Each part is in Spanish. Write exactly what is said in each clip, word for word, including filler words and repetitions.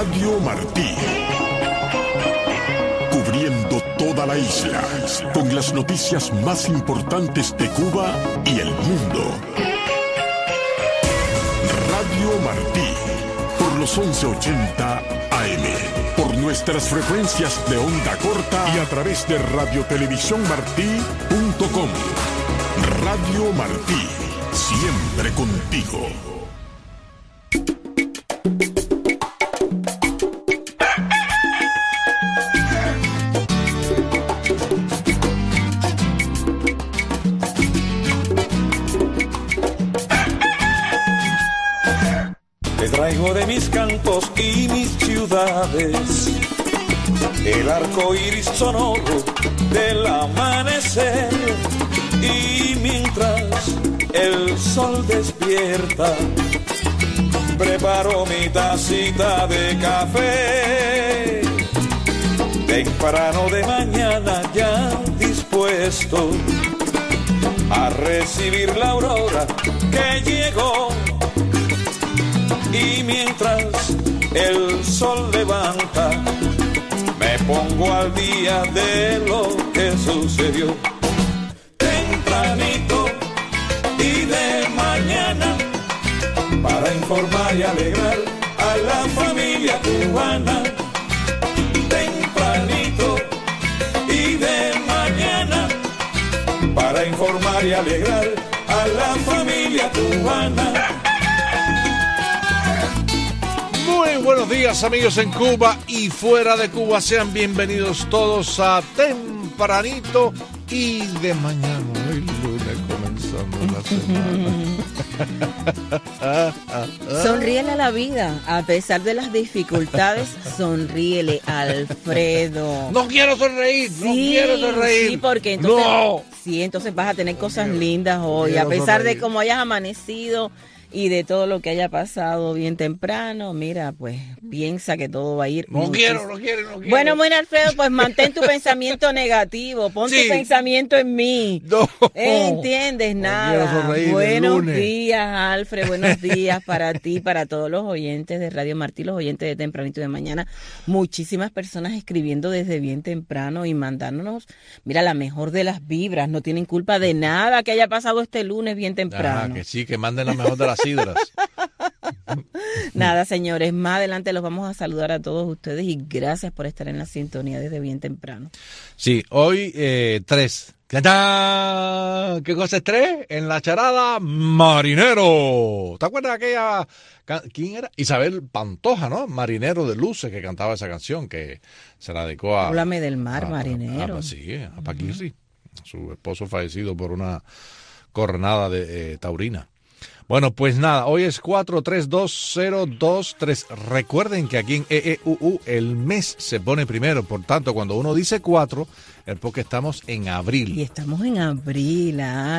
Radio Martí. Cubriendo toda la isla, con las noticias más importantes de Cuba y el mundo. Radio Martí, por los once ochenta A M, por nuestras frecuencias de onda corta y a través de radiotelevisión martí punto com. Radio Martí, siempre contigo. Te traigo de mis cantos y mis ciudades el arco iris sonoro del amanecer, y mientras el sol despierta preparo mi tacita de café. Temprano de mañana ya dispuesto a recibir la aurora que llegó. Y mientras el sol levanta, me pongo al día de lo que sucedió. Tempranito y de mañana, para informar y alegrar a la familia cubana. Tempranito y de mañana, para informar y alegrar a la familia cubana. Muy buenos días, amigos en Cuba y fuera de Cuba. Sean bienvenidos todos a Tempranito y de mañana, el lunes, comenzando la semana. Sonríele a la vida, a pesar de las dificultades, sonríele, Alfredo. No quiero sonreír, sí, no quiero sonreír. Sí, porque entonces, no. sí, entonces vas a tener cosas quiero, lindas hoy, a pesar sonreír. De cómo hayas amanecido y de todo lo que haya pasado bien temprano. Mira, pues piensa que todo va a ir. No quiero, no quiero, no quiero. Bueno, bueno, Alfredo, pues mantén tu pensamiento negativo, pon sí. tu pensamiento en mí. No. ¿Entiendes? No nada. Buenos días, Alfred, buenos días para ti, para todos los oyentes de Radio Martí, los oyentes de Tempranito de Mañana. Muchísimas personas escribiendo desde bien temprano y mandándonos, mira, la mejor de las vibras. No tienen culpa de nada que haya pasado este lunes bien temprano. Ah, que sí, que manden la mejor de las sidras. Nada, señores, más adelante los vamos a saludar a todos ustedes y gracias por estar en la sintonía desde bien temprano. Sí, hoy eh, tres. ¿Qué cosa es tres? En la charada, Marinero. ¿Te acuerdas de aquella? ¿Quién era? Isabel Pantoja, ¿no? Marinero de Luces, que cantaba esa canción que se la dedicó a... Háblame del mar, a, Marinero. A, a, sí, a Paquirri, uh-huh. Su esposo fallecido por una cornada de eh, taurina. Bueno, pues nada, hoy es cuatro tres dos cero dos tres. Recuerden que aquí en E E U U el mes se pone primero, por tanto, cuando uno dice cuatro, es porque estamos en abril. Y estamos en abril,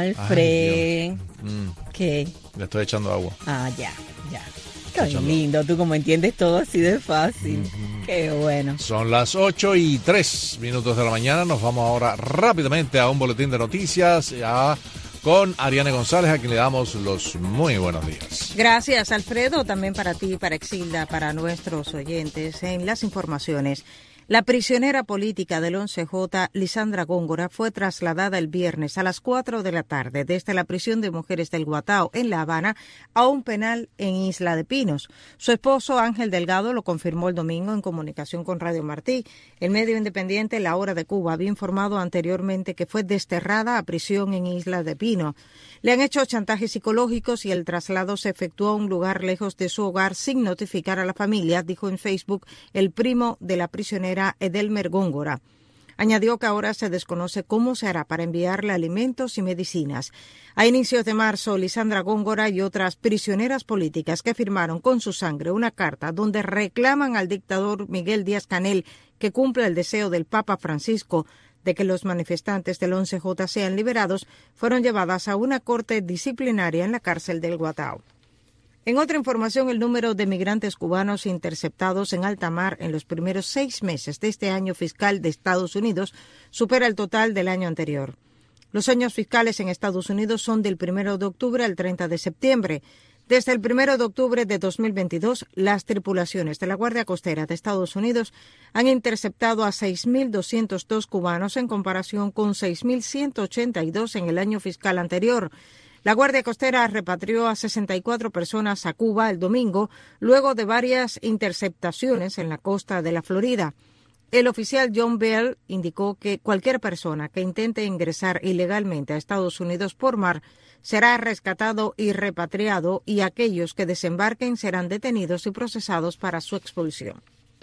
Alfred. Mm. ¿Qué? Le estoy echando agua. Ah, ya, ya. Qué lindo, tú como entiendes todo así de fácil. Mm-hmm. Qué bueno. Son las ocho y tres minutos de la mañana. Nos vamos ahora rápidamente a un boletín de noticias. A... con Ariane González, a quien le damos los muy buenos días. Gracias, Alfredo, también para ti, para Exilda, para nuestros oyentes. En las informaciones, la prisionera política del once J, Lisandra Góngora, fue trasladada el viernes a las cuatro de la tarde desde la prisión de mujeres del Guatao, en La Habana, a un penal en Isla de Pinos. Su esposo, Ángel Delgado, lo confirmó el domingo en comunicación con Radio Martí. El medio independiente La Hora de Cuba había informado anteriormente que fue desterrada a prisión en Isla de Pinos. Le han hecho chantajes psicológicos y el traslado se efectuó a un lugar lejos de su hogar sin notificar a la familia, dijo en Facebook el primo de la prisionera, Edelmer Góngora. Añadió que ahora se desconoce cómo se hará para enviarle alimentos y medicinas. A inicios de marzo, Lisandra Góngora y otras prisioneras políticas que firmaron con su sangre una carta donde reclaman al dictador Miguel Díaz-Canel que cumpla el deseo del Papa Francisco de que los manifestantes del once J sean liberados, fueron llevadas a una corte disciplinaria en la cárcel del Guatao. En otra información, el número de migrantes cubanos interceptados en alta mar en los primeros seis meses de este año fiscal de Estados Unidos supera el total del año anterior. Los años fiscales en Estados Unidos son del primero de octubre al treinta de septiembre. Desde el primero de octubre de dos mil veintidós, las tripulaciones de la Guardia Costera de Estados Unidos han interceptado a seis mil doscientos dos cubanos en comparación con seis mil ciento ochenta y dos en el año fiscal anterior. La Guardia Costera repatrió a sesenta y cuatro personas a Cuba el domingo, luego de varias interceptaciones en la costa de la Florida. El oficial John Bell indicó que cualquier persona que intente ingresar ilegalmente a Estados Unidos por mar será rescatado y repatriado, y aquellos que desembarquen serán detenidos y procesados para su expulsión.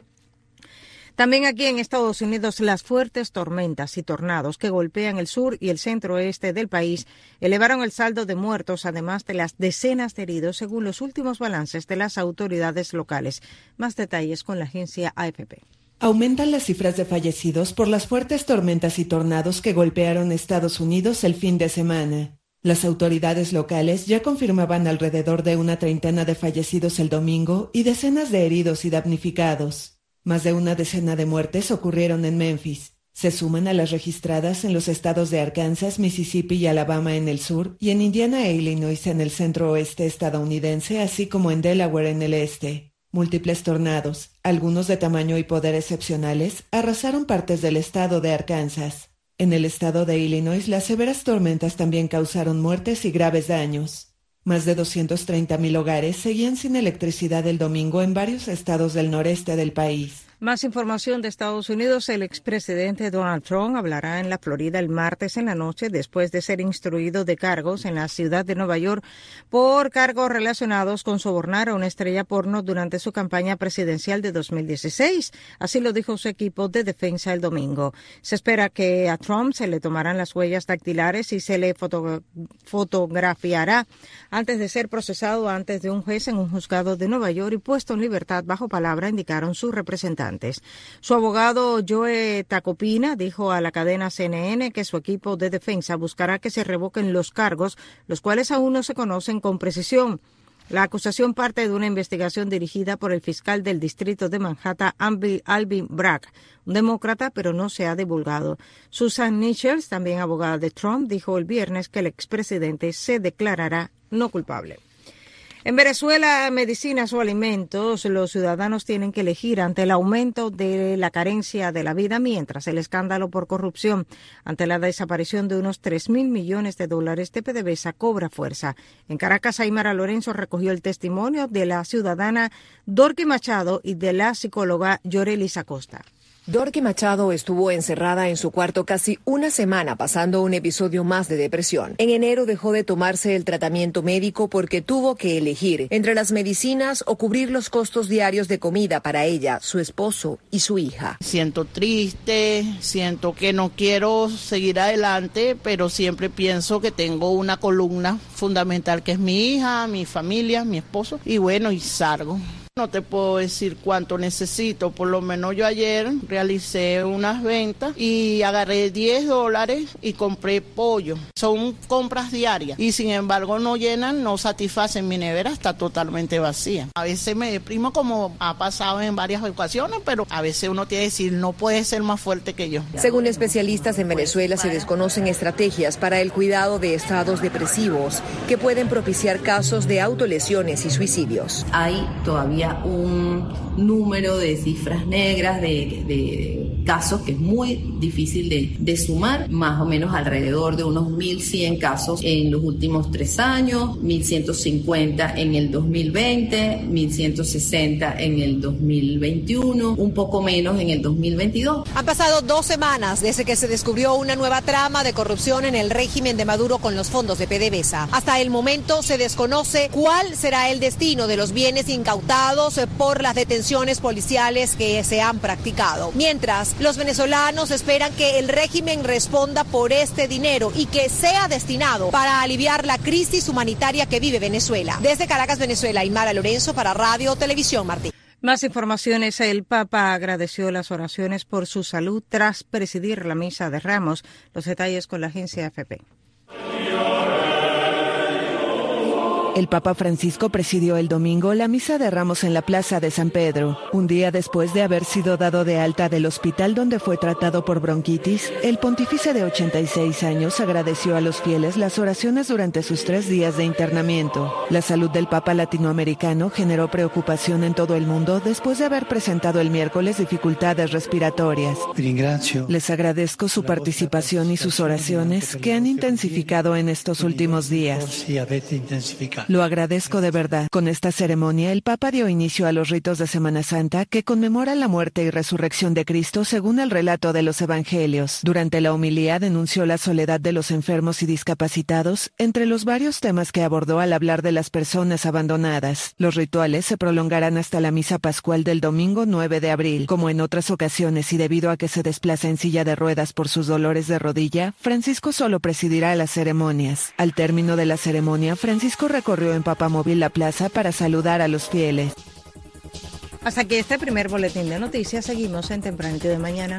También aquí en Estados Unidos, las fuertes tormentas y tornados que golpean el sur y el centro-oeste del país elevaron el saldo de muertos, además de las decenas de heridos, según los últimos balances de las autoridades locales. Más detalles con la agencia A F P. Aumentan las cifras de fallecidos por las fuertes tormentas y tornados que golpearon Estados Unidos el fin de semana. Las autoridades locales ya confirmaban alrededor de una treintena de fallecidos el domingo y decenas de heridos y damnificados. Más de una decena de muertes ocurrieron en Memphis. Se suman a las registradas en los estados de Arkansas, Mississippi y Alabama en el sur, y en Indiana e Illinois en el centro-oeste estadounidense, así como en Delaware en el este. Múltiples tornados, algunos de tamaño y poder excepcionales, arrasaron partes del estado de Arkansas. En el estado de Illinois, las severas tormentas también causaron muertes y graves daños. Más de doscientos treinta mil hogares seguían sin electricidad el domingo en varios estados del noreste del país. Más información de Estados Unidos. El expresidente Donald Trump hablará en la Florida el martes en la noche después de ser instruido de cargos en la ciudad de Nueva York por cargos relacionados con sobornar a una estrella porno durante su campaña presidencial de dos mil dieciséis. Así lo dijo su equipo de defensa el domingo. Se espera que a Trump se le tomarán las huellas dactilares y se le foto- fotografiará antes de ser procesado antes de un juez en un juzgado de Nueva York y puesto en libertad bajo palabra, indicaron sus representantes. Su abogado Joe Tacopina dijo a la cadena C N N que su equipo de defensa buscará que se revoquen los cargos, los cuales aún no se conocen con precisión. La acusación parte de una investigación dirigida por el fiscal del distrito de Manhattan, Alvin Bragg, un demócrata, pero no se ha divulgado. Susan Nichols, también abogada de Trump, dijo el viernes que el expresidente se declarará no culpable. En Venezuela, medicinas o alimentos, los ciudadanos tienen que elegir ante el aumento de la carencia de la vida, mientras el escándalo por corrupción ante la desaparición de unos tres mil millones de dólares de PDVSA cobra fuerza. En Caracas, Aymara Lorenzo recogió el testimonio de la ciudadana Dorky Machado y de la psicóloga Yorelis Acosta. Dorky Machado estuvo encerrada en su cuarto casi una semana pasando un episodio más de depresión. En enero dejó de tomarse el tratamiento médico porque tuvo que elegir entre las medicinas o cubrir los costos diarios de comida para ella, su esposo y su hija. Siento triste, siento que no quiero seguir adelante, pero siempre pienso que tengo una columna fundamental que es mi hija, mi familia, mi esposo, y bueno, y salgo. No te puedo decir cuánto necesito, por lo menos yo ayer realicé unas ventas y agarré diez dólares y compré pollo. Son compras diarias y sin embargo no llenan, no satisfacen, mi nevera está totalmente vacía. A veces me deprimo como ha pasado en varias ocasiones, pero a veces uno tiene que decir, no puede ser más fuerte que yo. Según especialistas en Venezuela, se desconocen estrategias para el cuidado de estados depresivos que pueden propiciar casos de autolesiones y suicidios. Hay todavía un número de cifras negras de, de casos que es muy difícil de, de sumar, más o menos alrededor de unos mil cien casos en los últimos tres años, mil ciento cincuenta en el dos mil veinte, mil ciento sesenta en el dos mil veintiuno, un poco menos en el dos mil veintidós. Han pasado dos semanas desde que se descubrió una nueva trama de corrupción en el régimen de Maduro con los fondos de PDVSA. Hasta el momento se desconoce cuál será el destino de los bienes incautados por las detenciones policiales que se han practicado. Mientras, los venezolanos esperan que el régimen responda por este dinero y que sea destinado para aliviar la crisis humanitaria que vive Venezuela. Desde Caracas, Venezuela, Aymara Lorenzo para Radio Televisión Martí. Más informaciones. El Papa agradeció las oraciones por su salud tras presidir la misa de Ramos. Los detalles con la agencia A F P. El Papa Francisco presidió el domingo la misa de Ramos en la Plaza de San Pedro. Un día después de haber sido dado de alta del hospital donde fue tratado por bronquitis, el pontífice de ochenta y seis años agradeció a los fieles las oraciones durante sus tres días de internamiento. La salud del Papa latinoamericano generó preocupación en todo el mundo después de haber presentado el miércoles dificultades respiratorias. Les agradezco su participación y sus oraciones que han intensificado en estos últimos días. Lo agradezco de verdad. Con esta ceremonia, el Papa dio inicio a los ritos de Semana Santa que conmemoran la muerte y resurrección de Cristo según el relato de los Evangelios. Durante la homilía denunció la soledad de los enfermos y discapacitados, entre los varios temas que abordó al hablar de las personas abandonadas. Los rituales se prolongarán hasta la misa pascual del domingo nueve de abril. Como en otras ocasiones y debido a que se desplaza en silla de ruedas por sus dolores de rodilla, Francisco solo presidirá las ceremonias. Al término de la ceremonia, Francisco recorrió en Papamóvil la plaza para saludar a los fieles. Hasta aquí este primer boletín de noticias. Seguimos en Tempranito de Mañana.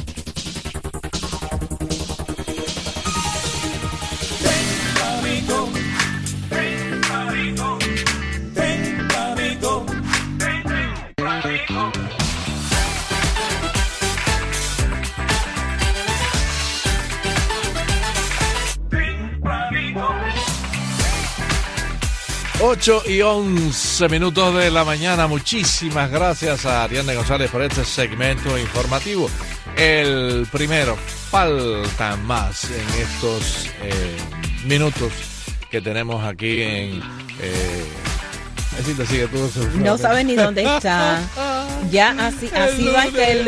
Tempranito, tempranito, tempranito, tempranito. ocho y once minutos de la mañana. Muchísimas gracias a Ariane González por este segmento informativo. El primero, faltan más en estos eh, minutos que tenemos aquí en... Eh, sigue todo eso. No sabe ni dónde está. Ya así, así va hasta el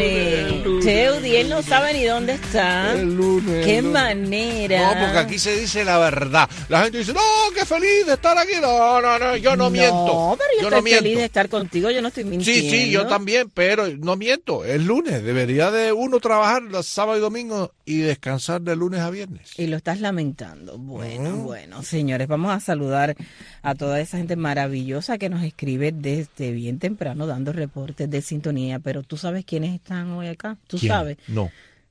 lunes. Teudi, él no sabe ni dónde está. El lunes. Qué el lunes. manera. No, porque aquí se dice la verdad. La gente dice, no, qué feliz de estar aquí. No, no, no, yo no, no miento. No, pero yo, yo estoy no feliz de estar contigo, yo no estoy mintiendo. Sí, sí, yo también, pero no miento. El lunes debería de uno trabajar los sábados y domingos y descansar de lunes a viernes. Y lo estás lamentando. Bueno, mm. bueno, señores, vamos a saludar a toda esa gente maravillosa que nos escribe desde bien temprano dando reportes de sintonía, pero ¿tú sabes quiénes están hoy acá? ¿Tú ¿Quién? sabes? No.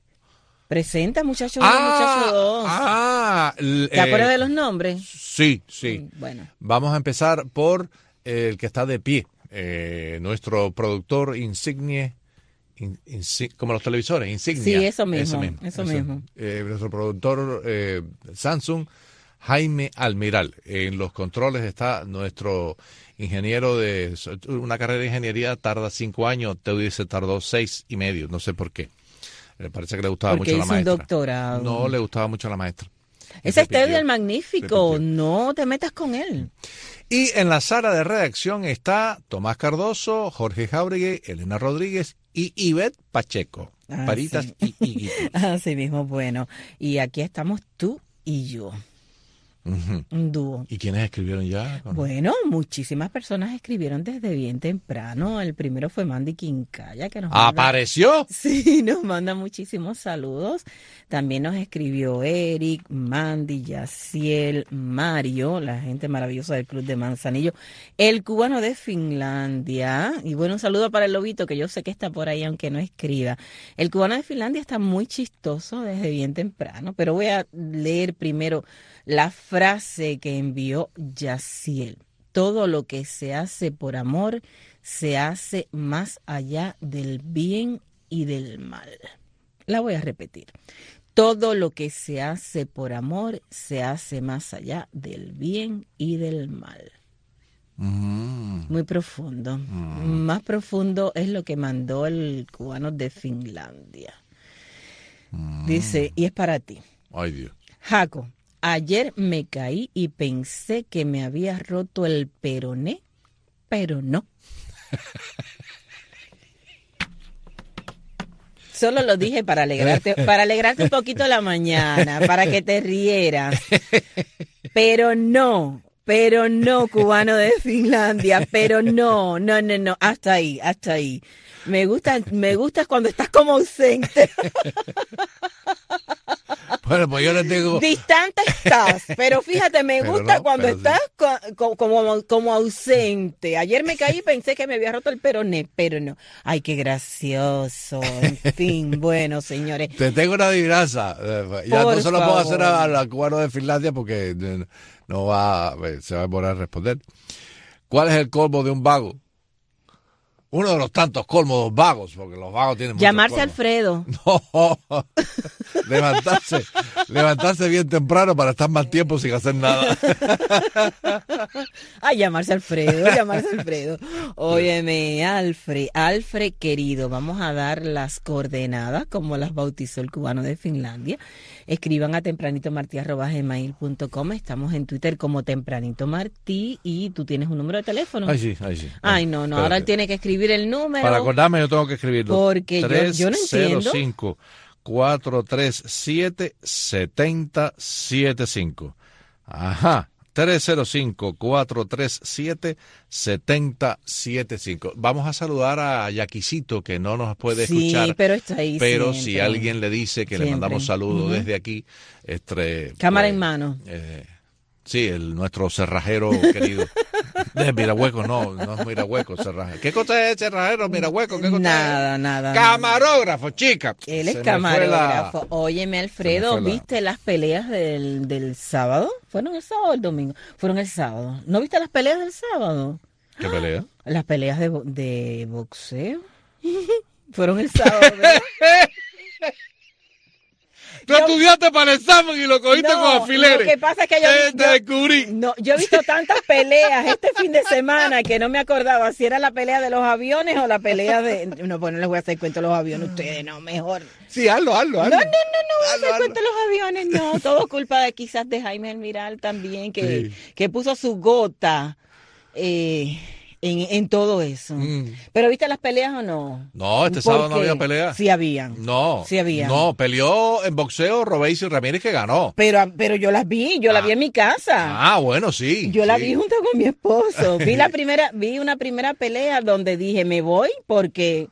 Presenta, muchachos ah, uno, muchachos dos. Ah, ¿Te eh, acuerdas de los nombres? Sí, sí. Bueno. Vamos a empezar por eh, el que está de pie, eh, nuestro productor insignia, in, insi, como los televisores, insignia. Sí, eso mismo, eso mismo. Eso eso, mismo. Eh, nuestro productor eh, Samsung, Jaime Almiral. En los controles está nuestro ingeniero de una carrera de ingeniería, tarda cinco años, te dice tardó seis y medio, no sé por qué. Me parece que le gustaba Porque mucho la maestra. Un doctorado. No, le gustaba mucho la maestra. Ese es Teudi el Magnífico, no te metas con él. Y en la sala de redacción está Tomás Cardoso, Jorge Jauregui, Elena Rodríguez y Ivette Pacheco. Ah, Paritas sí. y Iguitos. Así mismo, bueno. Y aquí estamos tú y yo. Uh-huh. Un dúo. ¿Y quiénes escribieron ya? Bueno, muchísimas personas escribieron desde bien temprano. El primero fue Mandy Quincaya, que nos ¿Apareció? Manda, sí, nos manda muchísimos saludos. También nos escribió Eric, Mandy, Yaciel, Mario, la gente maravillosa del Club de Manzanillo, el cubano de Finlandia. Y bueno, un saludo para el Lobito, que yo sé que está por ahí, aunque no escriba. El cubano de Finlandia está muy chistoso desde bien temprano, pero voy a leer primero la frase que envió Yaciel. Todo lo que se hace por amor se hace más allá del bien y del mal. La voy a repetir. Todo lo que se hace por amor se hace más allá del bien y del mal. Mm. Muy profundo. Mm. Más profundo es lo que mandó el cubano de Finlandia. Mm. Dice, y es para ti. Ay, Dios. Jaco. Ayer me caí y pensé que me había roto el peroné, pero no. Solo lo dije para alegrarte, para alegrarte un poquito la mañana, para que te rieras. Pero no, pero no, cubano de Finlandia, pero no, no, no, no, hasta ahí, hasta ahí. Me gusta, me gusta cuando estás como ausente. Bueno, pues yo les digo... Distante estás, pero fíjate, me Pero gusta no, cuando pero estás co- co- como, como ausente. Ayer me caí y pensé que me había roto el peroné, pero no. Ay, qué gracioso. En fin, bueno, señores. Te tengo una adivinanza. Eh, Ya Por no se lo puedo favor. hacer al al cubano de Finlandia porque eh, no va, eh, se va a demorar a responder. ¿Cuál es el colmo de un vago? Uno de los tantos colmos de los vagos, porque los vagos tienen muchos Llamarse colmos. Alfredo. No, levantarse, levantarse bien temprano para estar más tiempo sin hacer nada. Ay, llamarse Alfredo, llamarse Alfredo. Óyeme, Alfred, Alfred querido, vamos a dar las coordenadas como las bautizó el cubano de Finlandia. Escriban a tempranitomartí arroba gmail punto com. Estamos en Twitter como Tempranito Martí y tú tienes un número de teléfono. Ay, sí, ay, sí. Ay, no, no, ahora él tiene que escribir el número. Para acordarme yo tengo que escribirlo. Porque yo- yo no entiendo. tres cero cinco, cuatro tres siete, siete cero siete cinco. Ajá. tres cero cinco, cuatro tres siete, siete cero siete cinco. Vamos a saludar a Yaquisito, que no nos puede Sí, escuchar. pero está ahí Pero siempre. si alguien le dice que le Siempre. mandamos saludos Ujú. desde aquí, este, Cámara pues, en mano. eh, sí, el nuestro cerrajero querido. De Mirahueco, no, no es Mirahueco, cerrajero. ¿Qué cosa es cerrajero, Mirahueco? ¿Qué cosa Nada, es? nada. Camarógrafo, chica. Él Se es me fue camarógrafo. la- Óyeme, Se Alfredo, me fue la- ¿viste las peleas del, del sábado? ¿Fueron el sábado o el domingo? Fueron el sábado. ¿No viste las peleas del sábado? ¿Qué pelea? Las peleas de, bo- de boxeo. Fueron el sábado, ¿verdad? Tú estudiaste para el examen y lo cogiste No, con alfileres. Lo que pasa es que yo, Eh, te yo- descubrí. no, yo he visto tantas peleas este fin de semana que no me acordaba si era la pelea de los aviones o la pelea de... No, pues no les voy a hacer cuento de los aviones, ustedes no, mejor. Sí, hazlo, hazlo, No, hazlo. no, no, no voy a Hazlo, hacer hazlo. cuento de los aviones, no. Todo culpa de quizás de Jaime Almiral también, que, Sí. que puso su gota eh, en, en todo eso. Mm. ¿Pero viste las peleas o no? No, este ¿Por sábado no qué? había pelea. Sí habían. No. Sí había. No, peleó en boxeo Robéis y Ramírez, que ganó. Pero, pero yo las vi, yo las vi en mi casa. Ah, bueno, sí. Yo la sí. vi junto con mi esposo. Vi la primera, vi una primera pelea donde dije, me voy porque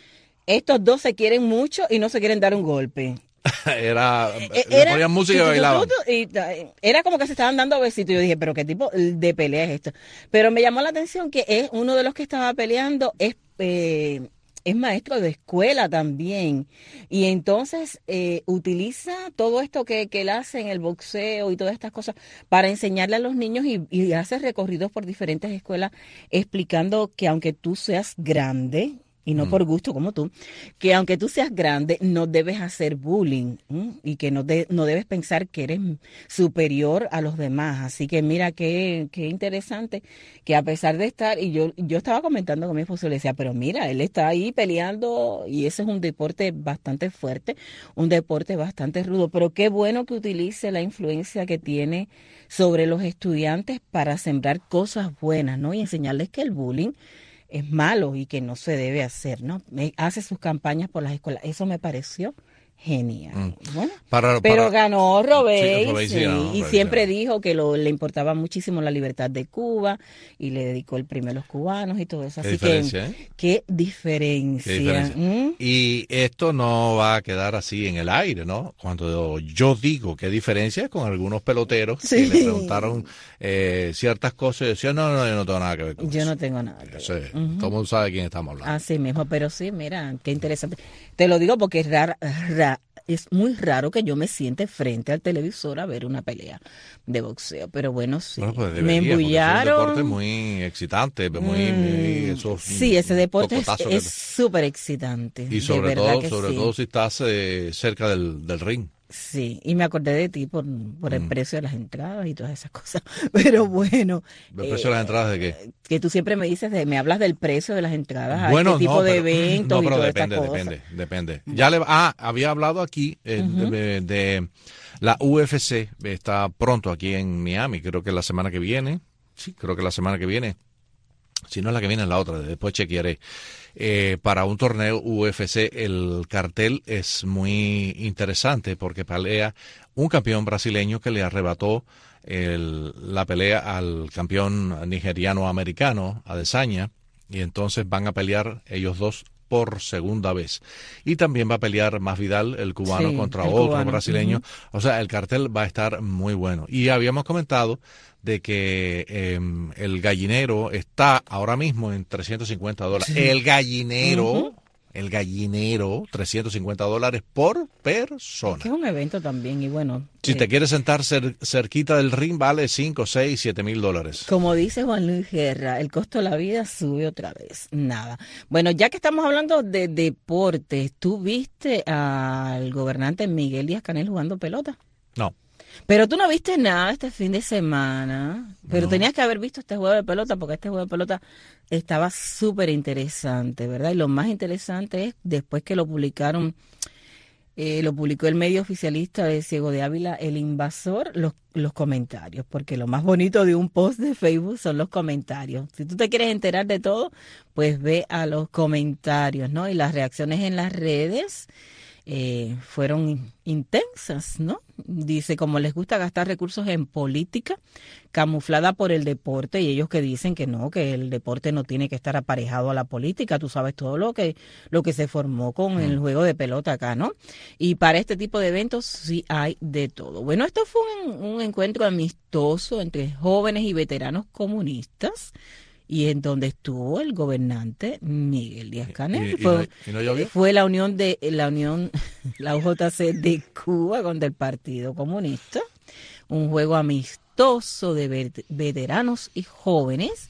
estos dos se quieren mucho y no se quieren dar un golpe. Era, Eh, le ponían música y tu, tu, tu, bailaban. tu, y, eh, era como que se estaban dando besitos. Yo dije, pero qué tipo de pelea es esto. Pero me llamó la atención que es uno de los que estaba peleando es eh, es maestro de escuela también. Y entonces eh, utiliza todo esto que, que él hace en el boxeo y todas estas cosas para enseñarle a los niños y, y hace recorridos por diferentes escuelas explicando que aunque tú seas grande, y no Mm. por gusto como tú, que aunque tú seas grande, no debes hacer bullying, ¿m? Y que no, de- no debes pensar que eres superior a los demás. Así que mira qué, qué interesante que a pesar de estar, y yo, yo estaba comentando con mi esposo, le decía, pero mira, él está ahí peleando y ese es un deporte bastante fuerte, un deporte bastante rudo, pero qué bueno que utilice la influencia que tiene sobre los estudiantes para sembrar cosas buenas, ¿no? Y enseñarles que el bullying es malo y que no se debe hacer, ¿no? Me- Hace sus campañas por las escuelas. Eso me pareció genial. Mm. Bueno, Para- pero para- ganó Robey, Sí, Robey sí sí, ganó, y Robey siempre sí dijo que lo, le importaba muchísimo la libertad de Cuba y le dedicó el premio a los cubanos y todo eso. Qué Así diferencia, que, ¿eh? qué diferencia. Qué diferencia. ¿Mm? Y esto no va a quedar así en el aire, ¿no? Cuando yo digo qué diferencia es con algunos peloteros Sí. que le preguntaron eh, ciertas cosas y decían, no, no, yo no tengo nada que ver con Yo eso. no tengo nada que ver. Sí, Ujú. todo el mundo sabe de quién estamos hablando. Así mismo, pero sí, mira, qué interesante. Te lo digo porque es raro, ra- es muy raro que yo me siente frente al televisor a ver una pelea de boxeo, pero bueno, sí. Bueno, pues me debería, porque embullaron. Es un deporte muy excitante, muy, muy Mm, esos sí, ese deporte es cocotazos que- es súper excitante. y de sobre verdad todo, que sobre sí. todo si estás eh, cerca del, del ring. Sí, y me acordé de ti por, por el Mm. precio de las entradas y todas esas cosas. Pero bueno. ¿El precio de las entradas de qué? Que tú siempre me dices, de, me hablas del precio de las entradas Bueno, a este tipo no, de pero- eventos no, y pero todas depende, estas cosas. depende, depende. Ya le, ah, había hablado aquí eh, Ujú. de, de la U F C, está pronto aquí en Miami, creo que la semana que viene, sí, creo que la semana que viene, si no es la que viene es la otra, después chequearé. Eh, para un torneo U F C el cartel es muy interesante porque pelea un campeón brasileño que le arrebató el- la pelea al campeón nigeriano americano, Adesanya, y entonces van a pelear ellos dos por segunda vez. Y también va a pelear Masvidal, el cubano, sí, contra otro cubano. brasileño. Uh-huh. O sea, el cartel va a estar muy bueno. Y habíamos comentado de que eh, el gallinero está ahora mismo en trescientos cincuenta dólares. Sí. El gallinero... Uh-huh. El gallinero, trescientos cincuenta dólares por persona. Es que es un evento también y bueno. Si eh, te quieres sentar cer- cerquita del ring, vale cinco, seis, siete mil dólares. Como dice Juan Luis Guerra, el costo de la vida sube otra vez. Nada. Bueno, ya que estamos hablando de deportes, ¿tú viste al gobernante Miguel Díaz-Canel jugando pelota? No. Pero tú no viste nada este fin de semana, pero no. tenías que haber visto este juego de pelota porque este juego de pelota estaba súper interesante, ¿verdad? Y lo más interesante es después que lo publicaron, eh, lo publicó el medio oficialista de Ciego de Ávila, El Invasor, los, los comentarios, porque lo más bonito de un post de Facebook son los comentarios. Si tú te quieres enterar de todo, pues ve a los comentarios, ¿no? Y las reacciones en las redes Eh, fueron intensas, ¿no? Dice, como les gusta gastar recursos en política camuflada por el deporte, y ellos que dicen que no, que el deporte no tiene que estar aparejado a la política. Tú sabes todo lo que lo que se formó con mm. el juego de pelota acá, ¿no? Y para este tipo de eventos sí hay de todo. Bueno, esto fue un, un encuentro amistoso entre jóvenes y veteranos comunistas, y en donde estuvo el gobernante Miguel Díaz-Canel. ¿Y, y, fue, y no, y no fue la unión de la unión la U J C de Cuba contra el Partido Comunista, un juego amistoso de vet- veteranos y jóvenes.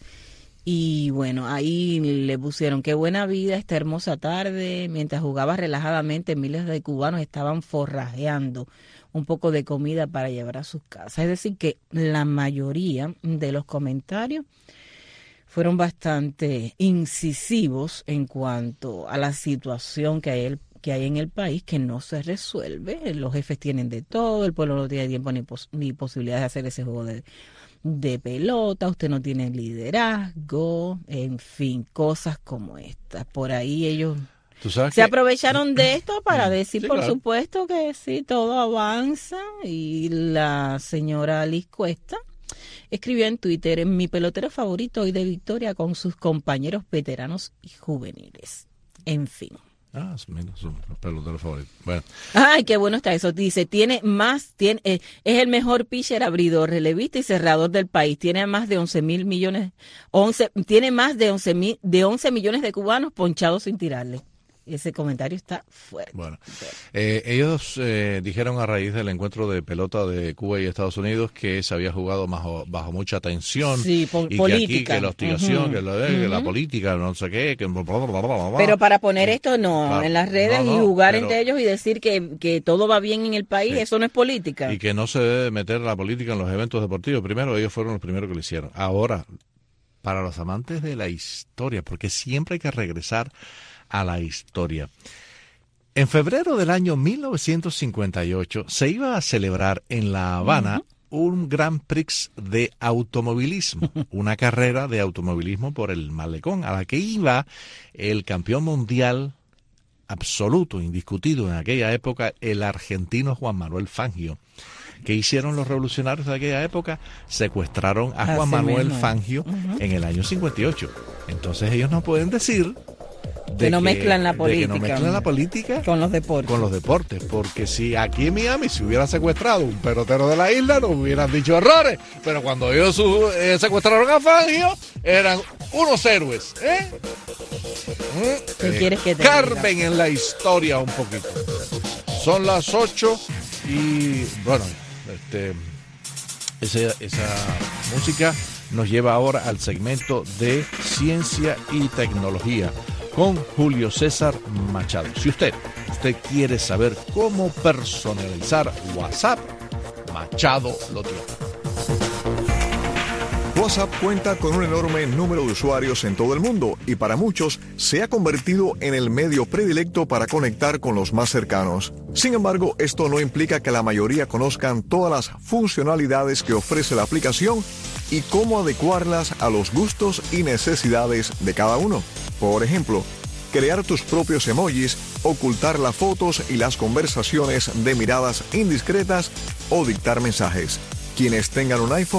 Y bueno, ahí le pusieron qué buena vida esta hermosa tarde, mientras jugaba relajadamente, miles de cubanos estaban forrajeando un poco de comida para llevar a sus casas. Es decir, que la mayoría de los comentarios fueron bastante incisivos en cuanto a la situación que hay, el, que hay en el país, que no se resuelve. Los jefes tienen de todo, el pueblo no tiene tiempo ni, pos, ni posibilidad de hacer ese juego de, de pelota, usted no tiene liderazgo, en fin, cosas como estas. Por ahí ellos se que... aprovecharon de esto para decir, sí, por claro. supuesto, que sí, todo avanza. Y la señora Liz Cuesta escribió en Twitter: mi pelotero favorito hoy de victoria con sus compañeros veteranos y juveniles. En fin. Ah, menos su pelotero favorito. Bueno. Ay, qué bueno está eso. Dice, tiene más, tiene, eh, es el mejor pitcher, abridor, relevista y cerrador del país. Tiene más de once mil millones, once, tiene más de once mil, de once millones de cubanos ponchados sin tirarle. Ese comentario está fuerte. Bueno, eh, ellos eh, dijeron a raíz del encuentro de pelota de Cuba y Estados Unidos que se había jugado bajo, bajo mucha tensión. Sí, po- y política. Que aquí, que la hostigación, uh-huh. que, la, que uh-huh. la política, no sé qué. Que bla, bla, bla, bla, bla. Pero para poner esto no, claro, en las redes no, no, y jugar pero, entre ellos y decir que, que todo va bien en el país, sí. Eso no es política. Y que no se debe meter la política en los eventos deportivos. Primero, ellos fueron los primeros que lo hicieron. Ahora, para los amantes de la historia, porque siempre hay que regresar a la historia. En febrero del año mil novecientos cincuenta y ocho se iba a celebrar en La Habana uh-huh. un Grand Prix de automovilismo, una carrera de automovilismo por el malecón, a la que iba el campeón mundial absoluto, indiscutido en aquella época, el argentino Juan Manuel Fangio. ¿Qué hicieron los revolucionarios de aquella época? Secuestraron a Juan Así Manuel mismo. Fangio uh-huh. en el año cincuenta y ocho. Entonces ellos no pueden decir De que no que, mezclan la política. De que no mezclan la política con los deportes. Con los deportes, porque si aquí en Miami se hubiera secuestrado un pelotero de la isla, nos hubieran dicho errores. Pero cuando ellos eh, secuestraron a Fangio, eran unos héroes. ¿eh? ¿Qué eh, quieres que te Carmen diga? En la historia un poquito. Son las ocho y bueno, este, esa, esa música nos lleva ahora al segmento de ciencia y tecnología con Julio César Machado. Si usted, usted quiere saber cómo personalizar WhatsApp, Machado lo tiene. WhatsApp cuenta con un enorme número de usuarios en todo el mundo y para muchos se ha convertido en el medio predilecto para conectar con los más cercanos. Sin embargo, esto no implica que la mayoría conozcan todas las funcionalidades que ofrece la aplicación y cómo adecuarlas a los gustos y necesidades de cada uno. Por ejemplo, crear tus propios emojis, ocultar las fotos y las conversaciones de miradas indiscretas o dictar mensajes. Quienes tengan un iPhone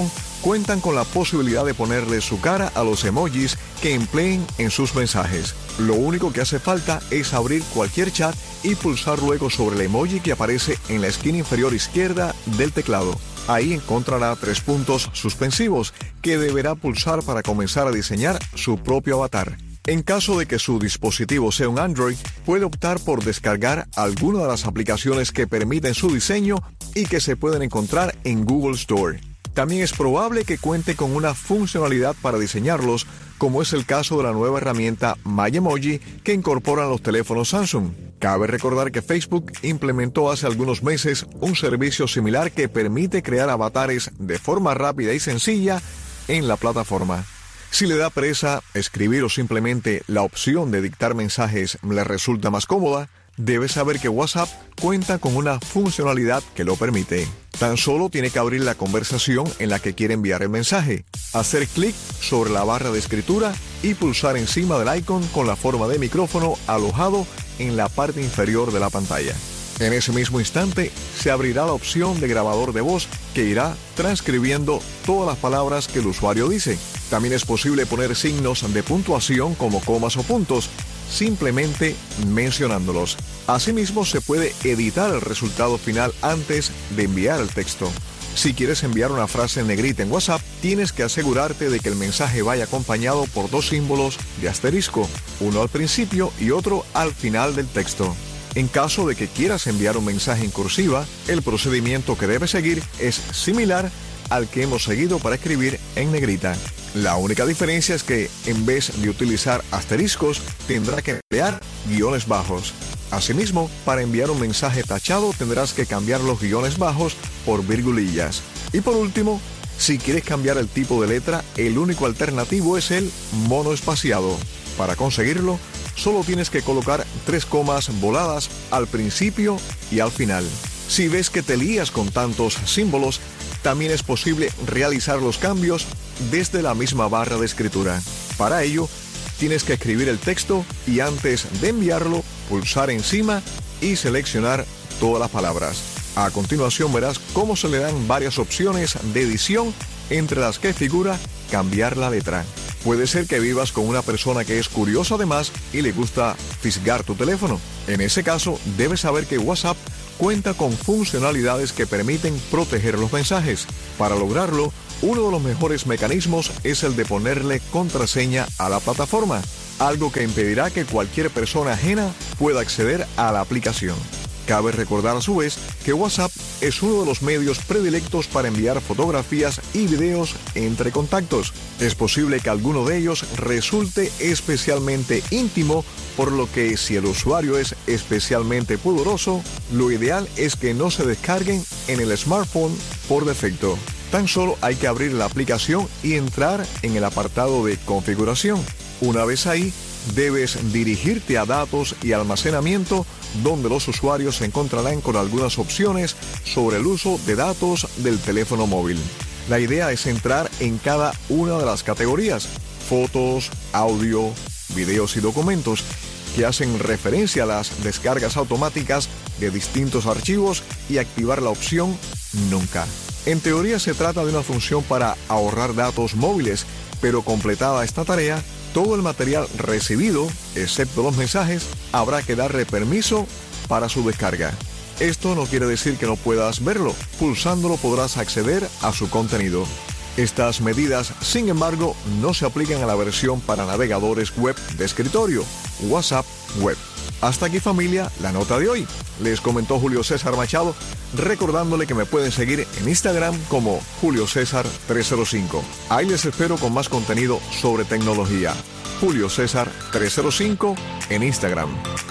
cuentan con la posibilidad de ponerle su cara a los emojis que empleen en sus mensajes. Lo único que hace falta es abrir cualquier chat y pulsar luego sobre el emoji que aparece en la esquina inferior izquierda del teclado. Ahí encontrará tres puntos suspensivos que deberá pulsar para comenzar a diseñar su propio avatar. En caso de que su dispositivo sea un Android, puede optar por descargar alguna de las aplicaciones que permiten su diseño y que se pueden encontrar en Google Store. También es probable que cuente con una funcionalidad para diseñarlos, como es el caso de la nueva herramienta MyEmoji que incorporan los teléfonos Samsung. Cabe recordar que Facebook implementó hace algunos meses un servicio similar que permite crear avatares de forma rápida y sencilla en la plataforma. Si le da pereza escribir o simplemente la opción de dictar mensajes le resulta más cómoda, debe saber que WhatsApp cuenta con una funcionalidad que lo permite. Tan solo tiene que abrir la conversación en la que quiere enviar el mensaje, hacer clic sobre la barra de escritura y pulsar encima del icon con la forma de micrófono alojado en la parte inferior de la pantalla. En ese mismo instante se abrirá la opción de grabador de voz que irá transcribiendo todas las palabras que el usuario dice. También es posible poner signos de puntuación como comas o puntos, simplemente mencionándolos. Asimismo, se puede editar el resultado final antes de enviar el texto. Si quieres enviar una frase en negrita en WhatsApp, tienes que asegurarte de que el mensaje vaya acompañado por dos símbolos de asterisco, uno al principio y otro al final del texto. En caso de que quieras enviar un mensaje en cursiva, el procedimiento que debes seguir es similar al que hemos seguido para escribir en negrita. La única diferencia es que, en vez de utilizar asteriscos, tendrá que emplear guiones bajos. Asimismo, para enviar un mensaje tachado tendrás que cambiar los guiones bajos por virgulillas. Y por último, si quieres cambiar el tipo de letra, el único alternativo es el monoespaciado. Para conseguirlo, solo tienes que colocar tres comas voladas al principio y al final. Si ves que te lías con tantos símbolos, también es posible realizar los cambios desde la misma barra de escritura. Para ello, tienes que escribir el texto y antes de enviarlo, pulsar encima y seleccionar todas las palabras. A continuación verás cómo se le dan varias opciones de edición, entre las que figura cambiar la letra. Puede ser que vivas con una persona que es curiosa además y le gusta fisgar tu teléfono. En ese caso, debes saber que WhatsApp cuenta con funcionalidades que permiten proteger los mensajes. Para lograrlo, uno de los mejores mecanismos es el de ponerle contraseña a la plataforma, algo que impedirá que cualquier persona ajena pueda acceder a la aplicación. Cabe recordar a su vez que WhatsApp es uno de los medios predilectos para enviar fotografías y videos entre contactos. Es posible que alguno de ellos resulte especialmente íntimo, por lo que si el usuario es especialmente pudoroso, lo ideal es que no se descarguen en el smartphone por defecto. Tan solo hay que abrir la aplicación y entrar en el apartado de configuración. Una vez ahí, debes dirigirte a datos y almacenamiento, donde los usuarios se encontrarán con algunas opciones sobre el uso de datos del teléfono móvil. La idea es entrar en cada una de las categorías: fotos, audio, videos y documentos, que hacen referencia a las descargas automáticas de distintos archivos, y activar la opción Nunca. En teoría se trata de una función para ahorrar datos móviles, pero completada esta tarea, todo el material recibido, excepto los mensajes, habrá que darle permiso para su descarga. Esto no quiere decir que no puedas verlo. Pulsándolo podrás acceder a su contenido. Estas medidas, sin embargo, no se aplican a la versión para navegadores web de escritorio, WhatsApp Web. Hasta aquí, familia, la nota de hoy. Les comentó Julio César Machado, recordándole que me pueden seguir en Instagram como Julio César trescientos cinco. Ahí les espero con más contenido sobre tecnología. Julio César trescientos cinco en Instagram.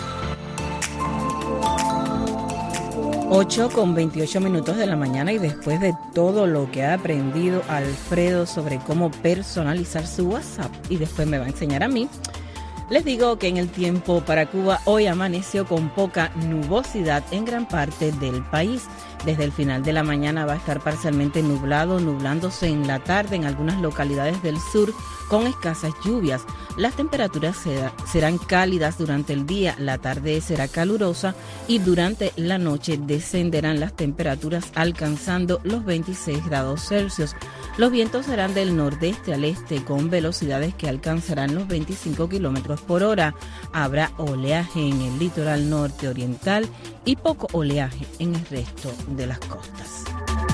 ocho con veintiocho minutos de la mañana, y después de todo lo que ha aprendido Alfredo sobre cómo personalizar su WhatsApp, y después me va a enseñar a mí, les digo que en el tiempo para Cuba hoy amaneció con poca nubosidad en gran parte del país. Desde el final de la mañana va a estar parcialmente nublado, nublándose en la tarde en algunas localidades del sur con escasas lluvias. Las temperaturas serán cálidas durante el día, la tarde será calurosa y durante la noche descenderán las temperaturas alcanzando los veintiséis grados Celsius. Los vientos serán del nordeste al este con velocidades que alcanzarán los veinticinco kilómetros por hora. Habrá oleaje en el litoral norte oriental y poco oleaje en el resto de las costas.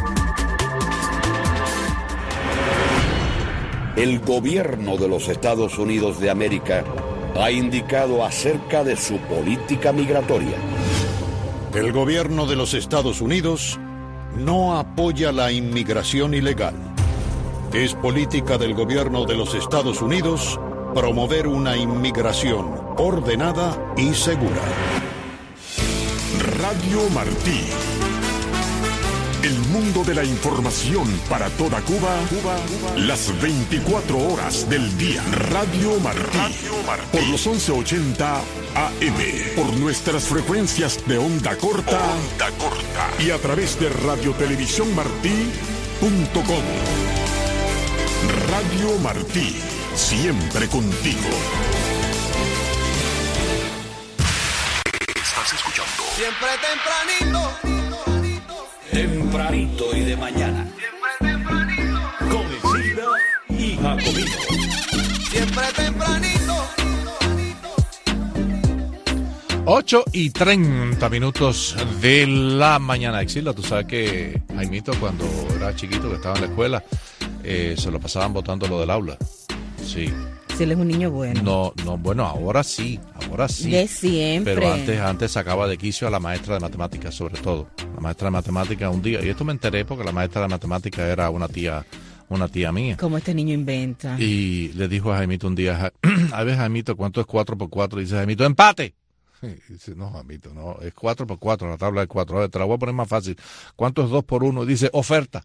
El gobierno de los Estados Unidos de América ha indicado acerca de su política migratoria. El gobierno de los Estados Unidos no apoya la inmigración ilegal. Es política del gobierno de los Estados Unidos promover una inmigración ordenada y segura. Radio Martí. El mundo de la información para toda Cuba, Cuba, Cuba, las veinticuatro horas del día. Radio Martí, Radio Martí. Por los once ochenta A M, por nuestras frecuencias de onda corta, onda corta y a través de radio televisión martí punto com. Radio Martí, siempre contigo. Estás escuchando Siempre tempranito. Tempranito y de mañana. Siempre tempranito. Con Isilda y Jacobino. Siempre tempranito. ocho y treinta minutos de la mañana. Exilda, tú sabes que Jaimito, cuando era chiquito, que estaba en la escuela, eh, se lo pasaban botando lo del aula. Sí. Si él es un niño bueno. No, no, bueno, ahora sí, ahora sí. De siempre. Pero antes, antes sacaba de quicio a la maestra de matemáticas, sobre todo. La maestra de matemáticas un día, y esto me enteré porque la maestra de matemáticas era una tía, una tía mía. Como este niño inventa. Y le dijo a Jaimito un día, a ver, Jaimito, ¿cuánto es cuatro por cuatro? Y dice, Jaimito, ¡empate! Y dice, no, Jaimito, no, es cuatro por cuatro, la tabla de cuatro. A ver, te la voy a poner más fácil. ¿Cuánto es dos por uno? Y dice, oferta.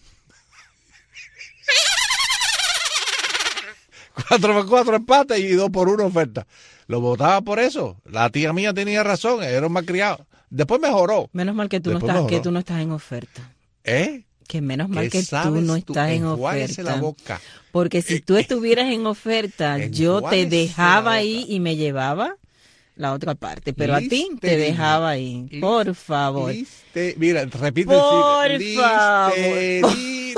cuatro por cuatro empate y dos por uno oferta. Lo votaba por eso. La tía mía tenía razón, era un malcriado. Después mejoró. Menos mal que tú, no estás, que tú no estás en oferta. ¿Eh? Que menos mal que tú no estás en oferta. La boca. Porque si tú estuvieras en oferta, yo te dejaba ahí y me llevaba la otra parte. Pero a ti te dejaba ahí. Por favor. Liste, mira, repite. Por el favor.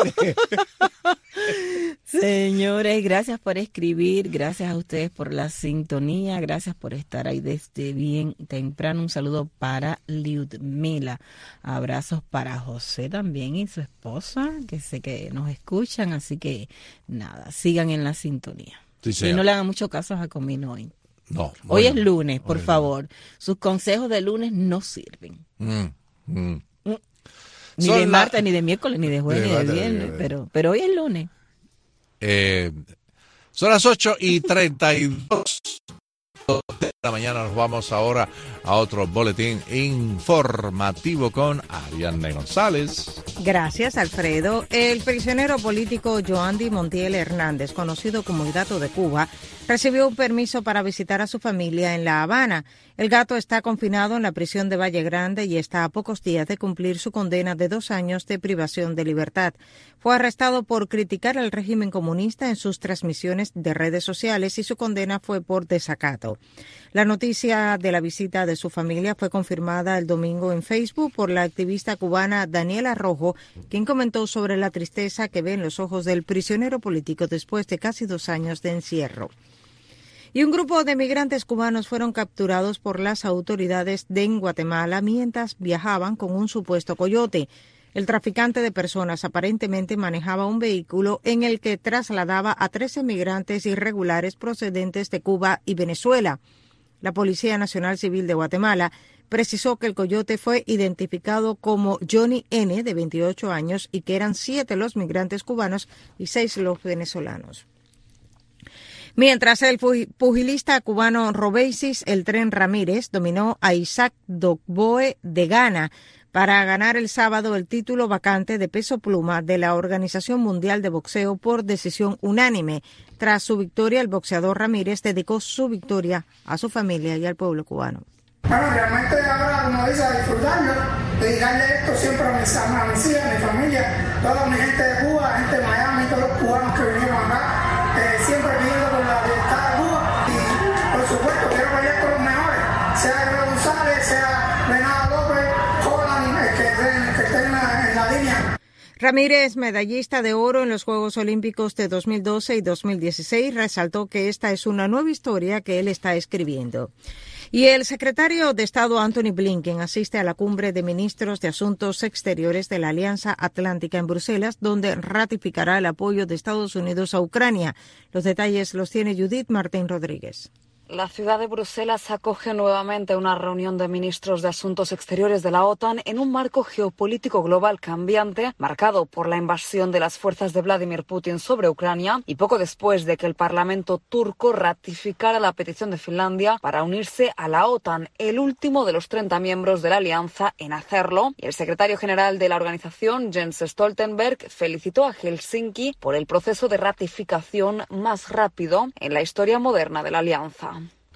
Señores, gracias por escribir, gracias a ustedes por la sintonía, gracias por estar ahí desde bien temprano. Un saludo para Liudmila, abrazos para José también y su esposa, que sé que nos escuchan, así que nada, sigan en la sintonía. Sí, y no le hagan mucho caso a Jacomino hoy. No. Hoy es lunes, por favor. Sus consejos de lunes no sirven. Mm, mm. Ni Son de martes, la... ni de miércoles, ni de jueves, de ni de viernes, pero, pero hoy es lunes. Eh, son las ocho y treinta y dos de la mañana. Nos vamos ahora a otro boletín informativo con Ariadne González. Gracias, Alfredo. El prisionero político Joandy Montiel Hernández, conocido como el Gato de Cuba, recibió un permiso para visitar a su familia en La Habana. El Gato está confinado en la prisión de Valle Grande y está a pocos días de cumplir su condena de dos años de privación de libertad. Fue arrestado por criticar al régimen comunista en sus transmisiones de redes sociales y su condena fue por desacato. La noticia de la visita de su familia fue confirmada el domingo en Facebook por la activista cubana Daniela Rojo, quien comentó sobre la tristeza que ve en los ojos del prisionero político después de casi dos años de encierro. Y un grupo de migrantes cubanos fueron capturados por las autoridades de en Guatemala mientras viajaban con un supuesto coyote. El traficante de personas aparentemente manejaba un vehículo en el que trasladaba a trece migrantes irregulares procedentes de Cuba y Venezuela. La Policía Nacional Civil de Guatemala precisó que el coyote fue identificado como Johnny N., de veintiocho años, y que eran siete los migrantes cubanos y seis los venezolanos. Mientras el pugilista cubano Robeisis El Tren Ramírez dominó a Isaac Dogboe de Ghana para ganar el sábado el título vacante de peso pluma de la Organización Mundial de Boxeo por decisión unánime. Tras su victoria, el boxeador Ramírez dedicó su victoria a su familia y al pueblo cubano. Bueno, realmente ahora, como dice, a disfrutarlo, dedicarle esto siempre a mis, a mis hijas, a mi familia, toda mi gente de Cuba, gente de Miami, todos los cubanos que vinieron acá, eh, siempre pidiendo por la libertad de Cuba y, por supuesto, quiero pelear con los mejores, sea Gabriel González, sea Venado López, Holland, que estén, que estén en, la, en la línea. Ramírez, medallista de oro en los Juegos Olímpicos de dos mil doce y dos mil dieciséis, resaltó que esta es una nueva historia que él está escribiendo. Y el secretario de Estado Antony Blinken asiste a la cumbre de ministros de Asuntos Exteriores de la Alianza Atlántica en Bruselas, donde ratificará el apoyo de Estados Unidos a Ucrania. Los detalles los tiene Judith Martín Rodríguez. La ciudad de Bruselas acoge nuevamente una reunión de ministros de Asuntos Exteriores de la OTAN en un marco geopolítico global cambiante, marcado por la invasión de las fuerzas de Vladimir Putin sobre Ucrania y poco después de que el Parlamento turco ratificara la petición de Finlandia para unirse a la OTAN, el último de los treinta miembros de la alianza en hacerlo. Y el secretario general de la organización, Jens Stoltenberg, felicitó a Helsinki por el proceso de ratificación más rápido en la historia moderna de la alianza.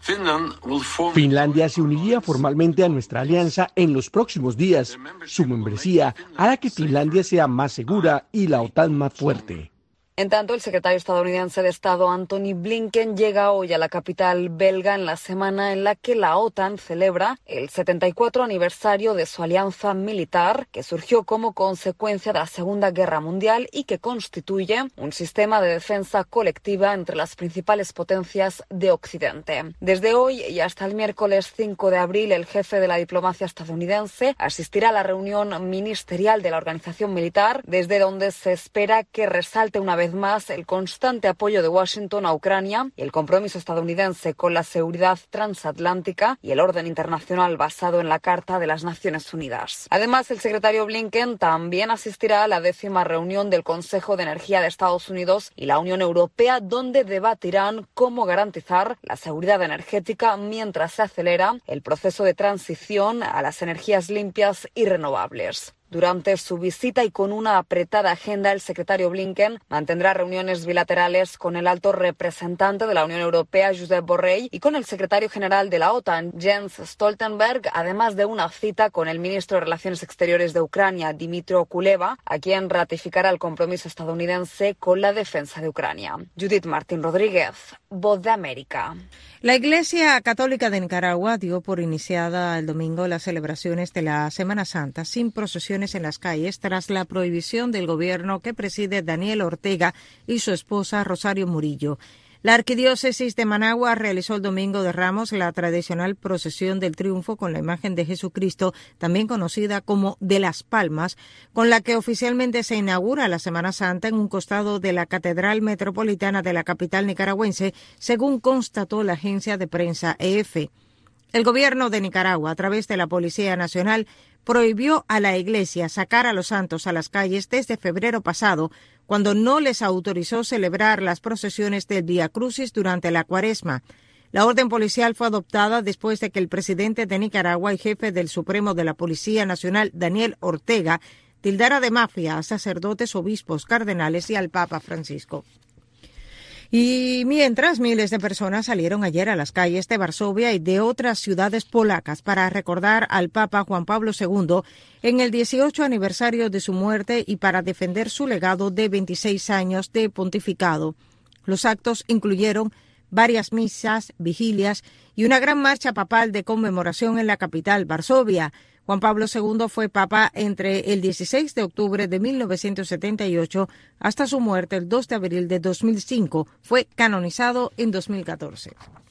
Finlandia se uniría formalmente a nuestra alianza en los próximos días. Su membresía hará que Finlandia sea más segura y la OTAN más fuerte. En tanto, el secretario estadounidense de Estado Antony Blinken llega hoy a la capital belga en la semana en la que la OTAN celebra el setenta y cuatro aniversario de su alianza militar, que surgió como consecuencia de la Segunda Guerra Mundial y que constituye un sistema de defensa colectiva entre las principales potencias de Occidente. Desde hoy y hasta el miércoles cinco de abril, el jefe de la diplomacia estadounidense asistirá a la reunión ministerial de la organización militar, desde donde se espera que resalte una vez más el constante apoyo de Washington a Ucrania y el compromiso estadounidense con la seguridad transatlántica y el orden internacional basado en la Carta de las Naciones Unidas. Además, el secretario Blinken también asistirá a la décima reunión del Consejo de Energía de Estados Unidos y la Unión Europea, donde debatirán cómo garantizar la seguridad energética mientras se acelera el proceso de transición a las energías limpias y renovables. Durante su visita y con una apretada agenda, el secretario Blinken mantendrá reuniones bilaterales con el alto representante de la Unión Europea, Josep Borrell, y con el secretario general de la OTAN, Jens Stoltenberg, además de una cita con el ministro de Relaciones Exteriores de Ucrania, Dmytro Kuleba, a quien ratificará el compromiso estadounidense con la defensa de Ucrania. Judith Martín Rodríguez, Voz de América. La Iglesia Católica de Nicaragua dio por iniciada el domingo las celebraciones de la Semana Santa sin procesiones en las calles tras la prohibición del gobierno que preside Daniel Ortega y su esposa Rosario Murillo. La Arquidiócesis de Managua realizó el Domingo de Ramos la tradicional procesión del triunfo con la imagen de Jesucristo, también conocida como de las Palmas, con la que oficialmente se inaugura la Semana Santa en un costado de la Catedral Metropolitana de la capital nicaragüense, según constató la agencia de prensa E F. El gobierno de Nicaragua, a través de la Policía Nacional, prohibió a la Iglesia sacar a los santos a las calles desde febrero pasado, cuando no les autorizó celebrar las procesiones del Vía Crucis durante la Cuaresma. La orden policial fue adoptada después de que el presidente de Nicaragua y jefe del Supremo de la Policía Nacional, Daniel Ortega, tildara de mafia a sacerdotes, obispos, cardenales y al Papa Francisco. Y mientras miles de personas salieron ayer a las calles de Varsovia y de otras ciudades polacas para recordar al Papa Juan Pablo segundo en el dieciocho aniversario de su muerte y para defender su legado de veintiséis años de pontificado. Los actos incluyeron varias misas, vigilias y una gran marcha papal de conmemoración en la capital, Varsovia. Juan Pablo segundo fue papa entre el dieciséis de octubre de mil novecientos setenta y ocho hasta su muerte el dos de abril de dos mil cinco. Fue canonizado en dos mil catorce.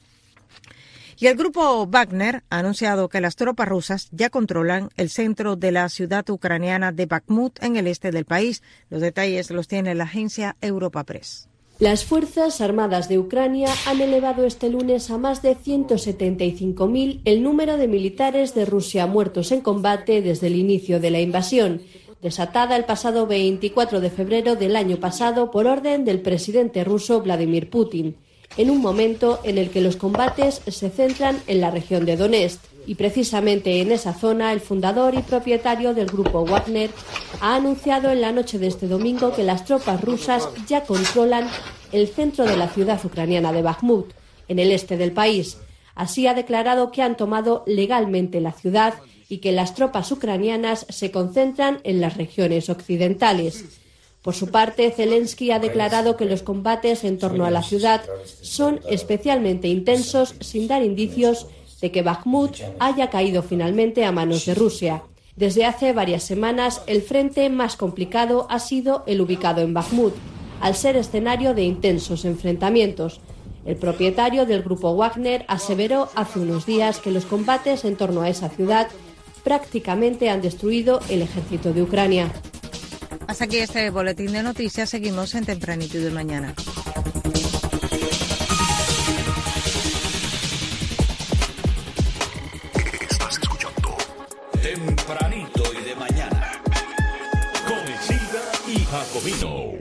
Y el grupo Wagner ha anunciado que las tropas rusas ya controlan el centro de la ciudad ucraniana de Bakhmut en el este del país. Los detalles los tiene la agencia Europa Press. Las Fuerzas Armadas de Ucrania han elevado este lunes a más de ciento setenta y cinco mil el número de militares de Rusia muertos en combate desde el inicio de la invasión, desatada el pasado veinticuatro de febrero del año pasado por orden del presidente ruso Vladimir Putin, en un momento en el que los combates se centran en la región de Donetsk. Y precisamente en esa zona, el fundador y propietario del grupo Wagner ha anunciado en la noche de este domingo que las tropas rusas ya controlan el centro de la ciudad ucraniana de Bakhmut, en el este del país. Así ha declarado que han tomado legalmente la ciudad y que las tropas ucranianas se concentran en las regiones occidentales. Por su parte, Zelensky ha declarado que los combates en torno a la ciudad son especialmente intensos, sin dar indicios de que Bakhmut haya caído finalmente a manos de Rusia. Desde hace varias semanas, el frente más complicado ha sido el ubicado en Bakhmut, al ser escenario de intensos enfrentamientos. El propietario del grupo Wagner aseveró hace unos días que los combates en torno a esa ciudad prácticamente han destruido el ejército de Ucrania. Hasta aquí este boletín de noticias. Seguimos en Tempranito y de Mañana. Estás escuchando Tempranito y de Mañana con Isilda y Jacobino.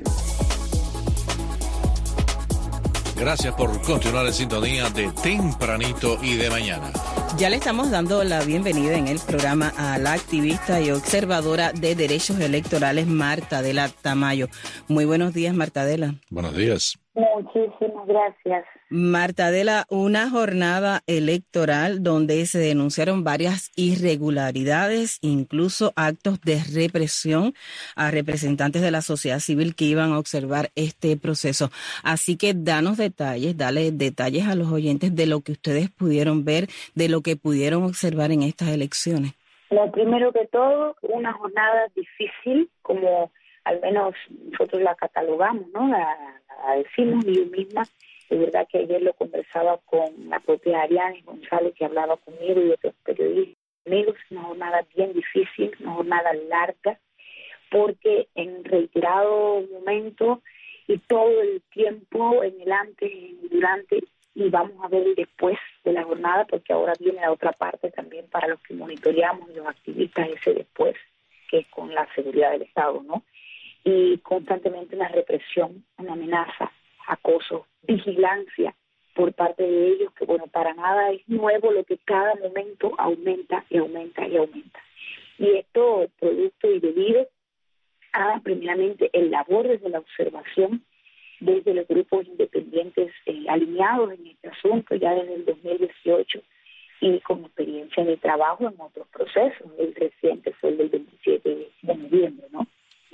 Gracias por continuar en sintonía de Tempranito y de Mañana. Ya le estamos dando la bienvenida en el programa a la activista y observadora de derechos electorales Martadela Tamayo. Muy buenos días, Martadela. Buenos días. Muchísimas gracias. Martadela, una jornada electoral donde se denunciaron varias irregularidades, incluso actos de represión a representantes de la sociedad civil que iban a observar este proceso. Así que danos detalles, dale detalles a los oyentes de lo que ustedes pudieron ver, de lo que pudieron observar en estas elecciones. Lo primero que todo, una jornada difícil, como al menos nosotros la catalogamos, ¿no? La, la decimos, y yo misma, de verdad que ayer lo conversaba con la propia Ariane González, que hablaba conmigo y otros periodistas amigos, una jornada bien difícil, una jornada larga, porque en reiterado momento y todo el tiempo, en el antes, en el durante, y vamos a ver el después de la jornada, porque ahora viene la otra parte también para los que monitoreamos y los activistas, ese después, que es con la seguridad del Estado, ¿no? Y constantemente una represión, una amenaza, acoso, vigilancia por parte de ellos, que bueno, para nada es nuevo, lo que cada momento aumenta y aumenta y aumenta. Y esto producto y debido a, primeramente, el labor desde la observación, desde los grupos independientes eh, alineados en este asunto ya desde el dos mil dieciocho y con experiencia de trabajo en otros procesos. El reciente fue el del veintisiete de noviembre, ¿no?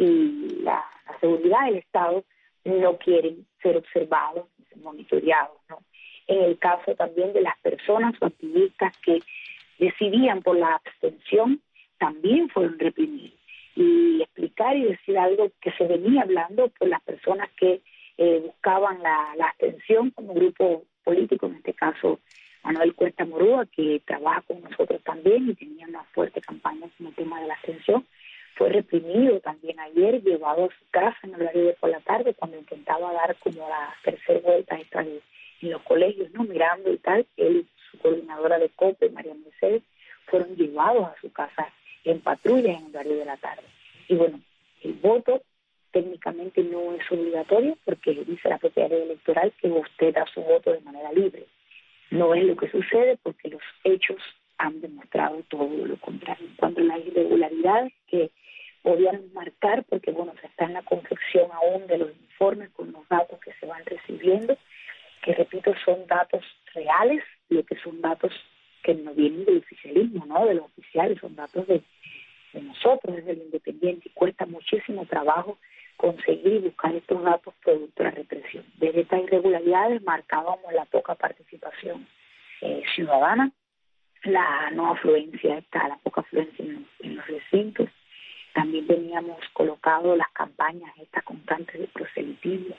Y la, la seguridad del Estado no quieren ser observados, ser monitoreados, ¿no? En el caso también de las personas o activistas que decidían por la abstención, también fueron reprimidos. Y explicar y decir algo que se venía hablando por las personas que eh, buscaban la, la abstención como grupo político, en este caso Manuel Cuesta Morúa, que trabaja con nosotros también y tenía una fuerte campaña con el tema de la abstención. Fue reprimido también ayer, llevado a su casa en el horario de por la tarde, cuando intentaba dar como la tercera vuelta esta de, en los colegios, ¿no? Mirando y tal. Él y su coordinadora de COPE, María Mercedes, fueron llevados a su casa en patrulla en el horario de la tarde. Y bueno, el voto técnicamente no es obligatorio, porque dice la propia ley electoral que usted da su voto de manera libre. No es lo que sucede, porque los hechos han demostrado todo lo contrario. En cuanto a las irregularidades que podíamos marcar, porque bueno, se está en la confección aún de los informes con los datos que se van recibiendo, que repito, son datos reales, lo que son datos que no vienen del oficialismo, ¿no? De los oficiales, son datos de, de nosotros, desde el independiente, y cuesta muchísimo trabajo conseguir y buscar estos datos producto de la represión. Desde estas irregularidades marcábamos la poca participación eh, ciudadana, la no afluencia, esta, la poca afluencia en, en los recintos. También teníamos colocado las campañas estas constantes de proselitismo,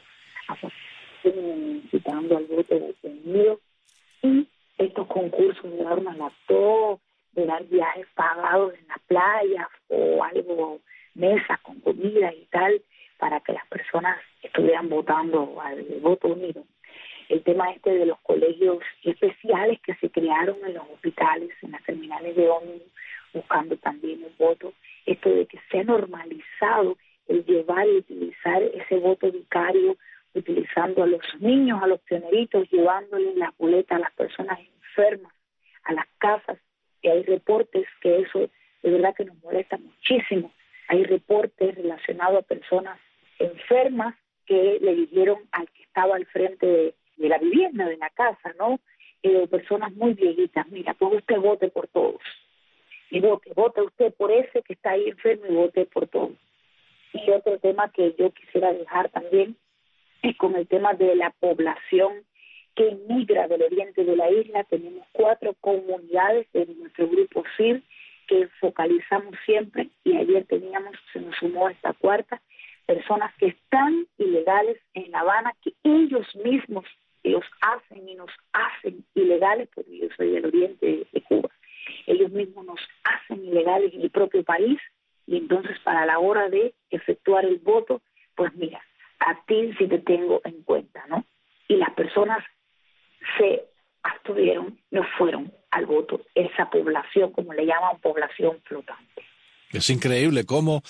incitando al voto detenido, y estos concursos de dar una laptop, de dar viajes pagados en las playas o algo, mesas con comida y tal, para que las personas estuvieran votando al voto unido. El tema este de los colegios especiales que se crearon en los hospitales, en las terminales de ómnibus, buscando también el voto, esto de que se ha normalizado el llevar y utilizar ese voto vicario, utilizando a los niños, a los pioneritos, llevándoles las boletas a las personas enfermas, a las casas, y hay reportes que eso de verdad que nos molesta muchísimo. Hay reportes relacionados a personas enfermas que le dijeron al que estaba al frente de, de la vivienda, de la casa, ¿no? Eh, personas muy viejitas, mira, pues usted vote por todos. Y vote, vote usted por ese que está ahí enfermo y vote por todos. Y otro tema que yo quisiera dejar también es con el tema de la población que emigra del oriente de la isla. Tenemos cuatro comunidades de nuestro grupo C I R que focalizamos siempre, y ayer teníamos, se nos sumó esta cuarta, personas que están ilegales en La Habana, que ellos mismos los hacen y nos hacen ilegales, porque yo soy del oriente de Cuba, ellos mismos nos hacen ilegales en el propio país, y entonces para la hora de efectuar el voto, pues mira, a ti sí te tengo en cuenta, ¿no? Y las personas se abstuvieron, no fueron al voto, esa población, como le llaman, población flotante. Es increíble cómo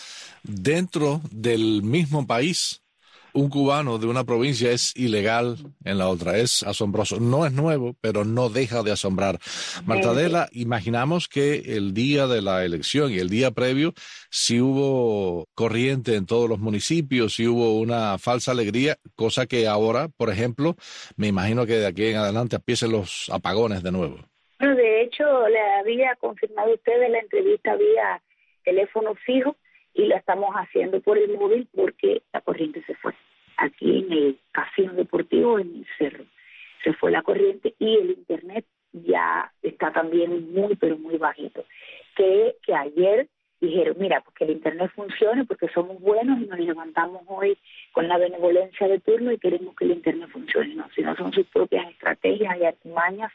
dentro del mismo país un cubano de una provincia es ilegal en la otra. Es asombroso. No es nuevo, pero no deja de asombrar. Marta Adela, imaginamos que el día de la elección y el día previo sí hubo corriente en todos los municipios, sí hubo una falsa alegría, cosa que ahora, por ejemplo, me imagino que de aquí en adelante empiecen los apagones de nuevo. Bueno, de hecho, le había confirmado usted en la entrevista vía teléfono fijo, y la estamos haciendo por el móvil porque la corriente se fue. Aquí en el casino deportivo, en el cerro, se fue la corriente y el internet ya está también muy, pero muy bajito. Que, que ayer dijeron, mira, porque el internet funcione, porque somos buenos y nos levantamos hoy con la benevolencia de turno y queremos que el internet funcione. No, sino son sus propias estrategias y artimañas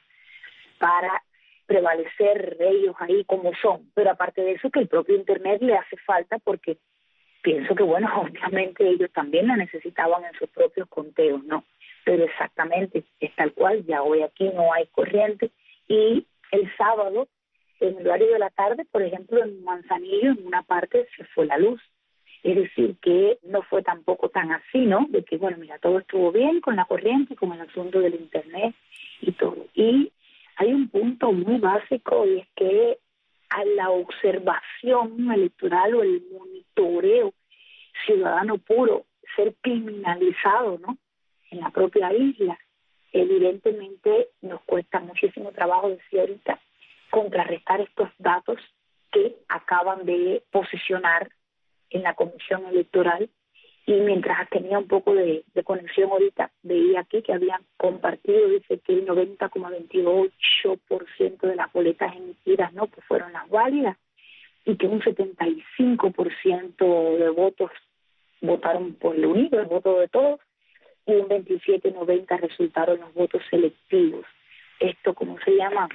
para prevalecer ellos ahí como son, pero aparte de eso que el propio internet le hace falta, porque pienso que bueno, obviamente ellos también la necesitaban en sus propios conteos, ¿no? Pero exactamente es tal cual, ya hoy aquí no hay corriente, y el sábado en el horario de la tarde, por ejemplo, en Manzanillo en una parte se fue la luz, es decir que no fue tampoco tan así, ¿no? De que bueno, mira, todo estuvo bien con la corriente, con el asunto del internet y todo. Y hay un punto muy básico, y es que a la observación electoral o el monitoreo ciudadano puro ser criminalizado, ¿no?, en la propia isla, evidentemente nos cuesta muchísimo trabajo, decía ahorita, contrarrestar estos datos que acaban de posicionar en la Comisión Electoral. Y mientras tenía un poco de, de conexión ahorita, veía aquí que habían compartido, dice que el noventa coma veintiocho por ciento de las boletas emitidas no pues fueron las válidas, y que un setenta y cinco por ciento de votos votaron por el unido, el voto de todos, y un veintisiete noventa resultaron los votos selectivos. Esto, ¿cómo se llama?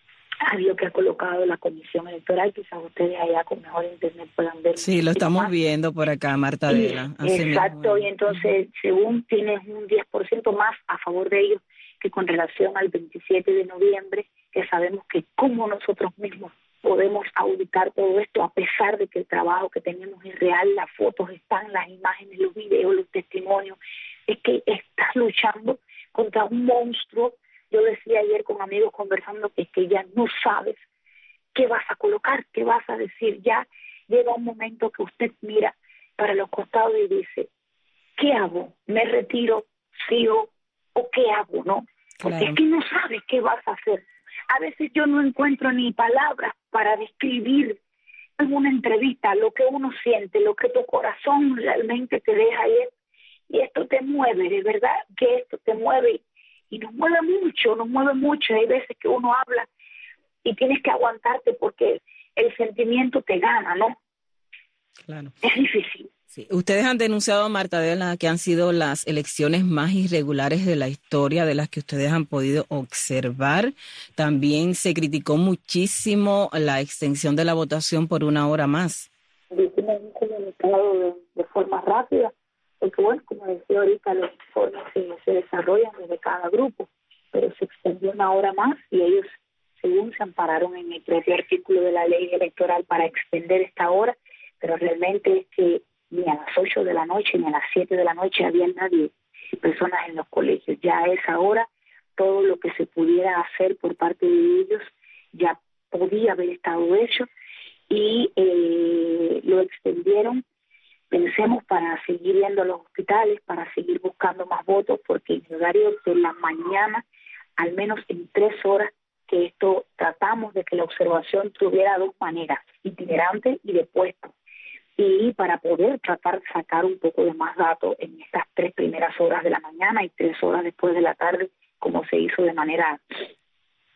A lo que ha colocado la Comisión Electoral, quizás ustedes allá con mejor internet puedan ver. Sí, lo estamos viendo por acá, Marta Adela. Exacto, y entonces, según tienes un diez por ciento más a favor de ellos que con relación al veintisiete de noviembre, que sabemos que como nosotros mismos podemos auditar todo esto, a pesar de que el trabajo que tenemos es real, las fotos están, las imágenes, los videos, los testimonios, es que estás luchando contra un monstruo. Yo decía ayer con amigos conversando que es que ya no sabes qué vas a colocar, qué vas a decir. Ya llega un momento que usted mira para los costados y dice, ¿qué hago? ¿Me retiro? ¿Sigo? ¿O qué hago? ¿No? Porque claro, es que no sabes qué vas a hacer. A veces yo no encuentro ni palabras para describir en una entrevista lo que uno siente, lo que tu corazón realmente te deja ir. Y esto te mueve, de verdad que esto te mueve. Y nos mueve mucho, nos mueve mucho. Hay veces que uno habla y tienes que aguantarte porque el sentimiento te gana, ¿no? Claro. Es difícil. Sí. Ustedes han denunciado, Marta Adela, que han sido las elecciones más irregulares de la historia, de las que ustedes han podido observar. También se criticó muchísimo la extensión de la votación por una hora más. Hicimos un comunicado de, de forma rápida, porque bueno, como decía ahorita, los informes se, se desarrollan desde cada grupo, pero se extendió una hora más y ellos, según se ampararon en el propio artículo de la ley electoral para extender esta hora, pero realmente es que ni a las ocho de la noche ni a las siete de la noche había nadie, personas en los colegios. Ya a esa hora todo lo que se pudiera hacer por parte de ellos ya podía haber estado hecho, y eh, lo extendieron, pensemos, para seguir yendo a los hospitales, para seguir buscando más votos, porque en el horario de la mañana, al menos en tres horas, que esto tratamos de que la observación tuviera dos maneras, itinerante y de puesto, y para poder tratar de sacar un poco de más datos en estas tres primeras horas de la mañana y tres horas después de la tarde, como se hizo de manera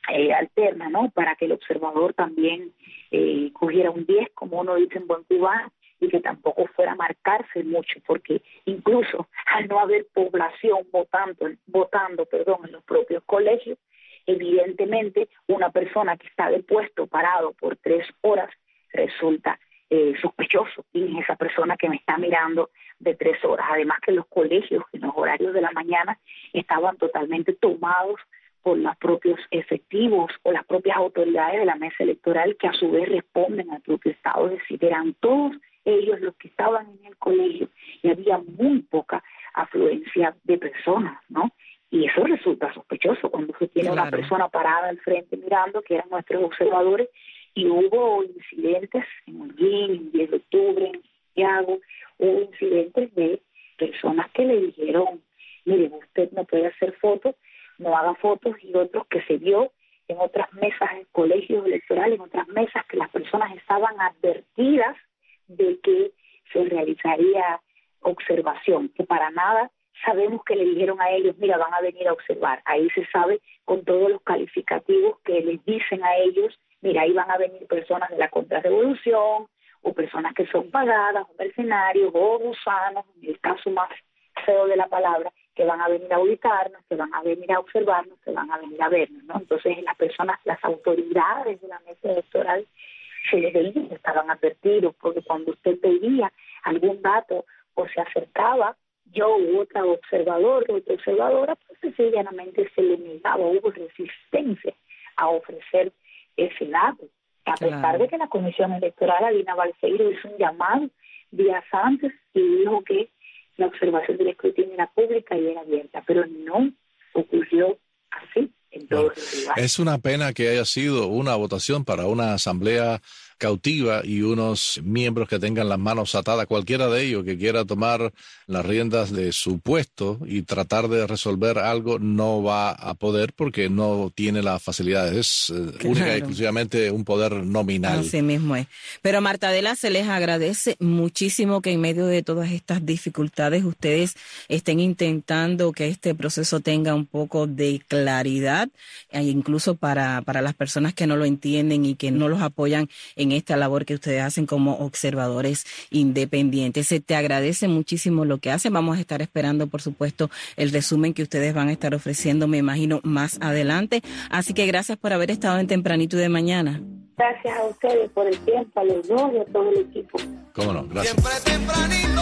eh, alterna, ¿no? Para que el observador también eh, cogiera un diez, como uno dice en buen cubano, y que tampoco fuera a marcarse mucho, porque incluso al no haber población votando, votando perdón, en los propios colegios, evidentemente una persona que está de puesto parado por tres horas resulta eh, sospechoso. ¿Quién es esa persona que me está mirando de tres horas? Además que los colegios en los horarios de la mañana estaban totalmente tomados por los propios efectivos o las propias autoridades de la mesa electoral, que a su vez responden al propio Estado. Es decir, eran todos ellos los que estaban en el colegio y había muy poca afluencia de personas, ¿no? Y eso resulta sospechoso cuando se tiene claro. una persona parada al frente mirando, que eran nuestros observadores, y hubo incidentes en Holguín, en diez de octubre, en Santiago, hubo incidentes de personas que le dijeron, mire, usted no puede hacer fotos, no haga fotos, y otros que se vio en otras mesas en colegios electorales, en otras mesas que las personas estaban advertidas de que se realizaría observación, que para nada sabemos que le dijeron a ellos, mira, van a venir a observar. Ahí se sabe con todos los calificativos que les dicen a ellos, mira, ahí van a venir personas de la contrarrevolución, o personas que son pagadas, o mercenarios, o gusanos, en el caso más feo de la palabra, que van a venir a auditarnos, que van a venir a observarnos, que van a venir a vernos, ¿no? Entonces las personas, las autoridades de la mesa electoral se les veía, estaban advertidos, porque cuando usted pedía algún dato o se acercaba, yo u otra observador, otra observadora, pues sencillamente se le negaba, hubo resistencia a ofrecer ese dato, a pesar claro. de que la Comisión Electoral, Alina Balseiro, hizo un llamado días antes y dijo que la observación del escrutinio era pública y era abierta, pero no ocurrió así. Bueno, es una pena que haya sido una votación para una asamblea cautiva y unos miembros que tengan las manos atadas, cualquiera de ellos que quiera tomar las riendas de su puesto y tratar de resolver algo no va a poder porque no tiene las facilidades, es eh, claro. única y exclusivamente un poder nominal. Así mismo es. Pero Marta Adela, se les agradece muchísimo que en medio de todas estas dificultades ustedes estén intentando que este proceso tenga un poco de claridad, e incluso para, para las personas que no lo entienden y que no los apoyan en esta labor que ustedes hacen como observadores independientes. Se te agradece muchísimo lo que hacen. Vamos a estar esperando, por supuesto, el resumen que ustedes van a estar ofreciendo, me imagino, más adelante. Así que gracias por haber estado en Tempranito de Mañana. Gracias a ustedes por el tiempo, a los dos y a todo el equipo. Cómo no, gracias. Siempre tempranito,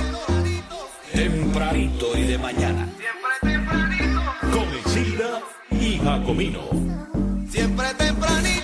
tempranito y de mañana. Siempre tempranito. Con Isilda y Jacomino. Siempre tempranito.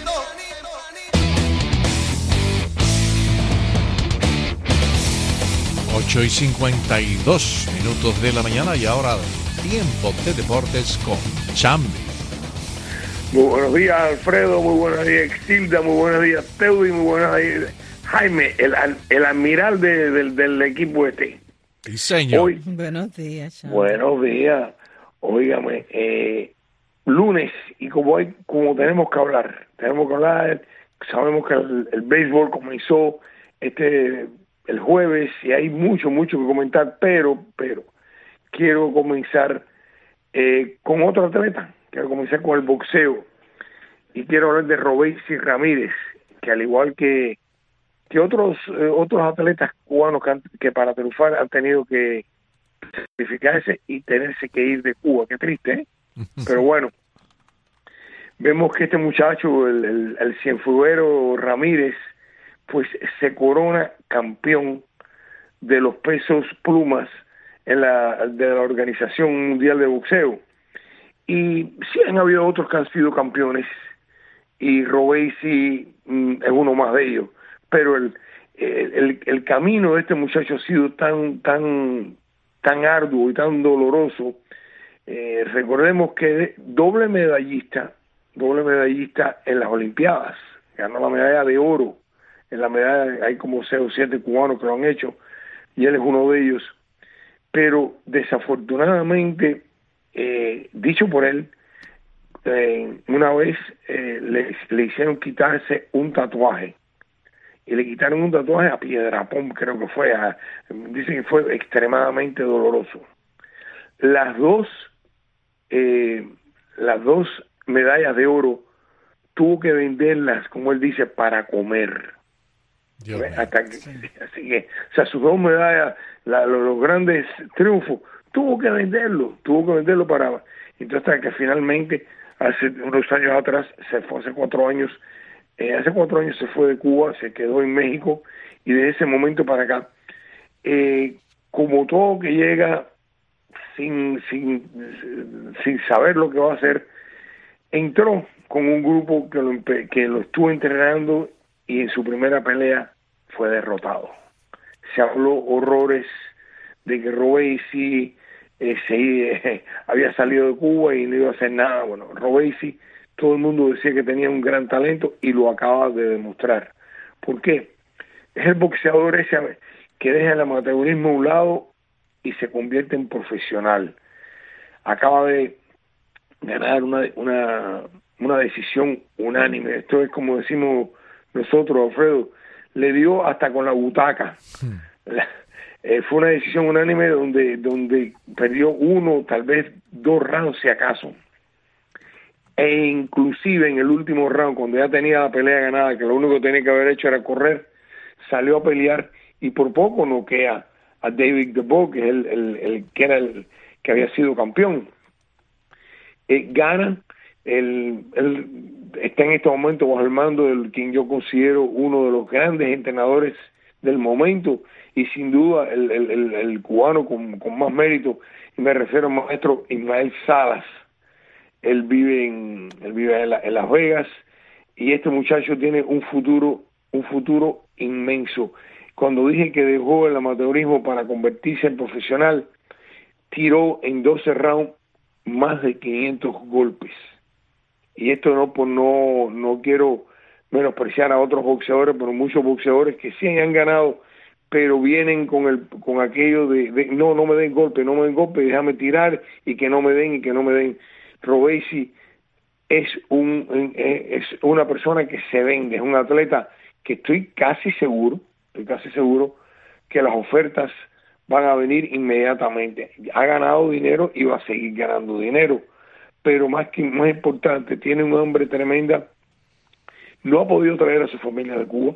ocho y cincuenta y dos minutos de la mañana y ahora tiempo de deportes con Chambi. Muy buenos días, Alfredo, muy buenos días, Exilda, muy buenos días, Teudi, muy buenos días, Jaime, el, el admiral de, del, del equipo este. Sí, señor. Hoy, buenos días, Chambi. Buenos días. Óigame, eh, lunes, y como hay, como tenemos que hablar, tenemos que hablar, sabemos que el, el béisbol comenzó este el jueves y hay mucho, mucho que comentar, pero, pero, quiero comenzar eh, con otro atleta, quiero comenzar con el boxeo, y quiero hablar de Robeisy Ramírez, que al igual que, que otros eh, otros atletas cubanos que, han, que para triunfar han tenido que sacrificarse y tenerse que ir de Cuba, qué triste, ¿eh? Pero bueno, vemos que este muchacho, el, el, el cienfuegero Ramírez, pues se corona campeón de los pesos plumas en la de la Organización Mundial de Boxeo. Y sí han habido otros que han sido campeones, y Robeisy mm, es uno más de ellos, pero el, el, el, el camino de este muchacho ha sido tan, tan, tan arduo y tan doloroso. Eh, recordemos que doble medallista, doble medallista en las Olimpiadas, ganó la medalla de oro. En la medalla hay como seis o siete cubanos que lo han hecho, y él es uno de ellos. Pero desafortunadamente, eh, dicho por él, eh, una vez eh, le, le hicieron quitarse un tatuaje, y le quitaron un tatuaje a Piedrapón, creo que fue, a, dicen que fue extremadamente doloroso. Las dos, eh, las dos medallas de oro tuvo que venderlas, como él dice, para comer. Hasta que, sí. Así que, o sea, sus dos medallas, la, los, los grandes triunfos, tuvo que venderlo, tuvo que venderlo para... Entonces, hasta que finalmente, hace unos años atrás, se fue, hace cuatro años, eh, hace cuatro años se fue de Cuba, se quedó en México, y de ese momento para acá, eh, como todo que llega sin, sin, sin saber lo que va a hacer, entró con un grupo que lo, que lo estuvo entrenando y en su primera pelea fue derrotado. Se habló horrores de que Robeisy eh, se, eh, había salido de Cuba y no iba a hacer nada. Bueno, Robeisy, todo el mundo decía que tenía un gran talento y lo acaba de demostrar. ¿Por qué? Es el boxeador ese que deja el amateurismo a un lado y se convierte en profesional. Acaba de ganar una, una, una decisión unánime. Esto es como decimos nosotros, Alfredo, le dio hasta con la butaca. Hmm. La, eh, fue una decisión unánime donde, donde perdió uno, tal vez dos rounds si acaso. E inclusive en el último round, cuando ya tenía la pelea ganada, que lo único que tenía que haber hecho era correr, salió a pelear y por poco noquea a David Dubois, que es el, el, el que era el que había sido campeón. Eh, gana, el, el, está en este momento bajo el mando del quien yo considero uno de los grandes entrenadores del momento y sin duda el, el, el, el cubano con, con más mérito, y me refiero al maestro Ismael Salas. Él vive en él vive en, la, en Las Vegas y este muchacho tiene un futuro un futuro inmenso. Cuando dije que dejó el amateurismo para convertirse en profesional, tiró en doce rounds más de quinientos golpes. Y esto no por no no quiero menospreciar a otros boxeadores, pero muchos boxeadores que sí han ganado, pero vienen con el con aquello de, de no, no me den golpe, no me den golpe, déjame tirar y que no me den y que no me den. Robeisy es un es una persona que se vende, es un atleta que estoy casi seguro, estoy casi seguro que las ofertas van a venir inmediatamente. Ha ganado dinero y va a seguir ganando dinero, pero más que más importante, tiene un hambre tremenda. No ha podido traer a su familia de Cuba.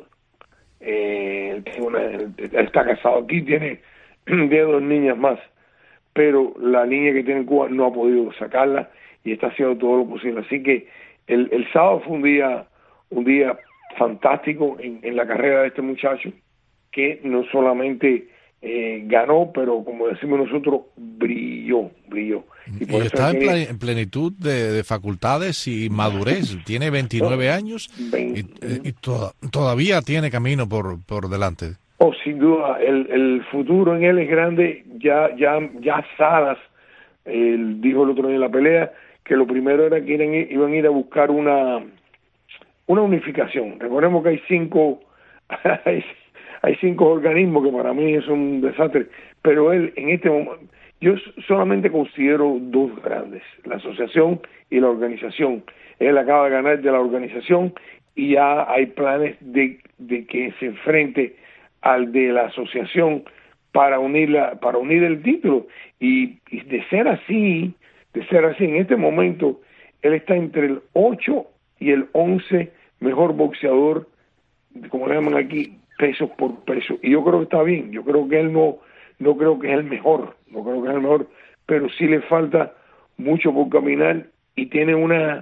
Eh, tiene una, está casado aquí, tiene, tiene dos niñas más, pero la niña que tiene en Cuba no ha podido sacarla y está haciendo todo lo posible. Así que el, el sábado fue un día un día fantástico en, en la carrera de este muchacho, que no solamente eh, ganó, pero como decimos nosotros, brilló, brilló. Y, por y eso está en, que, en plenitud de, de facultades y madurez. Tiene veintinueve años y, y to, todavía tiene camino por, por delante. Oh, sin duda, el, el futuro en él es grande. Ya ya ya Salas él dijo el otro día en la pelea que lo primero era que iban, iban a ir a buscar una una unificación. Recordemos que hay cinco hay, hay cinco organismos que para mí es un desastre, pero él en este momento, yo solamente considero dos grandes, la asociación y la organización. Él acaba de ganar de la organización y ya hay planes de, de que se enfrente al de la asociación para unirla, para unir el título. Y, y de ser así, de ser así, en este momento, él está entre el ocho y el once mejor boxeador, como le llaman aquí, pesos por peso. Y yo creo que está bien, yo creo que él no, no creo que es el mejor, no creo que es el mejor, pero sí le falta mucho por caminar y tiene una,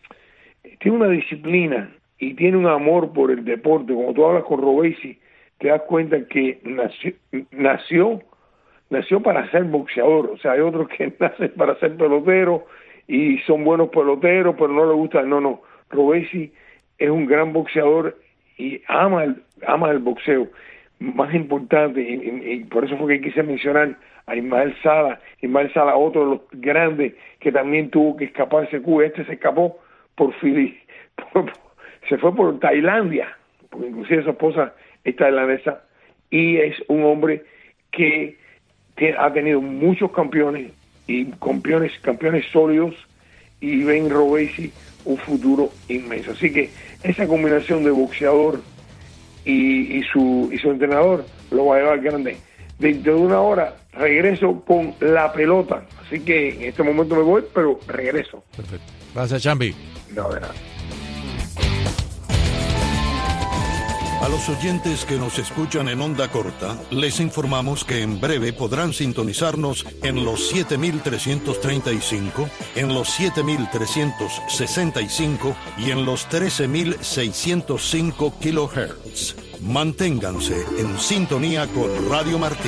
tiene una disciplina y tiene un amor por el deporte. Como tú hablas con Robeisy, te das cuenta que nació, nació, nació para ser boxeador. O sea, hay otros que nacen para ser pelotero y son buenos peloteros, pero no les gusta. No, no. Robeisy es un gran boxeador y ama el, ama el boxeo. Más importante, y, y, y por eso fue que quise mencionar a Ismael Salas. Ismael Salas, otro de los grandes que también tuvo que escaparse de Cuba. Este se escapó por Fili, por, se fue por Tailandia, porque inclusive su esposa es tailandesa, y es un hombre que, que ha tenido muchos campeones y campeones, campeones sólidos, y ven Robeisy un futuro inmenso. Así que esa combinación de boxeador y, y su y su entrenador lo va a llevar grande. Dentro de una hora regreso con la pelota, así que en este momento me voy, pero regreso. Perfecto. Gracias, Chambi. No, de nada. A los oyentes que nos escuchan en onda corta, les informamos que en breve podrán sintonizarnos en los siete mil trescientos treinta y cinco, en los siete mil trescientos sesenta y cinco y en los trece mil seiscientos cinco kilohertz. Manténganse en sintonía con Radio Martí.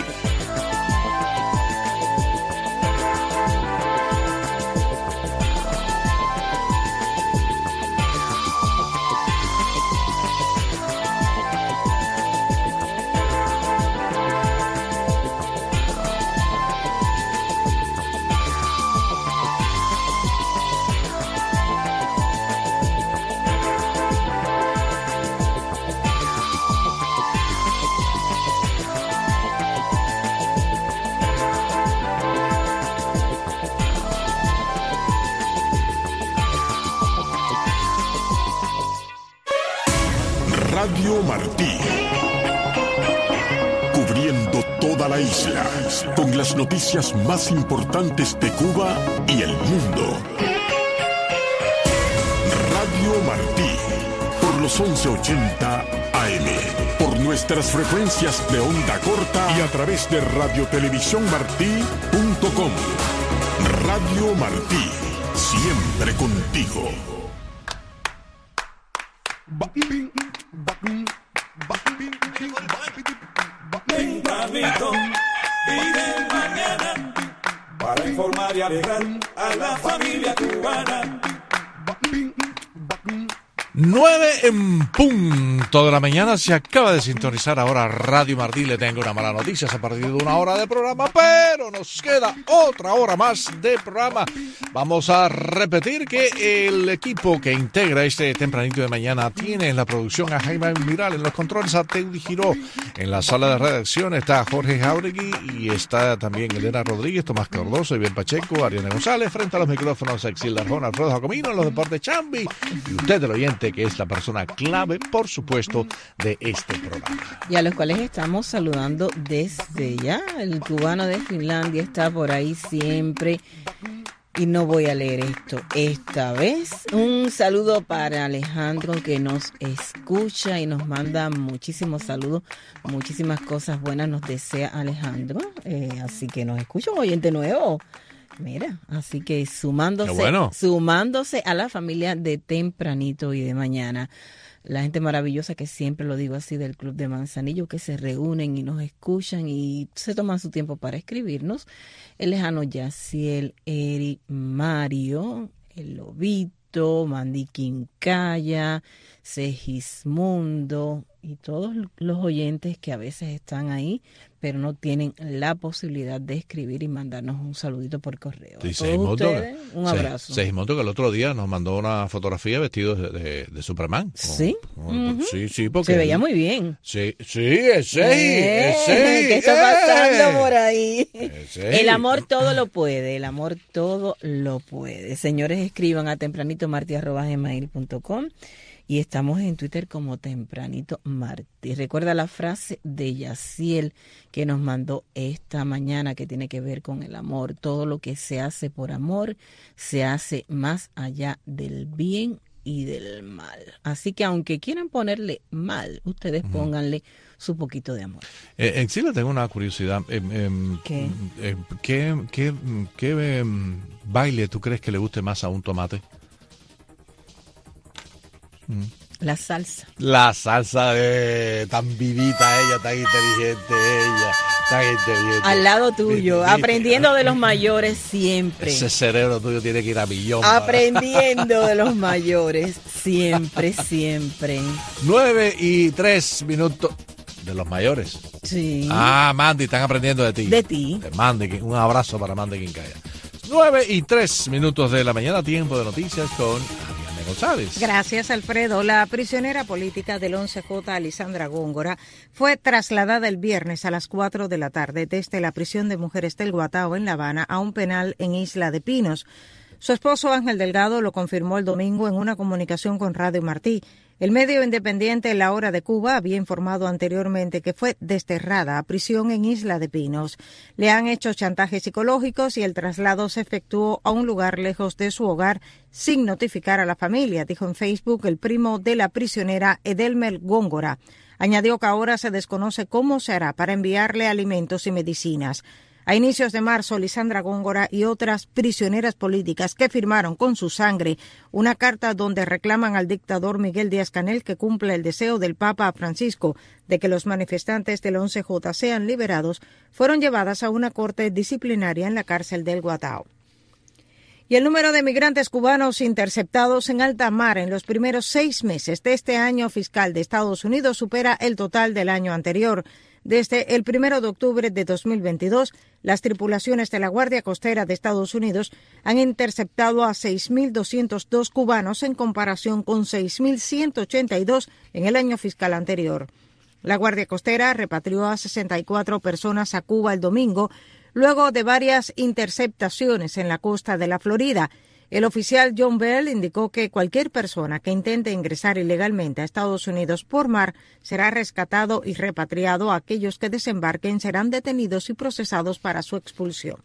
Radio Martí, cubriendo toda la isla, con las noticias más importantes de Cuba y el mundo. Radio Martí, por los once ochenta A M, por nuestras frecuencias de onda corta y a través de radio televisión martí punto com. Radio Martí, siempre contigo. Tempranito y de mañana, para informar y alegrar a la familia cubana. Nueve en punto de la mañana, se acaba de sintonizar ahora Radio Martí. Le tengo una mala noticia, se ha perdido una hora de programa, pero nos queda otra hora más de programa. Vamos a repetir que el equipo que integra este tempranito de mañana tiene en la producción a Jaime Miral, en los controles a Teudy Giró, en la sala de redacción está Jorge Jauregui y está también Elena Rodríguez, Tomás Cardoso, Iván Pacheco, Ariana González, frente a los micrófonos Exil Arjona, Alfredo Jacomino, en los deportes Chambi y usted el oyente, que es la persona clave, por supuesto, de este programa. Y a los cuales estamos saludando desde ya. El cubano de Finlandia está por ahí siempre. Y no voy a leer esto esta vez. Un saludo para Alejandro, que nos escucha y nos manda muchísimos saludos, muchísimas cosas buenas nos desea Alejandro. Eh, así que nos escucha un oyente nuevo. Mira, así que sumándose, bueno. sumándose a la familia de tempranito y de mañana. La gente maravillosa, que siempre lo digo así, del Club de Manzanillo, que se reúnen y nos escuchan y se toman su tiempo para escribirnos. El lejano Yaciel, Eri, Mario, el Lobito, Mandy Quincaya, Segismundo y todos los oyentes que a veces están ahí, pero no tienen la posibilidad de escribir y mandarnos un saludito por correo. Sí, a todos ustedes, un abrazo. Segismundo, que el otro día nos mandó una fotografía vestido de, de, de Superman. ¿Sí? Como, uh-huh. Sí, sí, porque... Se veía muy bien. Sí, sí, es Segi, eh, es Segi. ¿Qué está pasando eh. por ahí? El amor todo lo puede, el amor todo lo puede. Señores, escriban a tempranito martí arroba gmail punto com. Y estamos en Twitter como Tempranito Martí. Recuerda la frase de Yaciel que nos mandó esta mañana, que tiene que ver con el amor. Todo lo que se hace por amor se hace más allá del bien y del mal. Así que aunque quieran ponerle mal, ustedes uh-huh. pónganle su poquito de amor. Eh, en sí le tengo una curiosidad. Eh, eh, ¿Qué? Eh, ¿Qué, qué, qué eh, baile tú crees que le guste más a un tomate? La salsa. La salsa de tan vivita ella, tan inteligente ella, tan inteligente. Al lado tuyo, ¿viste? Aprendiendo de los mayores siempre. Ese cerebro tuyo tiene que ir a millón. Aprendiendo para... de los mayores siempre, siempre. Nueve y tres minutos. De los mayores. Sí. Ah, Mandy, están aprendiendo de ti. De ti. De Mandy, un abrazo para Mandy Quincaya. Nueve y tres minutos de la mañana, tiempo de noticias con Ariana González. Gracias, Alfredo. La prisionera política del once J, Lisandra Góngora, fue trasladada el viernes a las cuatro de la tarde desde la prisión de mujeres del Guatao en La Habana a un penal en Isla de Pinos. Su esposo Ángel Delgado lo confirmó el domingo en una comunicación con Radio Martí. El medio independiente La Hora de Cuba había informado anteriormente que fue desterrada a prisión en Isla de Pinos. Le han hecho chantajes psicológicos y el traslado se efectuó a un lugar lejos de su hogar sin notificar a la familia, dijo en Facebook el primo de la prisionera, Edelmer Góngora. Añadió que ahora se desconoce cómo se hará para enviarle alimentos y medicinas. A inicios de marzo, Lisandra Góngora y otras prisioneras políticas que firmaron con su sangre una carta donde reclaman al dictador Miguel Díaz-Canel que cumpla el deseo del Papa Francisco de que los manifestantes del once J sean liberados, fueron llevadas a una corte disciplinaria en la cárcel del Guatao. Y el número de migrantes cubanos interceptados en alta mar en los primeros seis meses de este año fiscal de Estados Unidos supera el total del año anterior. Desde el primero de octubre de dos mil veintidós, las tripulaciones de la Guardia Costera de Estados Unidos han interceptado a seis mil doscientos dos cubanos en comparación con seis mil ciento ochenta y dos en el año fiscal anterior. La Guardia Costera repatrió a sesenta y cuatro personas a Cuba el domingo, luego de varias interceptaciones en la costa de la Florida. El oficial John Bell indicó que cualquier persona que intente ingresar ilegalmente a Estados Unidos por mar será rescatado y repatriado. Aquellos que desembarquen serán detenidos y procesados para su expulsión.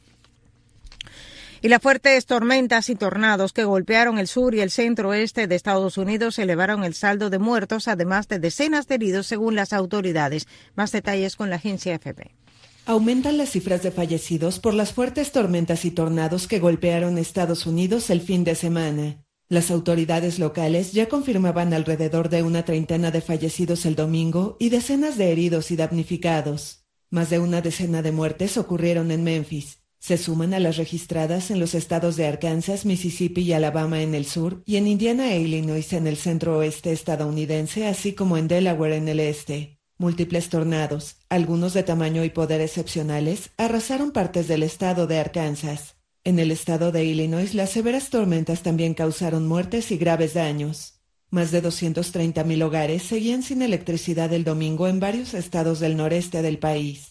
Y las fuertes tormentas y tornados que golpearon el sur y el centro-oeste de Estados Unidos elevaron el saldo de muertos, además de decenas de heridos, según las autoridades. Más detalles con la agencia F P. Aumentan las cifras de fallecidos por las fuertes tormentas y tornados que golpearon Estados Unidos el fin de semana. Las autoridades locales ya confirmaban alrededor de una treintena de fallecidos el domingo y decenas de heridos y damnificados. Más de una decena de muertes ocurrieron en Memphis. Se suman a las registradas en los estados de Arkansas, Mississippi y Alabama en el sur, y en Indiana e Illinois en el centro-oeste estadounidense, así como en Delaware en el este. Múltiples tornados, algunos de tamaño y poder excepcionales, arrasaron partes del estado de Arkansas. En el estado de Illinois, las severas tormentas también causaron muertes y graves daños. Más de doscientos treinta mil hogares seguían sin electricidad el domingo en varios estados del noreste del país.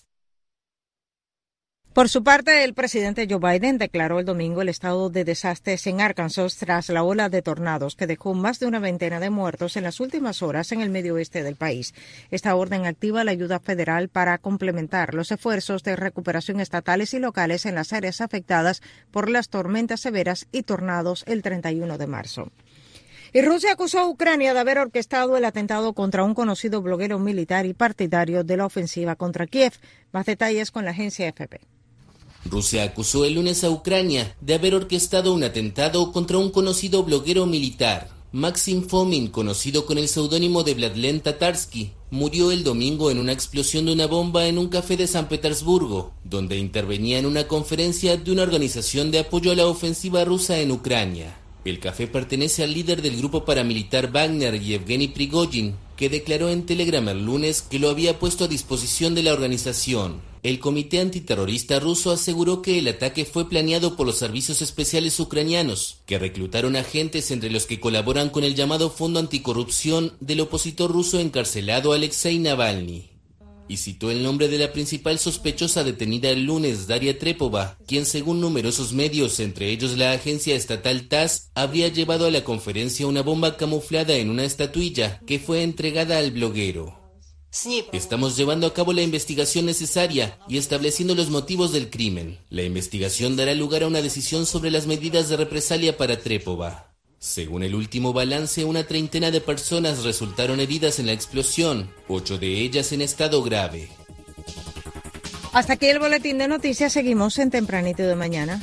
Por su parte, el presidente Joe Biden declaró el domingo el estado de desastres en Arkansas tras la ola de tornados que dejó más de una veintena de muertos en las últimas horas en el medio oeste del país. Esta orden activa la ayuda federal para complementar los esfuerzos de recuperación estatales y locales en las áreas afectadas por las tormentas severas y tornados el treinta y uno de marzo. Y Rusia acusó a Ucrania de haber orquestado el atentado contra un conocido bloguero militar y partidario de la ofensiva contra Kiev. Más detalles con la agencia F P. Rusia acusó el lunes a Ucrania de haber orquestado un atentado contra un conocido bloguero militar. Maxim Fomin, conocido con el seudónimo de Vladlen Tatarsky, murió el domingo en una explosión de una bomba en un café de San Petersburgo, donde intervenía en una conferencia de una organización de apoyo a la ofensiva rusa en Ucrania. El café pertenece al líder del grupo paramilitar Wagner, Yevgeny Prigozhin, que declaró en Telegram el lunes que lo había puesto a disposición de la organización. El comité antiterrorista ruso aseguró que el ataque fue planeado por los servicios especiales ucranianos, que reclutaron agentes entre los que colaboran con el llamado Fondo Anticorrupción del opositor ruso encarcelado Alexei Navalny. Y citó el nombre de la principal sospechosa detenida el lunes, Daria Trepova, quien según numerosos medios, entre ellos la agencia estatal T A S S, habría llevado a la conferencia una bomba camuflada en una estatuilla que fue entregada al bloguero. Estamos llevando a cabo la investigación necesaria y estableciendo los motivos del crimen. La investigación dará lugar a una decisión sobre las medidas de represalia para Trepova. Según el último balance, una treintena de personas resultaron heridas en la explosión, ocho de ellas en estado grave. Hasta aquí el boletín de noticias. Seguimos en Tempranito de Mañana.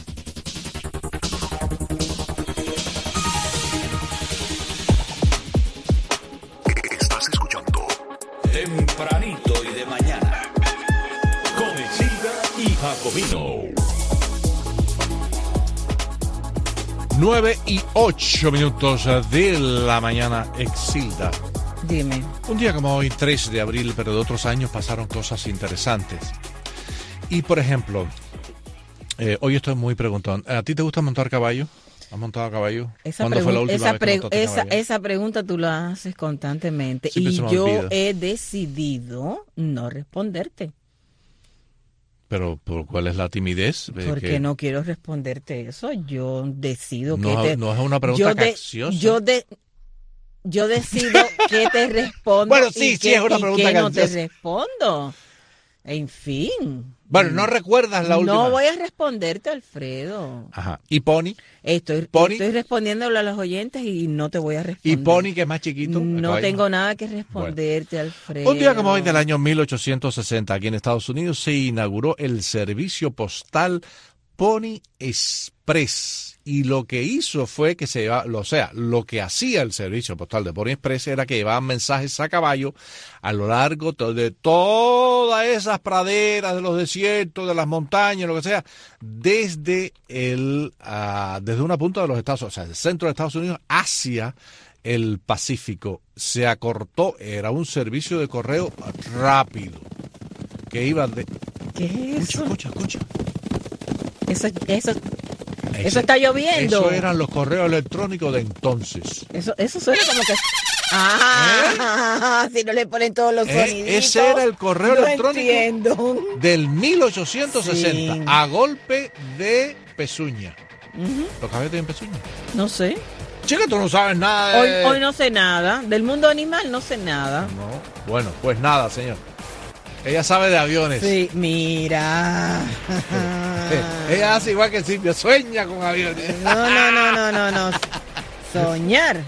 Estás escuchando Tempranito y de Mañana con Isilda y Jacobino. nueve y ocho minutos de la mañana, Exilda. Dime. Un día como hoy, tres de abril, pero de otros años pasaron cosas interesantes. Y, por ejemplo, eh, hoy estoy muy preguntón. ¿A ti te gusta montar caballo? ¿Has montado a caballo? Esa ¿Cuándo fue la última esa vez que pre montaste esa, caballo? esa pregunta tú la haces constantemente. Siempre y se me yo olvida. he decidido no responderte. Pero, ¿por cuál es la timidez? De Porque que no quiero responderte eso. Yo decido no, que te... no es una pregunta yo de, capciosa. Yo, de, yo decido que te respondo Bueno, sí, y sí, que, es una y pregunta que no te capciosa. respondo. En fin. Bueno, ¿no recuerdas la última? No voy a responderte, Alfredo. Ajá. ¿Y Pony? Estoy, ¿Pony? estoy respondiéndole a los oyentes y no te voy a responder. ¿Y Pony, que es más chiquito? No Acá tengo hay... nada que responderte, bueno. Alfredo. Un día como hoy del año mil ochocientos sesenta, aquí en Estados Unidos, se inauguró el servicio postal Pony Express. Y lo que hizo fue que se llevaba, o sea, lo que hacía el servicio postal de Pony Express era que llevaban mensajes a caballo a lo largo de todas esas praderas, de los desiertos, de las montañas, lo que sea, desde el uh, desde una punta de los Estados Unidos, o sea, el centro de Estados Unidos hacia el Pacífico. Se acortó, era un servicio de correo rápido que iba de... ¿Qué es eso? Escucha, escucha, escucha. Eso, eso... Ese, eso está lloviendo. Eso eran los correos electrónicos de entonces. Eso, eso suena como que... Ah, ¿eh? Si no le ponen todos los soniditos. Eh, ese era el correo no electrónico entiendo. Del mil ochocientos sesenta, sí. A golpe de pezuña. Uh-huh. ¿Los caballos tienen pezuña? No sé. Chica, tú no sabes nada de... Hoy, hoy no sé nada. Del mundo animal no sé nada. No. Bueno, pues nada, señor. Ella sabe de aviones. Sí, mira. Ella hace igual que Silvia, sueña con aviones. No, no, no, no, no, no. Soñar.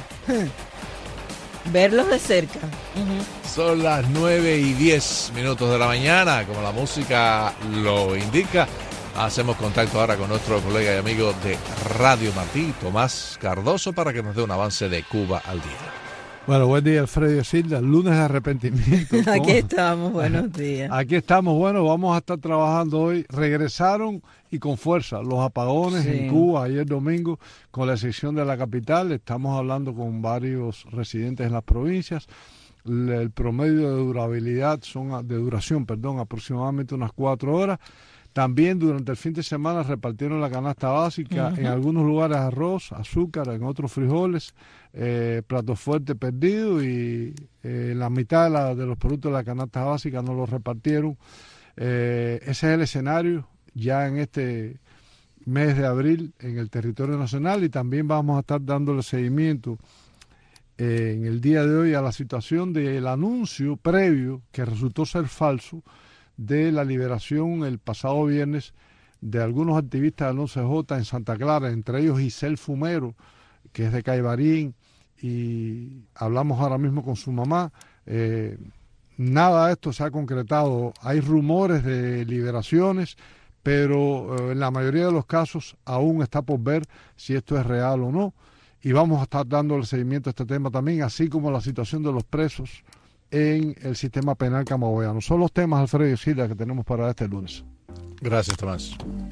Verlos de cerca. Uh-huh. Son las nueve y diez minutos de la mañana, como la música lo indica. Hacemos contacto ahora con nuestro colega y amigo de Radio Martí, Tomás Cardoso, para que nos dé un avance de Cuba al día. Bueno, buen día, Alfredo Silva, lunes de arrepentimiento. Aquí estamos, buenos días. Aquí estamos, bueno, vamos a estar trabajando hoy. Regresaron y con fuerza los apagones sí. en Cuba ayer domingo, con la excepción de la capital. Estamos hablando con varios residentes en las provincias. El promedio de durabilidad, son de duración, perdón, aproximadamente unas cuatro horas. También durante el fin de semana repartieron la canasta básica, uh-huh. en algunos lugares arroz, azúcar, en otros frijoles, eh, plato fuerte perdido y eh, la mitad de, la, de los productos de la canasta básica no los repartieron. Eh, ese es el escenario ya en este mes de abril en el territorio nacional, y también vamos a estar dándole seguimiento eh, en el día de hoy a la situación del anuncio previo que resultó ser falso de la liberación el pasado viernes de algunos activistas del once jota en Santa Clara, entre ellos Giselle Fumero, que es de Caibarín, y hablamos ahora mismo con su mamá. Eh, nada de esto se ha concretado. Hay rumores de liberaciones, pero eh, en la mayoría de los casos aún está por ver si esto es real o no. Y vamos a estar dándole seguimiento a este tema también, así como la situación de los presos en el sistema penal camagüeyano. Son los temas, Alfredo y Silvia, que tenemos para este lunes. Gracias, Tomás.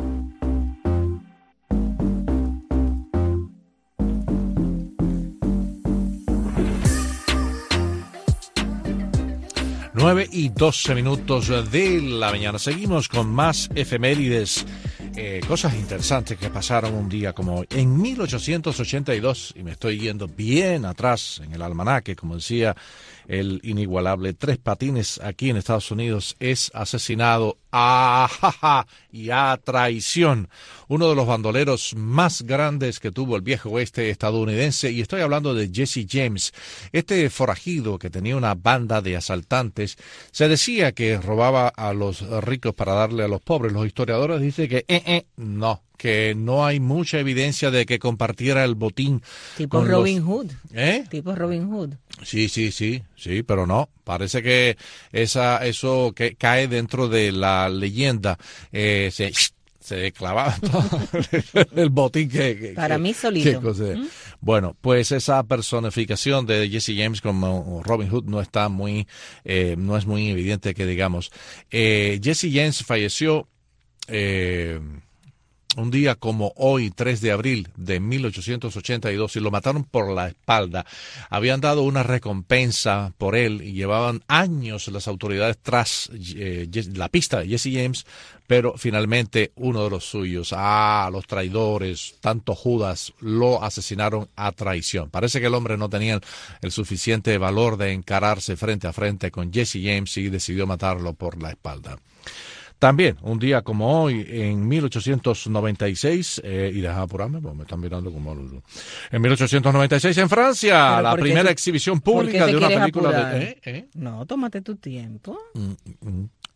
Nueve y doce minutos de la mañana. Seguimos con más efemérides. Eh, cosas interesantes que pasaron un día como hoy. En mil ochocientos ochenta y dos, y me estoy yendo bien atrás en el almanaque, como decía el inigualable Tres Patines, aquí en Estados Unidos es asesinado a jaja y a traición uno de los bandoleros más grandes que tuvo el viejo oeste estadounidense, y estoy hablando de Jesse James. Este forajido que tenía una banda de asaltantes, se decía que robaba a los ricos para darle a los pobres. Los historiadores dicen que eh, eh, no, que no hay mucha evidencia de que compartiera el botín. Tipo Robin los... Hood. ¿Eh? Tipo Robin Hood. Sí, sí, sí, sí, pero no. Parece que esa, eso que cae dentro de la leyenda. Eh, se, se clavaba todo el botín que... que Para que, mí solito. Que, ¿Mm? Bueno, pues esa personificación de Jesse James como Robin Hood no está muy, eh, no es muy evidente que digamos. Eh, Jesse James falleció... Eh, un día como hoy, tres de abril de mil ochocientos ochenta y dos, y lo mataron por la espalda. Habían dado una recompensa por él y llevaban años las autoridades tras eh, la pista de Jesse James, pero finalmente uno de los suyos, ah, los traidores, tanto Judas, lo asesinaron a traición. Parece que el hombre no tenía el, el suficiente valor de encararse frente a frente con Jesse James y decidió matarlo por la espalda. También, un día como hoy, en mil ochocientos noventa y seis, eh, y deja apurarme, porque me están mirando como... En mil ochocientos noventa y seis, en Francia, la primera tú, exhibición pública de una película apurar? de... ¿Eh? ¿Eh? No, tómate tu tiempo. Mm, mm,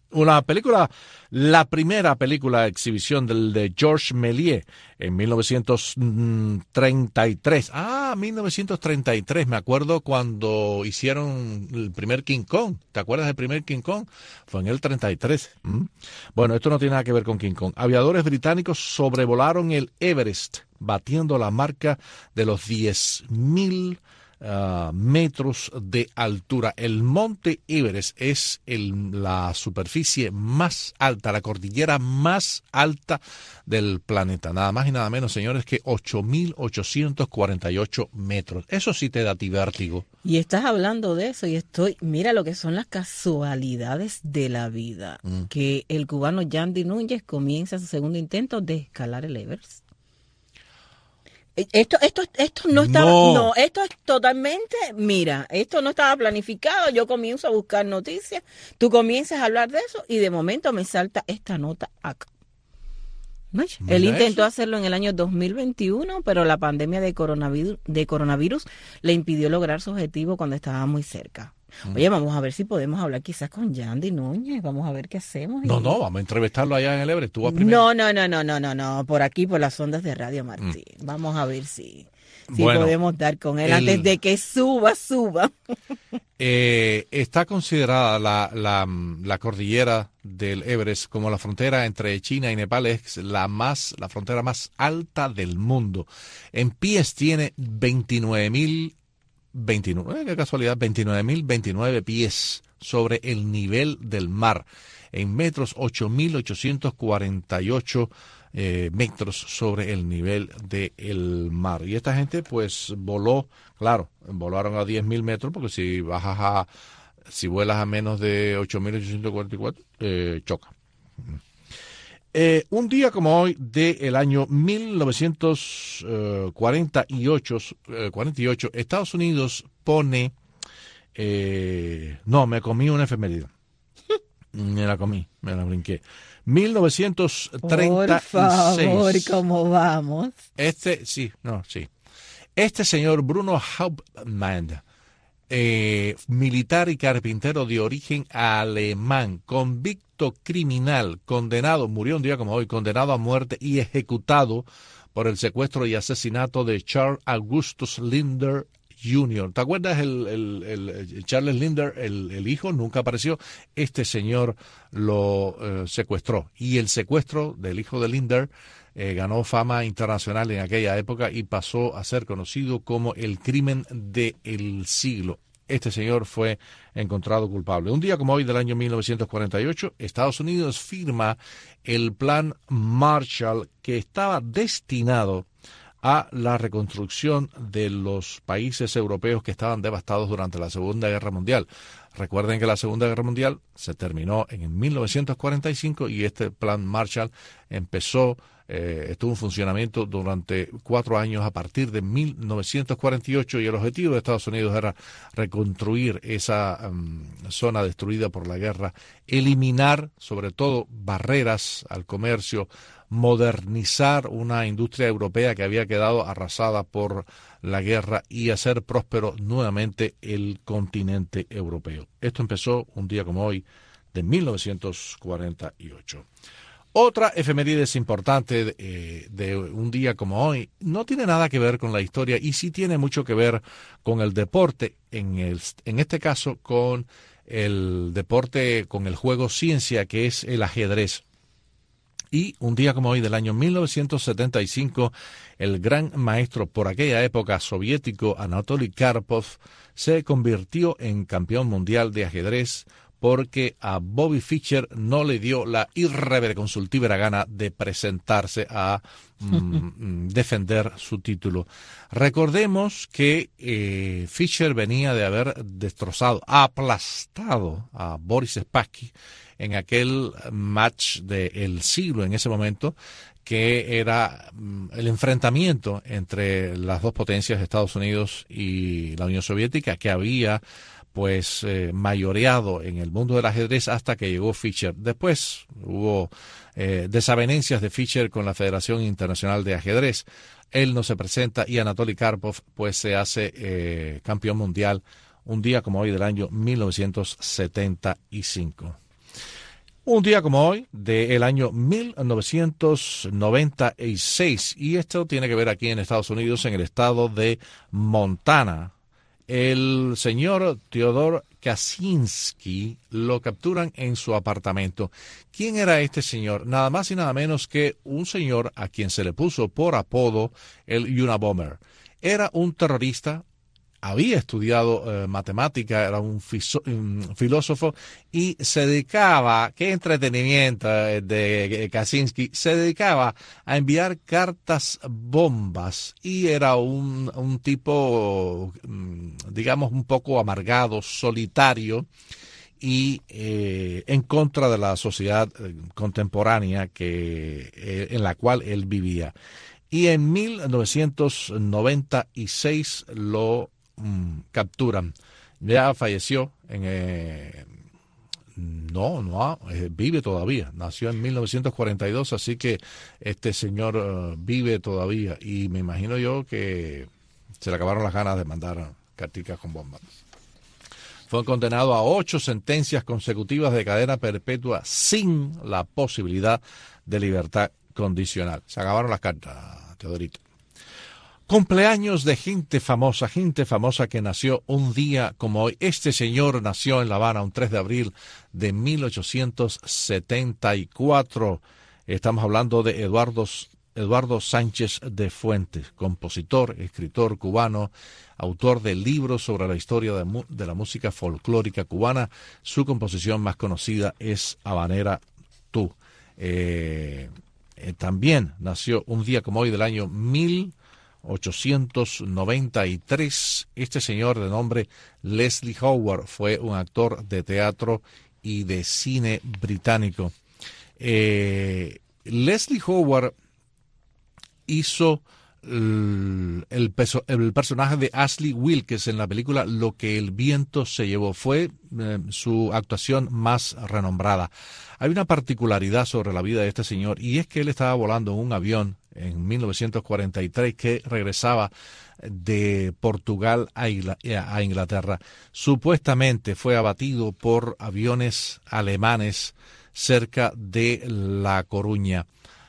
Una película, la primera película de exhibición del de Georges Méliès en mil novecientos treinta y tres. Ah, mil novecientos treinta y tres, me acuerdo cuando hicieron el primer King Kong. ¿Te acuerdas del primer King Kong? Fue en el treinta y tres. ¿Mm? Bueno, esto no tiene nada que ver con King Kong. Aviadores británicos sobrevolaron el Everest, batiendo la marca de los diez mil Uh, metros de altura. El monte Everest es el, la superficie más alta, la cordillera más alta del planeta. Nada más y nada menos, señores, que ocho mil ochocientos cuarenta y ocho metros. Eso sí te da a ti vértigo. Y estás hablando de eso y estoy, mira lo que son las casualidades de la vida. Mm. Que el cubano Yandy Núñez comienza su segundo intento de escalar el Everest. Esto, esto, esto no estaba, no. no, esto es totalmente, mira, esto no estaba planificado. Yo comienzo a buscar noticias, tú comienzas a hablar de eso y de momento me salta esta nota acá. Él intentó eso. hacerlo en el año dos mil veintiuno, pero la pandemia de coronavirus, de coronavirus le impidió lograr su objetivo cuando estaba muy cerca. Oye, vamos a ver si podemos hablar quizás con Yandy Núñez, vamos a ver qué hacemos. No, y... no, vamos a entrevistarlo allá en el Everest. ¿Tú vas primero? No, no, no, no, no, no, no, por aquí, por las ondas de Radio Martí. Mm. Vamos a ver si, si bueno, podemos dar con él el, antes de que suba, suba. eh, está considerada la, la, la cordillera del Everest como la frontera entre China y Nepal, es la más, la frontera más alta del mundo. En pies tiene veintinueve mil veintinueve, qué casualidad, veintinueve mil veintinueve pies sobre el nivel del mar. En metros, ocho mil ochocientos cuarenta y ocho eh, metros sobre el nivel del mar. Y esta gente pues voló, claro, volaron a diez mil metros, porque si bajas a, si vuelas a menos de ocho mil ochocientos cuarenta y cuatro, eh, choca. Eh, un día como hoy del año mil novecientos cuarenta y ocho, eh, cuarenta y ocho, Estados Unidos pone, eh, no, me comí una efeméride, me la comí, me la brinqué, mil novecientos treinta y seis. Por favor, ¿cómo vamos? Este, sí, no, sí, este señor Bruno Hauptmann, eh, militar y carpintero de origen alemán, convicto criminal, condenado, murió un día como hoy, condenado a muerte y ejecutado por el secuestro y asesinato de Charles Augustus Linder junior ¿Te acuerdas el, el, el Charles Linder, el, el hijo? Nunca apareció. Este señor lo eh, secuestró. Y el secuestro del hijo de Linder eh, ganó fama internacional en aquella época y pasó a ser conocido como el crimen del siglo. Este señor fue encontrado culpable. Un día como hoy del año mil novecientos cuarenta y ocho, Estados Unidos firma el Plan Marshall, que estaba destinado a la reconstrucción de los países europeos que estaban devastados durante la Segunda Guerra Mundial. Recuerden que la Segunda Guerra Mundial se terminó en mil novecientos cuarenta y cinco y este Plan Marshall empezó, eh, estuvo en funcionamiento durante cuatro años a partir de mil novecientos cuarenta y ocho, y el objetivo de Estados Unidos era reconstruir esa um, zona destruida por la guerra, eliminar sobre todo barreras al comercio, modernizar una industria europea que había quedado arrasada por la guerra y hacer próspero nuevamente el continente europeo. Esto empezó un día como hoy de mil novecientos cuarenta y ocho. Otra efeméride importante de, eh, de un día como hoy no tiene nada que ver con la historia y sí tiene mucho que ver con el deporte, en, el, en este caso con el deporte, con el juego ciencia, que es el ajedrez. Y un día como hoy del año mil novecientos setenta y cinco, el gran maestro por aquella época soviético Anatoly Karpov se convirtió en campeón mundial de ajedrez porque a Bobby Fischer no le dio la irreconsultível gana de presentarse a mm, defender su título. Recordemos que eh, Fischer venía de haber destrozado, aplastado a Boris Spassky en aquel match del siglo en ese momento, que era el enfrentamiento entre las dos potencias, Estados Unidos y la Unión Soviética, que había pues eh, mayoreado en el mundo del ajedrez hasta que llegó Fischer. Después hubo eh, desavenencias de Fischer con la Federación Internacional de Ajedrez. Él no se presenta y Anatoly Karpov pues se hace eh, campeón mundial un día como hoy del año mil novecientos setenta y cinco. Un día como hoy, del año mil novecientos noventa y seis, y esto tiene que ver aquí en Estados Unidos, en el estado de Montana. El señor Theodore Kaczynski lo capturan en su apartamento. ¿Quién era este señor? Nada más y nada menos que un señor a quien se le puso por apodo el Unabomber. Era un terrorista, había estudiado eh, matemática, era un, fiso, un filósofo y se dedicaba, qué entretenimiento eh, de Kaczynski, se dedicaba a enviar cartas bombas y era un, un tipo, digamos, un poco amargado, solitario y eh, en contra de la sociedad contemporánea que, eh, en la cual él vivía. Y en mil novecientos noventa y seis lo capturan. Ya falleció en eh, no, no eh, vive todavía. Nació en mil novecientos cuarenta y dos, así que este señor uh, vive todavía y me imagino yo que se le acabaron las ganas de mandar carticas con bombas. Fue condenado a ocho sentencias consecutivas de cadena perpetua sin la posibilidad de libertad condicional. Se acabaron las cartas, Teodorito. Cumpleaños de gente famosa, gente famosa que nació un día como hoy. Este señor nació en La Habana un tres de abril de mil ochocientos setenta y cuatro. Estamos hablando de Eduardo, Eduardo Sánchez de Fuentes, compositor, escritor cubano, autor de libros sobre la historia de, de la música folclórica cubana. Su composición más conocida es Habanera Tú. Eh, eh, también nació un día como hoy del año mil ochocientos noventa y tres. Este señor de nombre Leslie Howard fue un actor de teatro y de cine británico. Eh, Leslie Howard hizo el, el, peso, el personaje de Ashley Wilkes en la película Lo que el viento se llevó. Fue eh, su actuación más renombrada. Hay una particularidad sobre la vida de este señor y es que él estaba volando en un avión en mil novecientos cuarenta y tres que regresaba de Portugal a Inglaterra. Supuestamente fue abatido por aviones alemanes cerca de La Coruña.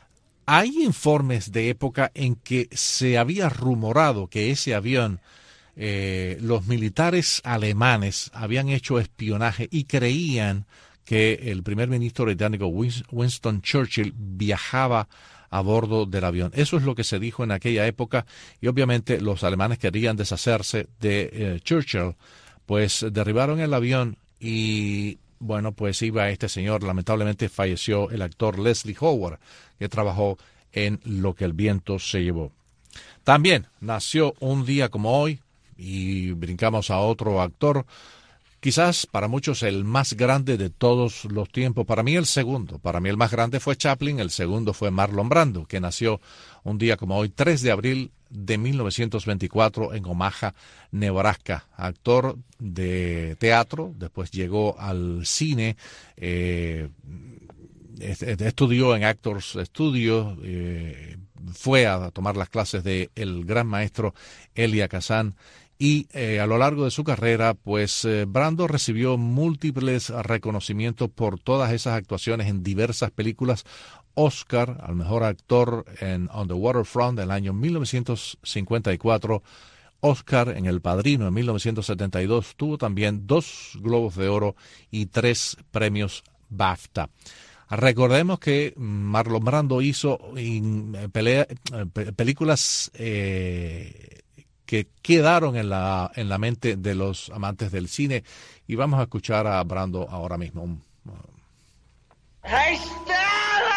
Hay informes de época en que se había rumorado que ese avión, eh, los militares alemanes habían hecho espionaje y creían que el primer ministro británico Winston Churchill viajaba a bordo del avión. Eso es lo que se dijo en aquella época y obviamente los alemanes querían deshacerse de eh, Churchill, pues derribaron el avión y bueno, pues iba este señor. Lamentablemente falleció el actor Leslie Howard, que trabajó en Lo que el viento se llevó. También nació un día como hoy y brincamos a otro actor, quizás para muchos el más grande de todos los tiempos, para mí el segundo, para mí el más grande fue Chaplin, el segundo fue Marlon Brando, que nació un día como hoy, tres de abril de mil novecientos veinticuatro en Omaha, Nebraska, actor de teatro, después llegó al cine, eh, estudió en Actors Studio, eh, fue a tomar las clases de el gran maestro Elia Kazan. Y eh, a lo largo de su carrera, pues eh, Brando recibió múltiples reconocimientos por todas esas actuaciones en diversas películas. Oscar al mejor actor en On the Waterfront del año mil novecientos cincuenta y cuatro. Oscar en El Padrino en mil novecientos setenta y dos. Tuvo también dos Globos de Oro y tres premios BAFTA. Recordemos que Marlon Brando hizo in, pelea, pe, películas eh, que quedaron en la, en la mente de los amantes del cine. Y vamos a escuchar a Brando ahora mismo. ¡Hey, Stella!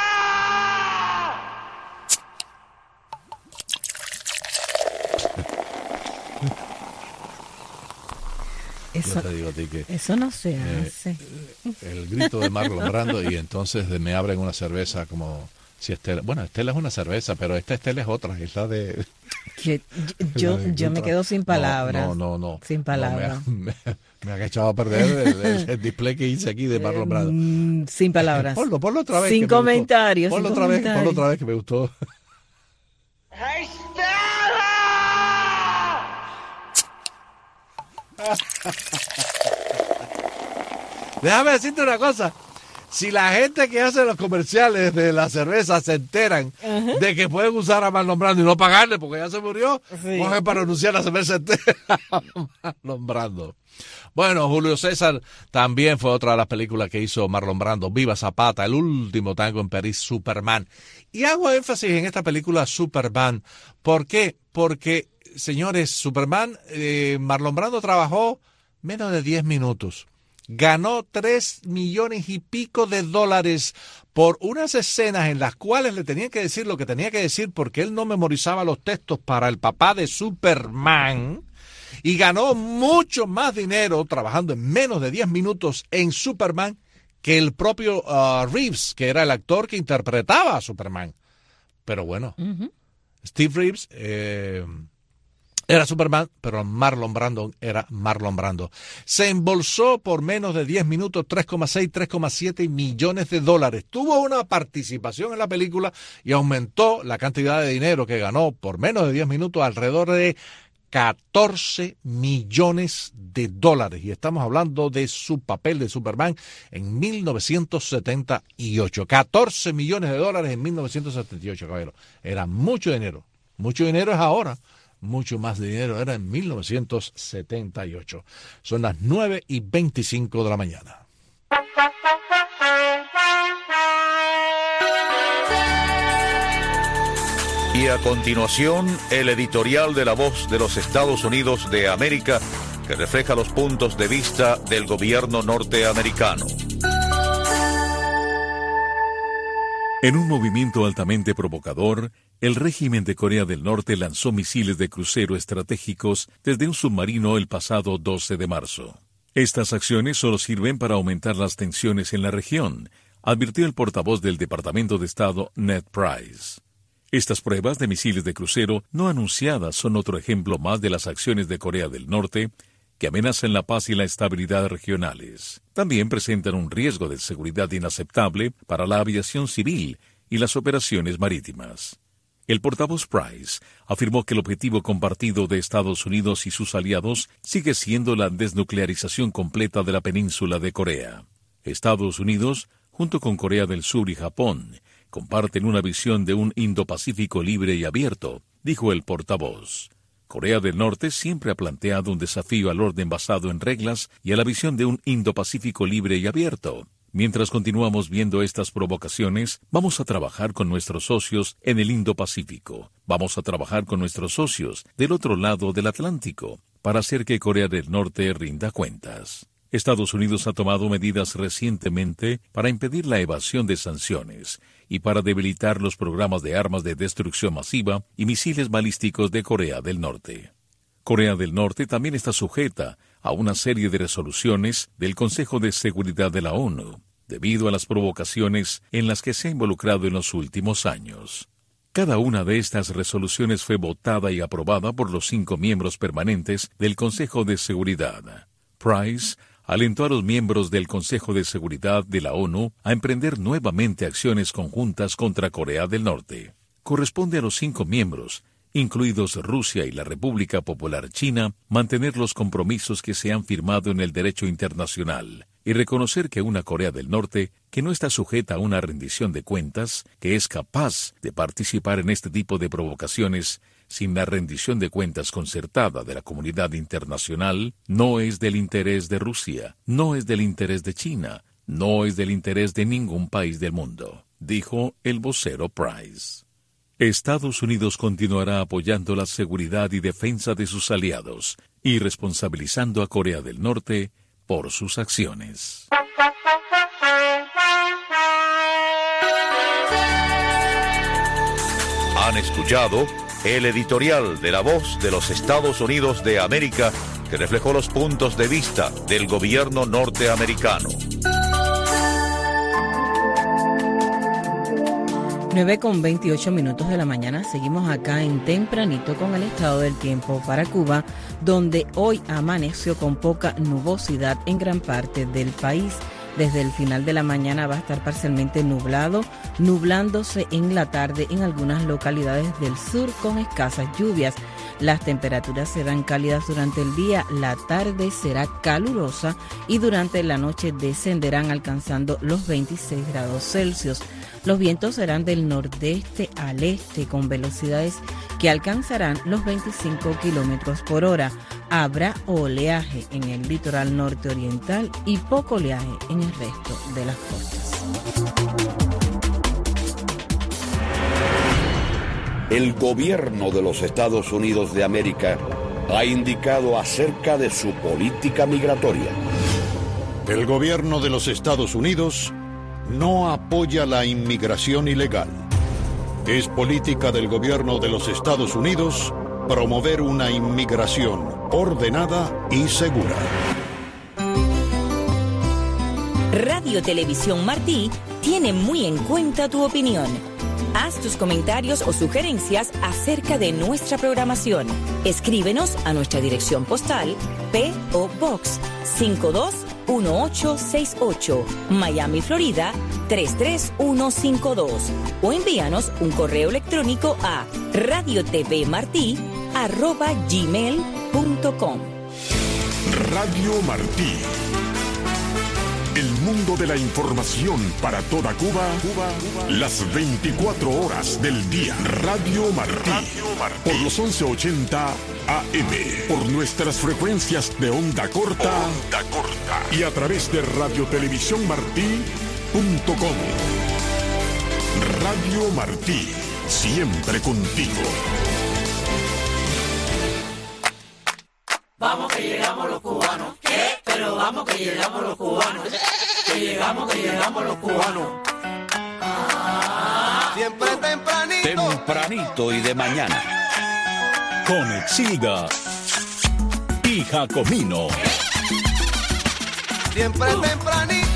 Eso, Yo te digo a ti que eso no se eh, hace. El grito de Marlon Brando y entonces me abren una cerveza como... Si Estela, bueno, Estela es una cerveza, pero esta Estela es otra, es la de... Yo, yo, de, yo me quedo sin palabras. No, no, no. Sin palabras. No, me, me, me han echado a perder el, el, el display que hice aquí de Marlon Brando. Mm, sin palabras. Ponlo, ponlo otra vez. Sin comentarios. Ponlo, sin otra comentarios. Vez, ponlo otra vez que me gustó. ¡Hey, Stella! Déjame decirte una cosa. si la gente que hace los comerciales de la cerveza se enteran uh-huh. de que pueden usar a Marlon Brando y no pagarle porque ya se murió, sí. cogen para anunciar la cerveza entera a Marlon Brando. Bueno, Julio César también fue otra de las películas que hizo Marlon Brando. Viva Zapata, El último tango en París, Superman. Y hago énfasis en esta película Superman. ¿Por qué? Porque, señores, Superman, eh, Marlon Brando trabajó menos de diez minutos. Ganó tres millones y pico de dólares por unas escenas en las cuales le tenían que decir lo que tenía que decir porque él no memorizaba los textos para el papá de Superman. Y ganó mucho más dinero trabajando en menos de diez minutos en Superman que el propio uh, Reeves, que era el actor que interpretaba a Superman. Pero bueno, uh-huh. Steve Reeves eh, era Superman, pero Marlon Brando era Marlon Brando. Se embolsó por menos de diez minutos tres coma seis, tres coma siete millones de dólares. Tuvo una participación en la película y aumentó la cantidad de dinero que ganó por menos de diez minutos alrededor de catorce millones de dólares. Y estamos hablando de su papel de Superman en mil novecientos setenta y ocho. catorce millones de dólares en mil novecientos setenta y ocho, caballero. Era mucho dinero. Mucho dinero es ahora. Mucho más dinero era en mil novecientos setenta y ocho. Son las nueve y veinticinco de la mañana. Y a continuación, el editorial de La Voz de los Estados Unidos de América, que refleja los puntos de vista del gobierno norteamericano. En un movimiento altamente provocador, el régimen de Corea del Norte lanzó misiles de crucero estratégicos desde un submarino el pasado doce de marzo. Estas acciones solo sirven para aumentar las tensiones en la región, advirtió el portavoz del Departamento de Estado, Ned Price. Estas pruebas de misiles de crucero no anunciadas son otro ejemplo más de las acciones de Corea del Norte que amenazan la paz y la estabilidad regionales. También presentan un riesgo de seguridad inaceptable para la aviación civil y las operaciones marítimas. El portavoz Price afirmó que el objetivo compartido de Estados Unidos y sus aliados sigue siendo la desnuclearización completa de la península de Corea. Estados Unidos, junto con Corea del Sur y Japón, comparten una visión de un Indo-Pacífico libre y abierto, dijo el portavoz. Corea del Norte siempre ha planteado un desafío al orden basado en reglas y a la visión de un Indo-Pacífico libre y abierto. Mientras continuamos viendo estas provocaciones, vamos a trabajar con nuestros socios en el Indo-Pacífico. Vamos a trabajar con nuestros socios del otro lado del Atlántico para hacer que Corea del Norte rinda cuentas. Estados Unidos ha tomado medidas recientemente para impedir la evasión de sanciones y para debilitar los programas de armas de destrucción masiva y misiles balísticos de Corea del Norte. Corea del Norte también está sujeta a una serie de resoluciones del Consejo de Seguridad de la ONU, debido a las provocaciones en las que se ha involucrado en los últimos años. Cada una de estas resoluciones fue votada y aprobada por los cinco miembros permanentes del Consejo de Seguridad. Price alentó a los miembros del Consejo de Seguridad de la ONU a emprender nuevamente acciones conjuntas contra Corea del Norte. Corresponde a los cinco miembros, incluidos Rusia y la República Popular China, mantener los compromisos que se han firmado en el derecho internacional y reconocer que una Corea del Norte que no está sujeta a una rendición de cuentas, que es capaz de participar en este tipo de provocaciones sin la rendición de cuentas concertada de la comunidad internacional, no es del interés de Rusia, no es del interés de China, no es del interés de ningún país del mundo, dijo el vocero Price. Estados Unidos continuará apoyando la seguridad y defensa de sus aliados y responsabilizando a Corea del Norte por sus acciones. Han escuchado el editorial de La Voz de los Estados Unidos de América, que reflejó los puntos de vista del gobierno norteamericano. nueve con veintiocho minutos de la mañana, seguimos acá en Tempranito con el estado del tiempo para Cuba, donde hoy amaneció con poca nubosidad en gran parte del país. Desde el final de la mañana va a estar parcialmente nublado, nublándose en la tarde en algunas localidades del sur con escasas lluvias. Las temperaturas serán cálidas durante el día, la tarde será calurosa y durante la noche descenderán alcanzando los veintiséis grados Celsius. Los vientos serán del nordeste al este con velocidades que alcanzarán los veinticinco kilómetros por hora. Habrá oleaje en el litoral norte oriental y poco oleaje en el resto de las costas. El gobierno de los Estados Unidos de América ha indicado acerca de su política migratoria. El gobierno de los Estados Unidos no apoya la inmigración ilegal. Es política del gobierno de los Estados Unidos promover una inmigración ordenada y segura. Radio Televisión Martí tiene muy en cuenta tu opinión. Haz tus comentarios o sugerencias acerca de nuestra programación. Escríbenos a nuestra dirección postal P O Box cinco dos uno ocho seis ocho, Miami, Florida tres tres uno cinco dos o envíanos un correo electrónico a radiotvmartí arroba gmail punto com. Radio Martí. El mundo de la información para toda Cuba, Cuba, Cuba, las veinticuatro horas del día. Radio Martí. Radio Martí. Por los once ochenta A M. Por nuestras frecuencias de onda corta. Onda corta. Y a través de radiotelevisiónmartí punto com. Radio Martí. Siempre contigo. Vamos que llegamos los cubanos. ¿Qué? Pero vamos que llegamos los cubanos. Que llegamos, que llegamos los cubanos. Ah. Siempre tempranito. Tempranito y de mañana. Con Exilda y Jacomino. Siempre uh. tempranito.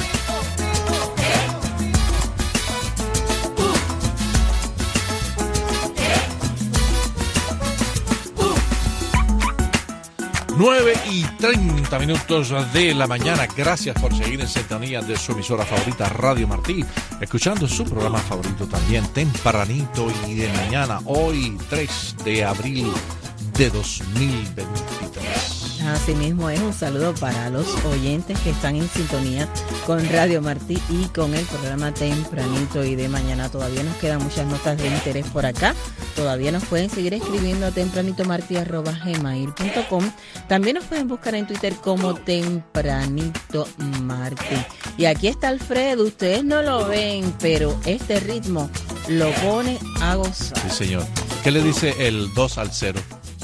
nueve y treinta minutos de la mañana. Gracias por seguir en sintonía de su emisora favorita Radio Martí, escuchando su programa favorito también, tempranito y de mañana, hoy tres de abril de dos mil veintitrés. Asimismo es un saludo para los oyentes que están en sintonía con Radio Martí y con el programa Tempranito y de mañana. Todavía nos quedan muchas notas de interés por acá. Todavía nos pueden seguir escribiendo a tempranitomartí arroba gmail punto com. También nos pueden buscar en Twitter como Tempranito Martí. Y aquí está Alfredo. Ustedes no lo ven, pero este ritmo lo pone a gozar. Sí, señor. ¿Qué le dice el dos al cero?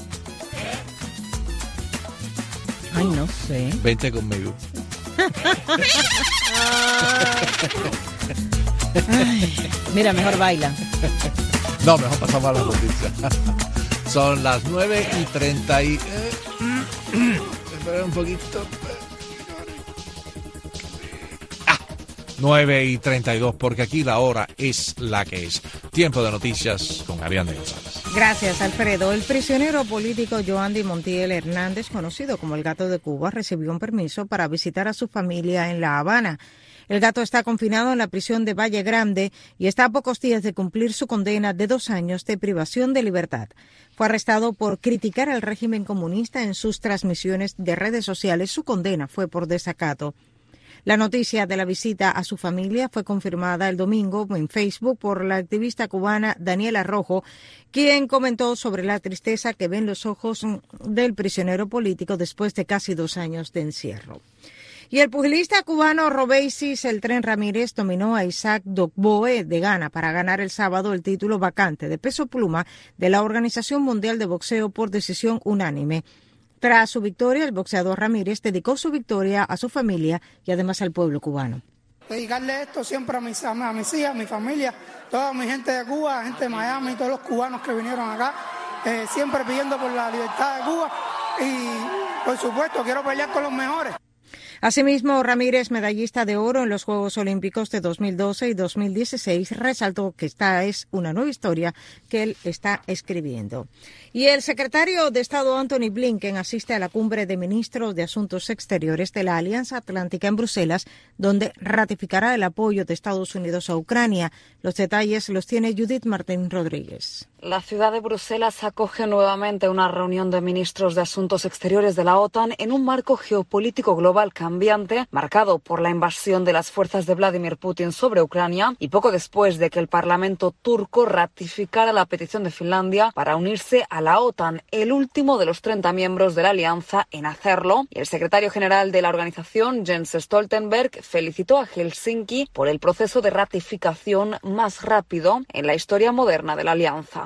Ay, no sé. Vente conmigo. Ay, mira, mejor baila. No, mejor pasamos a la noticia. Son las nueve y treinta y... Espera un poquito. Ah, nueve y treinta y dos, porque aquí la hora es la que es. Tiempo de noticias con Ariane González. Gracias, Alfredo. El prisionero político Yoandi Montiel Hernández, conocido como el Gato de Cuba, recibió un permiso para visitar a su familia en La Habana. El Gato está confinado en la prisión de Valle Grande y está a pocos días de cumplir su condena de dos años de privación de libertad. Fue arrestado por criticar al régimen comunista en sus transmisiones de redes sociales. Su condena fue por desacato. La noticia de la visita a su familia fue confirmada el domingo en Facebook por la activista cubana Daniela Rojo, quien comentó sobre la tristeza que ven los ojos del prisionero político después de casi dos años de encierro. Y el pugilista cubano Robeisis El Tren Ramírez dominó a Isaac Dogboe de Ghana para ganar el sábado el título vacante de peso pluma de la Organización Mundial de Boxeo por decisión unánime. Tras su victoria, el boxeador Ramírez dedicó su victoria a su familia y además al pueblo cubano. Dedicarle esto siempre a mis, a mis hijas, a mi familia, toda mi gente de Cuba, gente de Miami, todos los cubanos que vinieron acá, eh, siempre pidiendo por la libertad de Cuba y, por supuesto, quiero pelear con los mejores. Asimismo, Ramírez, medallista de oro en los Juegos Olímpicos de dos mil doce y dos mil dieciséis, resaltó que esta es una nueva historia que él está escribiendo. Y el secretario de Estado Antony Blinken asiste a la cumbre de ministros de Asuntos Exteriores de la Alianza Atlántica en Bruselas, donde ratificará el apoyo de Estados Unidos a Ucrania. Los detalles los tiene Judith Martín Rodríguez. La ciudad de Bruselas acoge nuevamente una reunión de ministros de Asuntos Exteriores de la OTAN en un marco geopolítico global cambiante, marcado por la invasión de las fuerzas de Vladimir Putin sobre Ucrania y poco después de que el Parlamento turco ratificara la petición de Finlandia para unirse a la OTAN, el último de los treinta miembros de la alianza en hacerlo. Y el secretario general de la organización, Jens Stoltenberg, felicitó a Helsinki por el proceso de ratificación más rápido en la historia moderna de la alianza.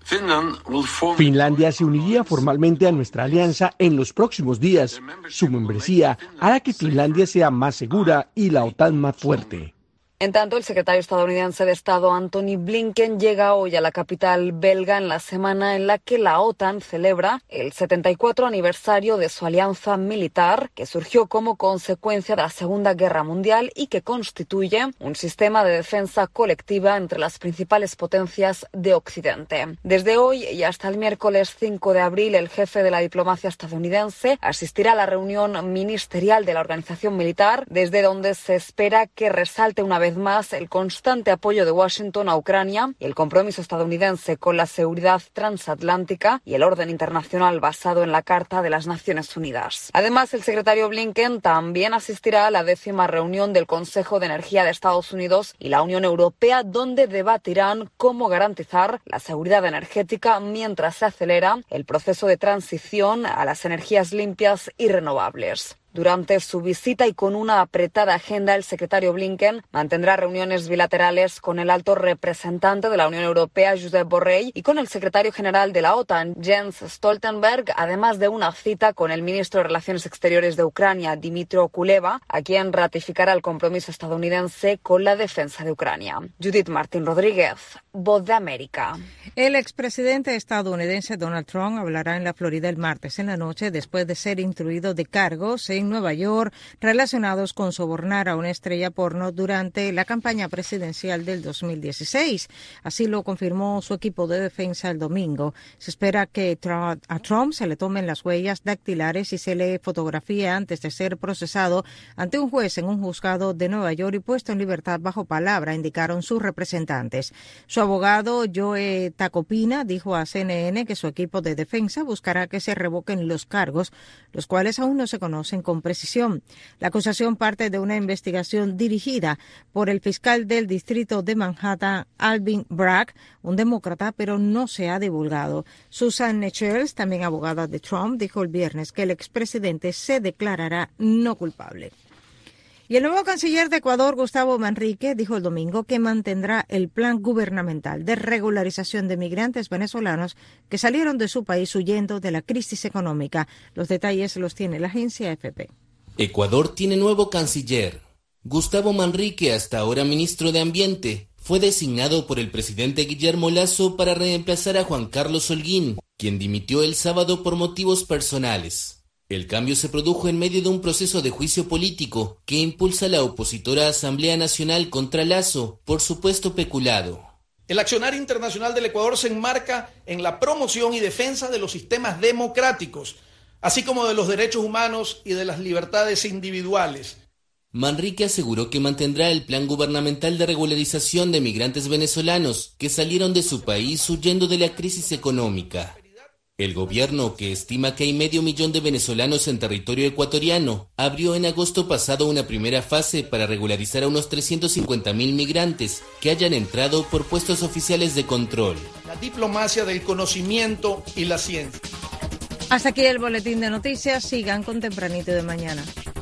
Finlandia se uniría formalmente a nuestra alianza en los próximos días. Su membresía hará que Finlandia sea más segura y la OTAN más fuerte. En tanto, el secretario estadounidense de Estado Antony Blinken llega hoy a la capital belga en la semana en la que la OTAN celebra el setenta y cuatro aniversario de su alianza militar, que surgió como consecuencia de la Segunda Guerra Mundial y que constituye un sistema de defensa colectiva entre las principales potencias de Occidente. Desde hoy y hasta el miércoles cinco de abril, el jefe de la diplomacia estadounidense asistirá a la reunión ministerial de la organización militar, desde donde se espera que resalte una vez más el constante apoyo de Washington a Ucrania y el compromiso estadounidense con la seguridad transatlántica y el orden internacional basado en la Carta de las Naciones Unidas. Además, el secretario Blinken también asistirá a la décima reunión del Consejo de Energía de Estados Unidos y la Unión Europea, donde debatirán cómo garantizar la seguridad energética mientras se acelera el proceso de transición a las energías limpias y renovables. Durante su visita y con una apretada agenda, el secretario Blinken mantendrá reuniones bilaterales con el alto representante de la Unión Europea, Josep Borrell, y con el secretario general de la OTAN, Jens Stoltenberg, además de una cita con el ministro de Relaciones Exteriores de Ucrania, Dmytro Kuleba, a quien ratificará el compromiso estadounidense con la defensa de Ucrania. Judith Martín Rodríguez, Voz de América. El expresidente estadounidense Donald Trump hablará en la Florida el martes en la noche después de ser instruido de cargos en Nueva York relacionados con sobornar a una estrella porno durante la campaña presidencial del dos mil dieciséis. Así lo confirmó su equipo de defensa el domingo. Se espera que a Trump se le tomen las huellas dactilares y se le fotografíe antes de ser procesado ante un juez en un juzgado de Nueva York y puesto en libertad bajo palabra, indicaron sus representantes. Su abogado, Joe Tacopina, dijo a C N N que su equipo de defensa buscará que se revoquen los cargos, los cuales aún no se conocen con precisión. La acusación parte de una investigación dirigida por el fiscal del distrito de Manhattan, Alvin Bragg, un demócrata, pero no se ha divulgado. Susan Nichols, también abogada de Trump, dijo el viernes que el expresidente se declarará no culpable. Y el nuevo canciller de Ecuador, Gustavo Manrique, dijo el domingo que mantendrá el plan gubernamental de regularización de migrantes venezolanos que salieron de su país huyendo de la crisis económica. Los detalles los tiene la agencia A F P. Ecuador tiene nuevo canciller. Gustavo Manrique, hasta ahora ministro de Ambiente, fue designado por el presidente Guillermo Lasso para reemplazar a Juan Carlos Holguín, quien dimitió el sábado por motivos personales. El cambio se produjo en medio de un proceso de juicio político que impulsa la opositora Asamblea Nacional contra Lasso por supuesto peculado. El accionar internacional del Ecuador se enmarca en la promoción y defensa de los sistemas democráticos, así como de los derechos humanos y de las libertades individuales. Manrique aseguró que mantendrá el plan gubernamental de regularización de migrantes venezolanos que salieron de su país huyendo de la crisis económica. El gobierno, que estima que hay medio millón de venezolanos en territorio ecuatoriano, abrió en agosto pasado una primera fase para regularizar a unos trescientos cincuenta mil migrantes que hayan entrado por puestos oficiales de control. La diplomacia del conocimiento y la ciencia. Hasta aquí el boletín de noticias. Sigan con Tempranito de Mañana.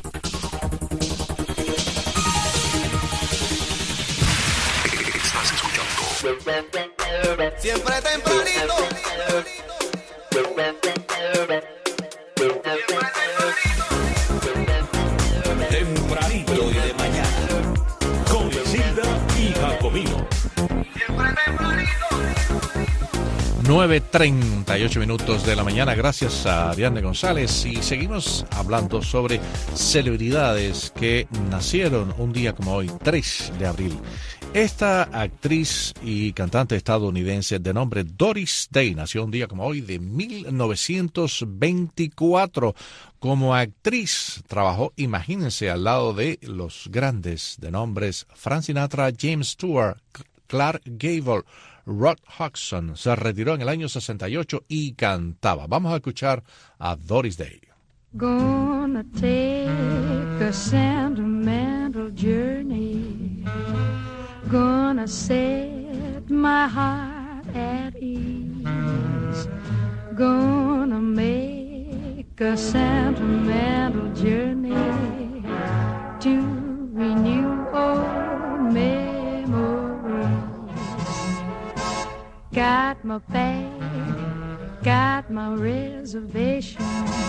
Estás escuchando Siempre Tempranito. Tempranito y de mañana, con Isilda y Jacomino. nueve treinta y ocho minutos de la mañana, gracias a Ariadne González, y seguimos hablando sobre celebridades que nacieron un día como hoy, tres de abril. Esta actriz y cantante estadounidense de nombre Doris Day nació un día como hoy de mil novecientos veinticuatro. Como actriz trabajó, imagínense, al lado de los grandes de nombres Frank Sinatra, James Stewart, Clark Gable, Rod Hudson. Se retiró en el año sesenta y ocho y cantaba. Vamos a escuchar a Doris Day. Gonna take a sentimental journey. Gonna set my heart at ease. Gonna make a sentimental journey to renew old memories. Got my bag, got my reservation.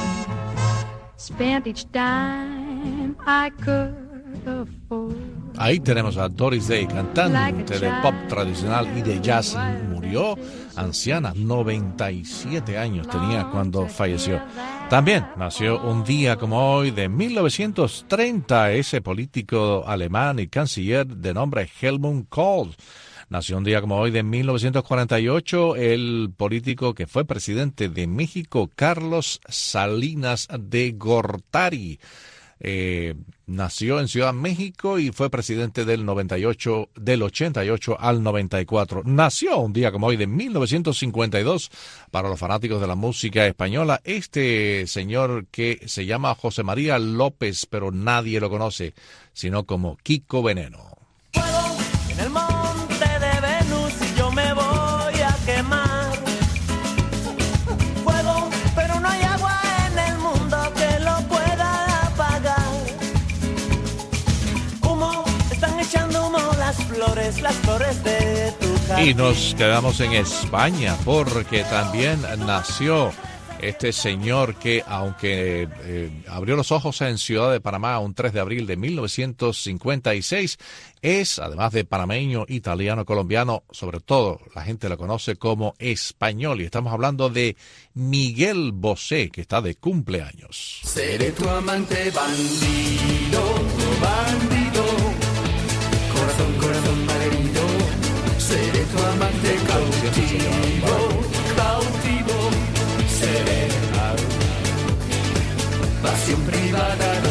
Spent each dime I could afford. Ahí tenemos a Doris Day, cantante de pop tradicional y de jazz. Murió anciana, noventa y siete años tenía cuando falleció. También nació un día como hoy de mil novecientos treinta ese político alemán y canciller de nombre Helmut Kohl. Nació un día como hoy de mil novecientos cuarenta y ocho el político que fue presidente de México, Carlos Salinas de Gortari. Eh, nació en Ciudad de México y fue presidente del noventa y ocho, del ochenta y ocho al noventa y cuatro. Nació un día como hoy de mil novecientos cincuenta y dos, para los fanáticos de la música española, este señor que se llama José María López, pero nadie lo conoce, sino como Kiko Veneno. Fuego en el monte de Venus y yo me voy a quemar. Fuego, pero no hay agua en el mundo que lo pueda apagar. Humo, están echando humo las flores, las flores de tu jardín. Y nos quedamos en España porque también nació este señor que, aunque eh, abrió los ojos en Ciudad de Panamá un tres de abril de mil novecientos cincuenta y seis, es, además de panameño, italiano, colombiano, sobre todo la gente lo conoce como español. Y estamos hablando de Miguel Bosé, que está de cumpleaños. Seré tu amante bandido, bandido, corazón, corazón malherido. Seré tu amante cautivo, cautivo. Seré pasión privada,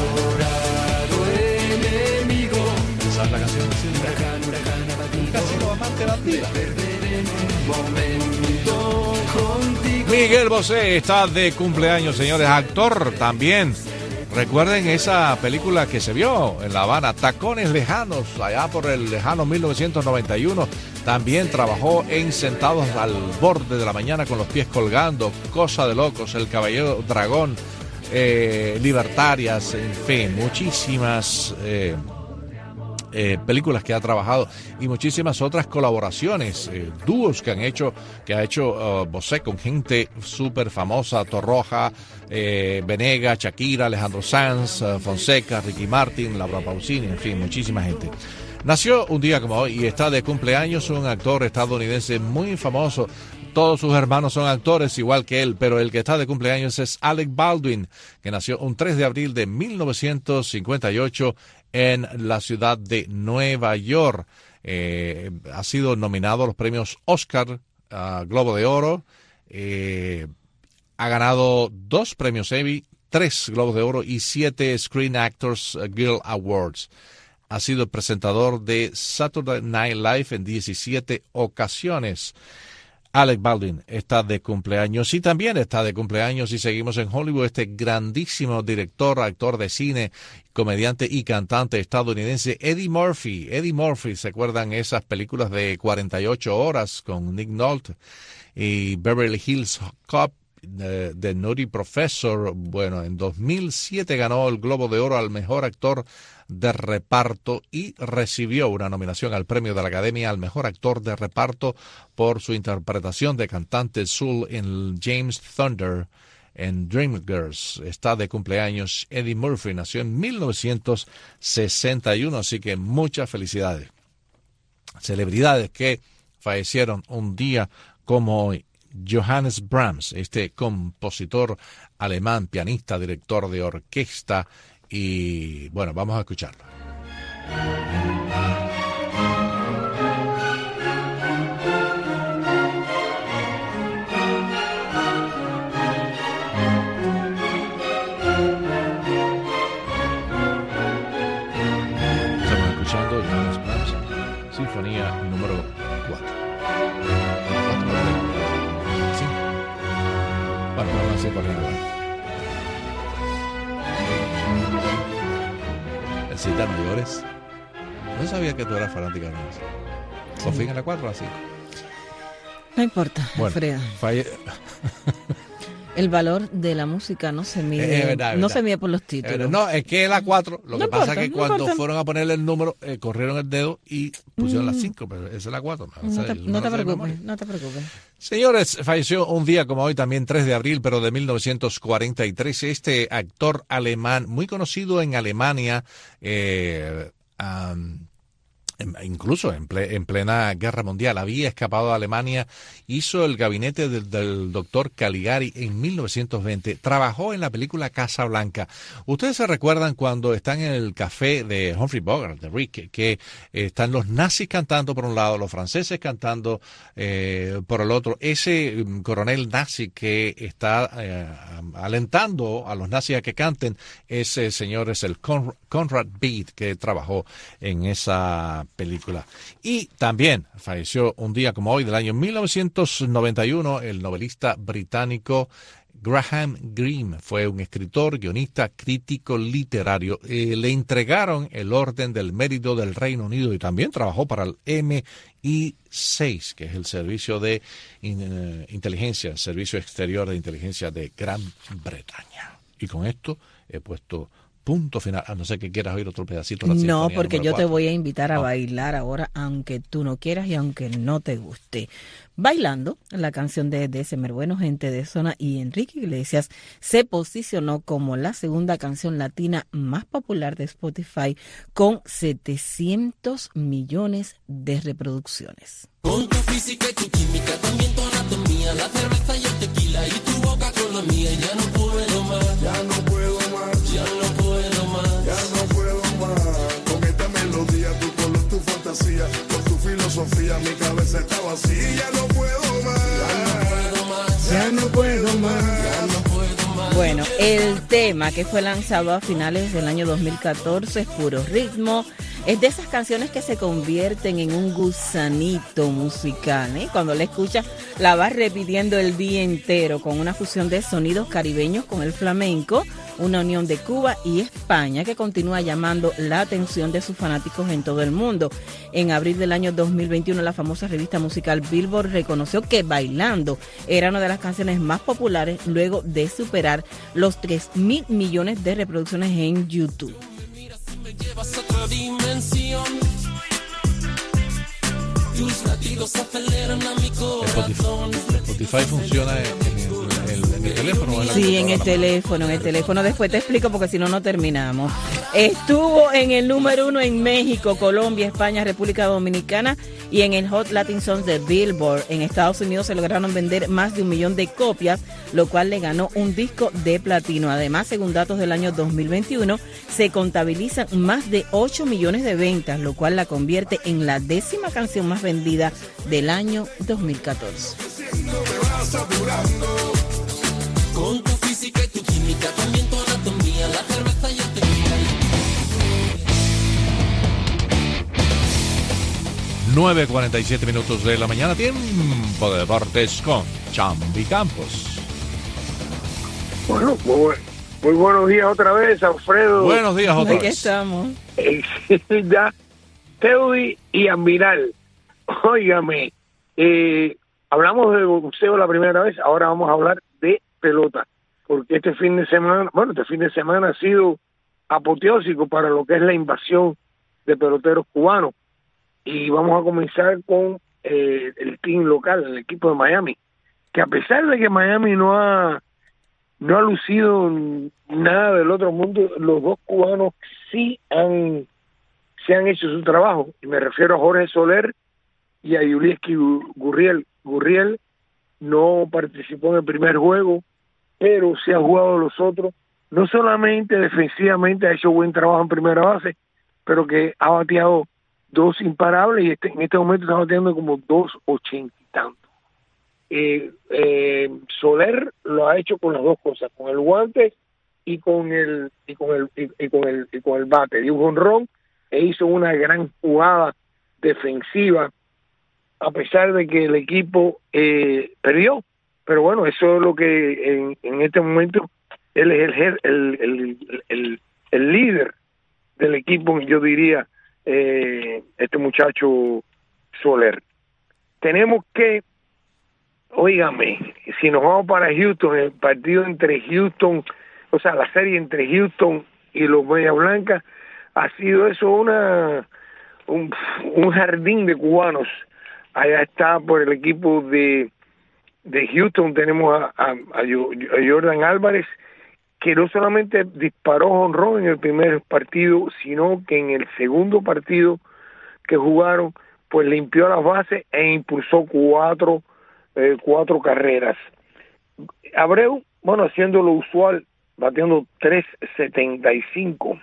adorado enemigo. Esa es la canción. Huracán, huracán abatido. Casi como amante bandida. Perderé un momento contigo. Miguel Bosé está de cumpleaños, señores. Actor también. Recuerden esa película que se vio en La Habana, Tacones Lejanos, allá por el lejano mil novecientos noventa y uno. También trabajó en Sentados al Borde de la Mañana con los pies colgando, Cosa de Locos, El Caballero Dragón, eh, Libertarias, en fin, muchísimas eh, eh, películas que ha trabajado y muchísimas otras colaboraciones, eh, dúos que han hecho, que ha hecho uh, Bosé con gente súper famosa, Torroja, eh, Venega, Shakira, Alejandro Sanz, uh, Fonseca, Ricky Martin, Laura Pausini, en fin, muchísima gente. Nació un día como hoy y está de cumpleaños un actor estadounidense muy famoso. Todos sus hermanos son actores igual que él, pero el que está de cumpleaños es Alec Baldwin, que nació un tres de abril de mil novecientos cincuenta y ocho en la ciudad de Nueva York. Eh, ha sido nominado a los premios Oscar, uh, Globo de Oro. Eh, ha ganado dos premios Emmy, tres Globos de Oro y siete Screen Actors Guild Awards. Ha sido presentador de Saturday Night Live en diecisiete ocasiones. Alec Baldwin está de cumpleaños y también está de cumpleaños, y seguimos en Hollywood, este grandísimo director, actor de cine, comediante y cantante estadounidense Eddie Murphy. Eddie Murphy, ¿se acuerdan esas películas de cuarenta y ocho horas con Nick Nolte y Beverly Hills Cop? De, de Nutty Professor? Bueno, en dos mil siete ganó el Globo de Oro al mejor actor de reparto y recibió una nominación al premio de la Academia al mejor actor de reparto por su interpretación de cantante soul en James Thunder en Dreamgirls. Está de cumpleaños Eddie Murphy, nació en mil novecientos sesenta y uno, así que muchas felicidades. Celebridades que fallecieron un día como hoy. Johannes Brahms, este compositor alemán, pianista, director de orquesta. Y bueno, vamos a escucharlo. Estamos escuchando Johannes Brahms, Sinfonía número cuatro. Bueno, vamos a hacer por ahí. Citas mayores. No sabía que tú eras fanática de eso. Sí. ¿Confían en la cuatro o la cinco? No importa, bueno, Alfredo. Falle... El valor de la música no se mide, es verdad, es no verdad. se mide por los títulos. No, es que la cuatro, lo no que importa, pasa es que no cuando importa. fueron a ponerle el número, eh, corrieron el dedo y pusieron mm. la cinco, pero esa es la cuatro. No, no, o sea, te, no te preocupes, no te preocupes. Señores, falleció un día como hoy, también tres de abril, pero de mil novecientos cuarenta y tres, este actor alemán, muy conocido en Alemania, eh, um, incluso en, ple, en plena guerra mundial, había escapado a Alemania, hizo el gabinete del, del doctor Caligari en mil novecientos veinte, trabajó en la película Casa Blanca. Ustedes se recuerdan cuando están en el café de Humphrey Bogart, de Rick, que eh, están los nazis cantando por un lado, los franceses cantando eh, por el otro. Ese um, coronel nazi que está eh, alentando a los nazis a que canten, ese señor es el Con, Conrad Beat, que trabajó en esa película. Y también falleció un día como hoy del año mil novecientos noventa y uno el novelista británico Graham Greene. Fue un escritor, guionista, crítico literario. Eh, le entregaron el Orden del Mérito del Reino Unido y también trabajó para el M I seis, que es el servicio de in, uh, inteligencia, el servicio exterior de inteligencia de Gran Bretaña. Y con esto he puesto punto final, a no ser que quieras oír otro pedacito. La no, porque yo cuatro. te voy a invitar a no. bailar ahora, aunque tú no quieras y aunque no te guste. Bailando, la canción de December, bueno, gente de zona, y Enrique Iglesias se posicionó como la segunda canción latina más popular de Spotify con setecientos millones de reproducciones. Con tu física y tu química, también tu anatomía, la cerveza y el tequila y tu boca con la mía, ya no puedo más, ya no puedo más, ya no puedo más, ya no puedo más. Con esta melodía, tu color, tu fantasía, con tu filosofía, mi cabeza está vacía, ya no puedo más, ya no puedo más, ya no puedo más, ya no puedo más. Bueno, el tema que fue lanzado a finales del año dos mil catorce es Puro Ritmo. Es de esas canciones que se convierten en un gusanito musical, ¿eh? Cuando la escuchas, la vas repitiendo el día entero con una fusión de sonidos caribeños con el flamenco, una unión de Cuba y España que continúa llamando la atención de sus fanáticos en todo el mundo. En abril del año dos mil veintiuno, la famosa revista musical Billboard reconoció que Bailando era una de las canciones más populares luego de superar los tres mil millones de reproducciones en YouTube. Llevas a otra dimensión. Tus latidos aceleran a mi corazón. Spotify, Spotify funciona en, en, el, en el teléfono. ¿En la sí, en el teléfono, en el teléfono. Después te explico porque si no, no terminamos. Estuvo en el número uno en México, Colombia, España, República Dominicana y en el Hot Latin Songs de Billboard. En Estados Unidos se lograron vender más de un millón de copias, lo cual le ganó un disco de platino. Además, según datos del año dos mil veintiuno, se contabilizan más de ocho millones de ventas, lo cual la convierte en la décima canción más vendida del año dos mil catorce. Con tu física y tu química, también tu anatomía, la cerveza y el tequila. nueve cuarenta y siete minutos de la mañana, tiempo de deportes con Chambi Campos. Bueno, muy, muy buenos días otra vez, Alfredo. Buenos días otra vez. Aquí estamos. Ya, Teudi y Admiral. Óigame, eh, hablamos de boxeo la primera vez, ahora vamos a hablar de pelota, porque este fin de semana, bueno, este fin de semana ha sido apoteósico para lo que es la invasión de peloteros cubanos. Y vamos a comenzar con eh, el team local, el equipo de Miami, que a pesar de que Miami no ha no ha lucido nada del otro mundo, los dos cubanos sí han se han hecho su trabajo, y me refiero a Jorge Soler y a Yulieski Gurriel, Gurriel no participó en el primer juego, pero se ha jugado los otros. No solamente defensivamente ha hecho buen trabajo en primera base, pero que ha bateado dos imparables y este, en este momento está bateando como dos ochenta y tanto. Eh, eh, Soler lo ha hecho con las dos cosas, con el guante y con el y con el y, y con el y con el bate. Dio un jonrón e hizo una gran jugada defensiva a pesar de que el equipo eh, perdió. Pero bueno, eso es lo que en, en este momento él es el, el, el, el, el líder del equipo, yo diría, eh, este muchacho Soler. Tenemos que, óigame, si nos vamos para Houston, el partido entre Houston, o sea, la serie entre Houston y los Medias Blancas, ha sido eso una un, un jardín de cubanos. Allá está por el equipo de de Houston, tenemos a, a, a Jordan Álvarez, que no solamente disparó jonrón en el primer partido, sino que en el segundo partido que jugaron, pues limpió las bases e impulsó cuatro, eh, cuatro carreras. Abreu, bueno, haciendo lo usual, bateando tres setenta y cinco.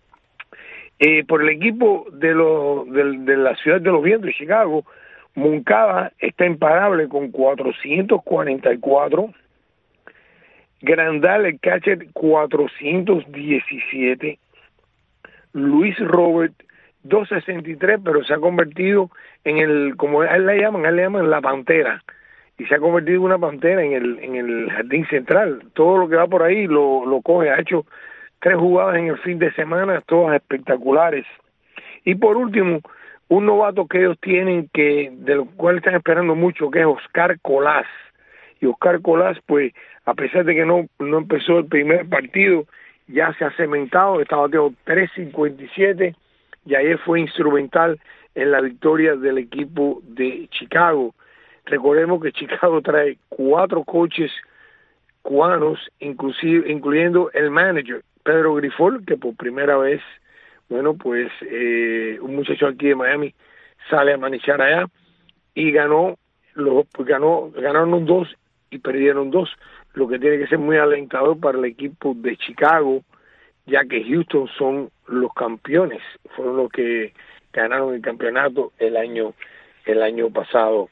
Eh, por el equipo de, lo, de, de la ciudad de los vientos de Chicago, Moncada está imparable con cuatrocientos cuarenta y cuatro. Grandal, el catcher, cuatrocientos diecisiete. Luis Robert, doscientos sesenta y tres, pero se ha convertido en el, como él le llaman, él le llaman la pantera, y se ha convertido en una pantera en el en el jardín central. Todo lo que va por ahí lo, lo coge. Ha hecho tres jugadas en el fin de semana, todas espectaculares. Y por último, un novato que ellos tienen, que del cual están esperando mucho, que es Oscar Colás. Y Oscar Colás, pues, a pesar de que no, no empezó el primer partido, ya se ha cementado, está bateando tres cincuenta y siete, y ayer fue instrumental en la victoria del equipo de Chicago. Recordemos que Chicago trae cuatro coaches cubanos, inclusive, incluyendo el manager, Pedro Grifol, que por primera vez, bueno, pues eh, un muchacho aquí de Miami sale a manechar allá y ganó, los, pues ganó, ganaron dos y perdieron dos, lo que tiene que ser muy alentador para el equipo de Chicago, ya que Houston son los campeones, fueron los que ganaron el campeonato el año el año pasado.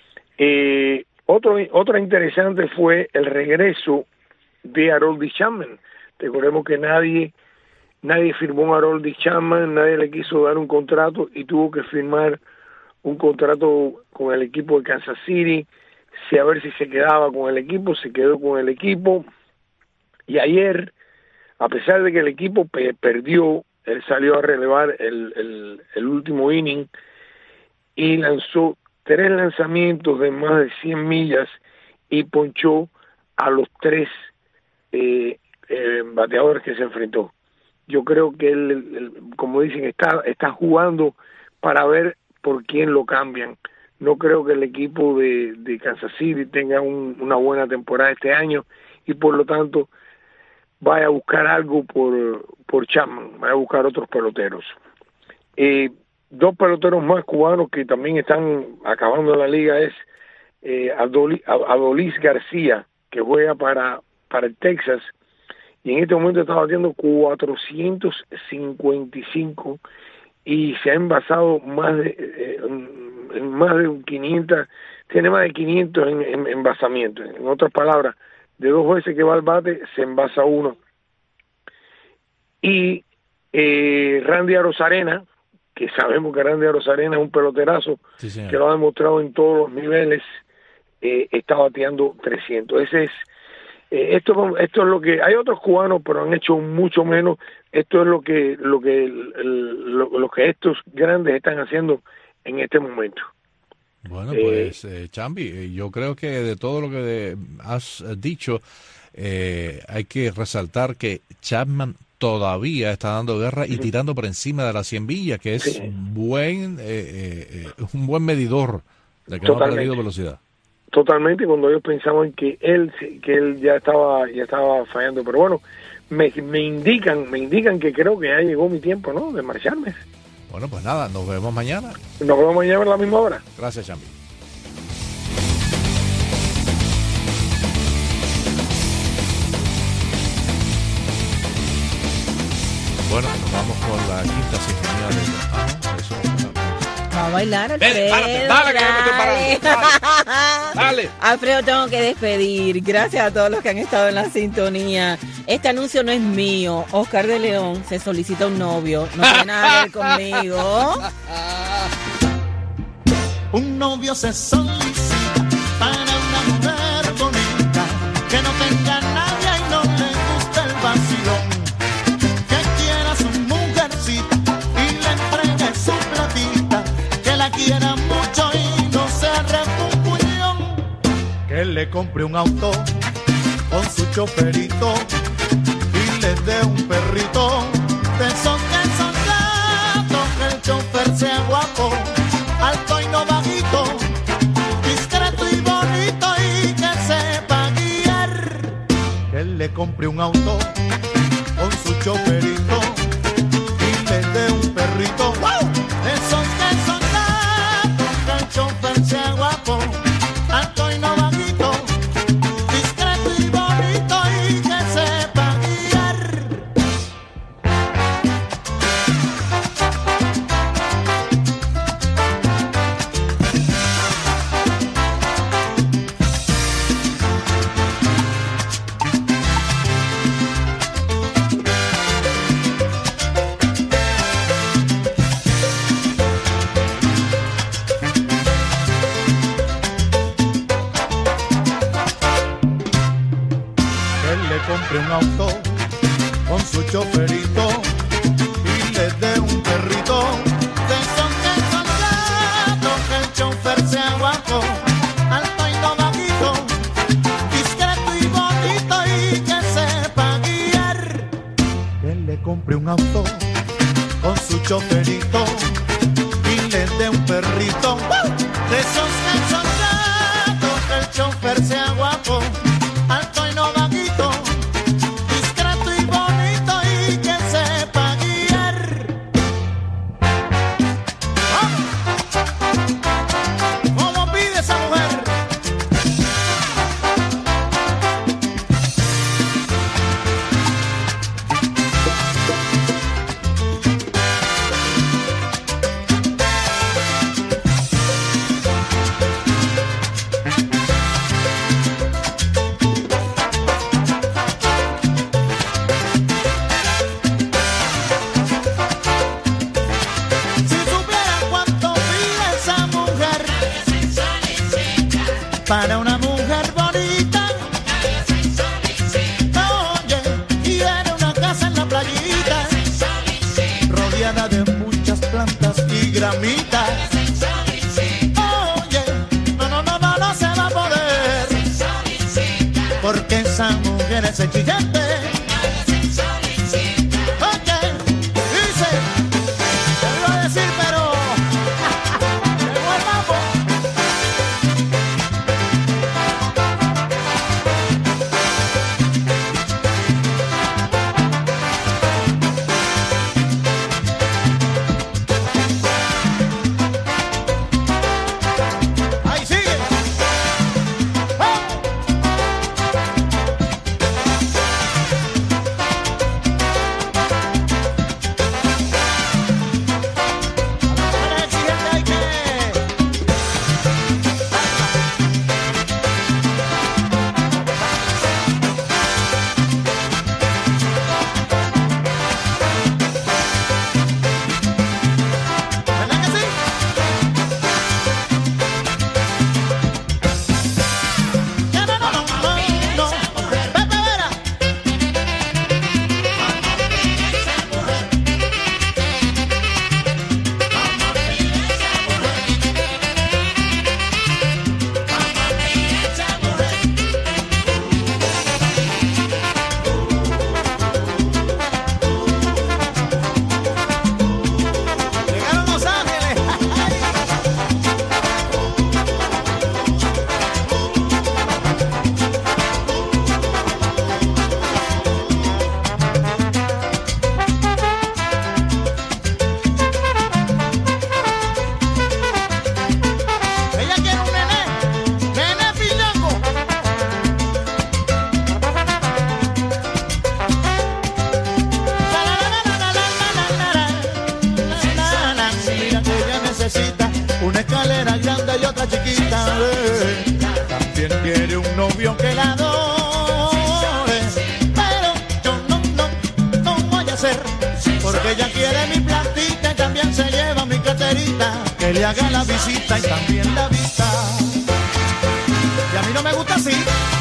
Eh, otro otra interesante fue el regreso de Aroldis Chapman. Recordemos que nadie nadie firmó a Aroldis Chapman, nadie le quiso dar un contrato y tuvo que firmar un contrato con el equipo de Kansas City, si a ver si se quedaba con el equipo, se quedó con el equipo, y ayer, a pesar de que el equipo pe- perdió, él salió a relevar el, el, el último inning y lanzó tres lanzamientos de más de cien millas y ponchó a los tres eh, eh, bateadores que se enfrentó. Yo creo que él, él, como dicen, está, está jugando para ver por quién lo cambian. No creo que el equipo de, de Kansas City tenga un, una buena temporada este año y por lo tanto vaya a buscar algo por, por Chapman, vaya a buscar otros peloteros. Eh, dos peloteros más cubanos que también están acabando en la liga es eh, Adolis, Adolis García, que juega para, para el Texas, y en este momento está batiendo cuatrocientos cincuenta y cinco y se ha envasado más de eh, en más de quinientos, tiene más de quinientos en, en envasamiento. En otras palabras, de dos veces que va al bate, se envasa uno. Y eh, Randy Arozarena, que sabemos que Randy Arozarena es un peloterazo, sí, que lo ha demostrado en todos los niveles, eh, está bateando trescientos. Ese es Eh, esto esto es lo que hay otros cubanos, pero han hecho mucho menos. Esto es lo que lo que el, el, lo, lo que estos grandes están haciendo en este momento. Bueno, pues eh, Chambi, yo creo que de todo lo que has dicho eh, hay que resaltar que Chapman todavía está dando guerra y tirando por encima de las cien millas, que es sí. buen eh, eh, un buen medidor de que Totalmente. no ha perdido velocidad. Totalmente, cuando ellos pensaban que él que él ya estaba ya estaba fallando, pero bueno, me, me indican me indican que creo que ya llegó mi tiempo, ¿no?, de marcharme. Bueno, pues nada, nos vemos mañana. Nos vemos mañana a la misma hora. Gracias, Chambi. Bueno, nos vamos con la quinta sinfonía de... Ah, no, eso no. Va a bailar, Alfredo. Ven, párate, dale, que yo me estoy parando. Dale, dale. Alfredo, tengo que despedir. Gracias a todos los que han estado en la sintonía. Este anuncio no es mío. Oscar de León se solicita un novio. No tiene nada que ver conmigo. Un novio se solicita para una mujer bonita, que no tenga nadie y no le guste el vacilón, que quiera su mujercita y le entregue su platita, que la quiera mucho y no se refunfuñón, que le compre un auto con su choferito y le dé un perrito de esos que son gatos, que el chofer sea guapo, alto y no bajito, discreto y bonito y que sepa guiar, que él le compre un auto con su choferito y le dé un perrito, ¡wow! Esos que son gatos, que el chofer sea guapo, alto y no bajito, discreto y bonito y que sepa guiar. Compre un auto con su choferito y le dé un perrito de esos que son gatos, que el chofer sea guapo, alto y no bajito, discreto y bonito y que sepa guiar, que le compre un auto con su choferito y le dé un perrito de esos que son gatos, que el chofer sea guapo, alto y no bajito, discreto y bonito y que sepa guiar. ¡Vamos! ¿Cómo pide esa mujer? Para una mujer bonita, oye, quiere una casa en la playita, rodeada de muchas plantas y gramitas. Oye, no, no, no, no, no se va a poder, porque esa mujer es exigente. Oye, dice, te lo iba a decir, pero llegó el mambo. Ahí sigue. ¡Oh! pidió que la adore, pero yo no, no, no voy a hacer, porque ella quiere mi platita y también se lleva mi carterita, que le haga la visita y también la vista. Y a mí no me gusta así.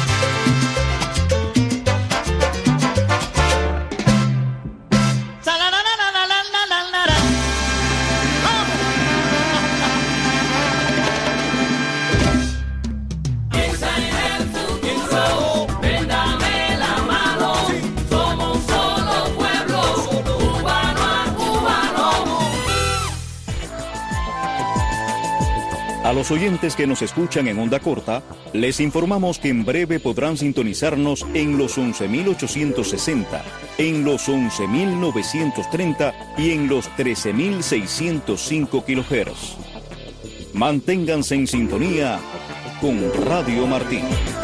A los oyentes que nos escuchan en onda corta, les informamos que en breve podrán sintonizarnos en los once mil ochocientos sesenta, en los once mil novecientos treinta y en los trece mil seiscientos cinco kilohertz. Manténganse en sintonía con Radio Martí.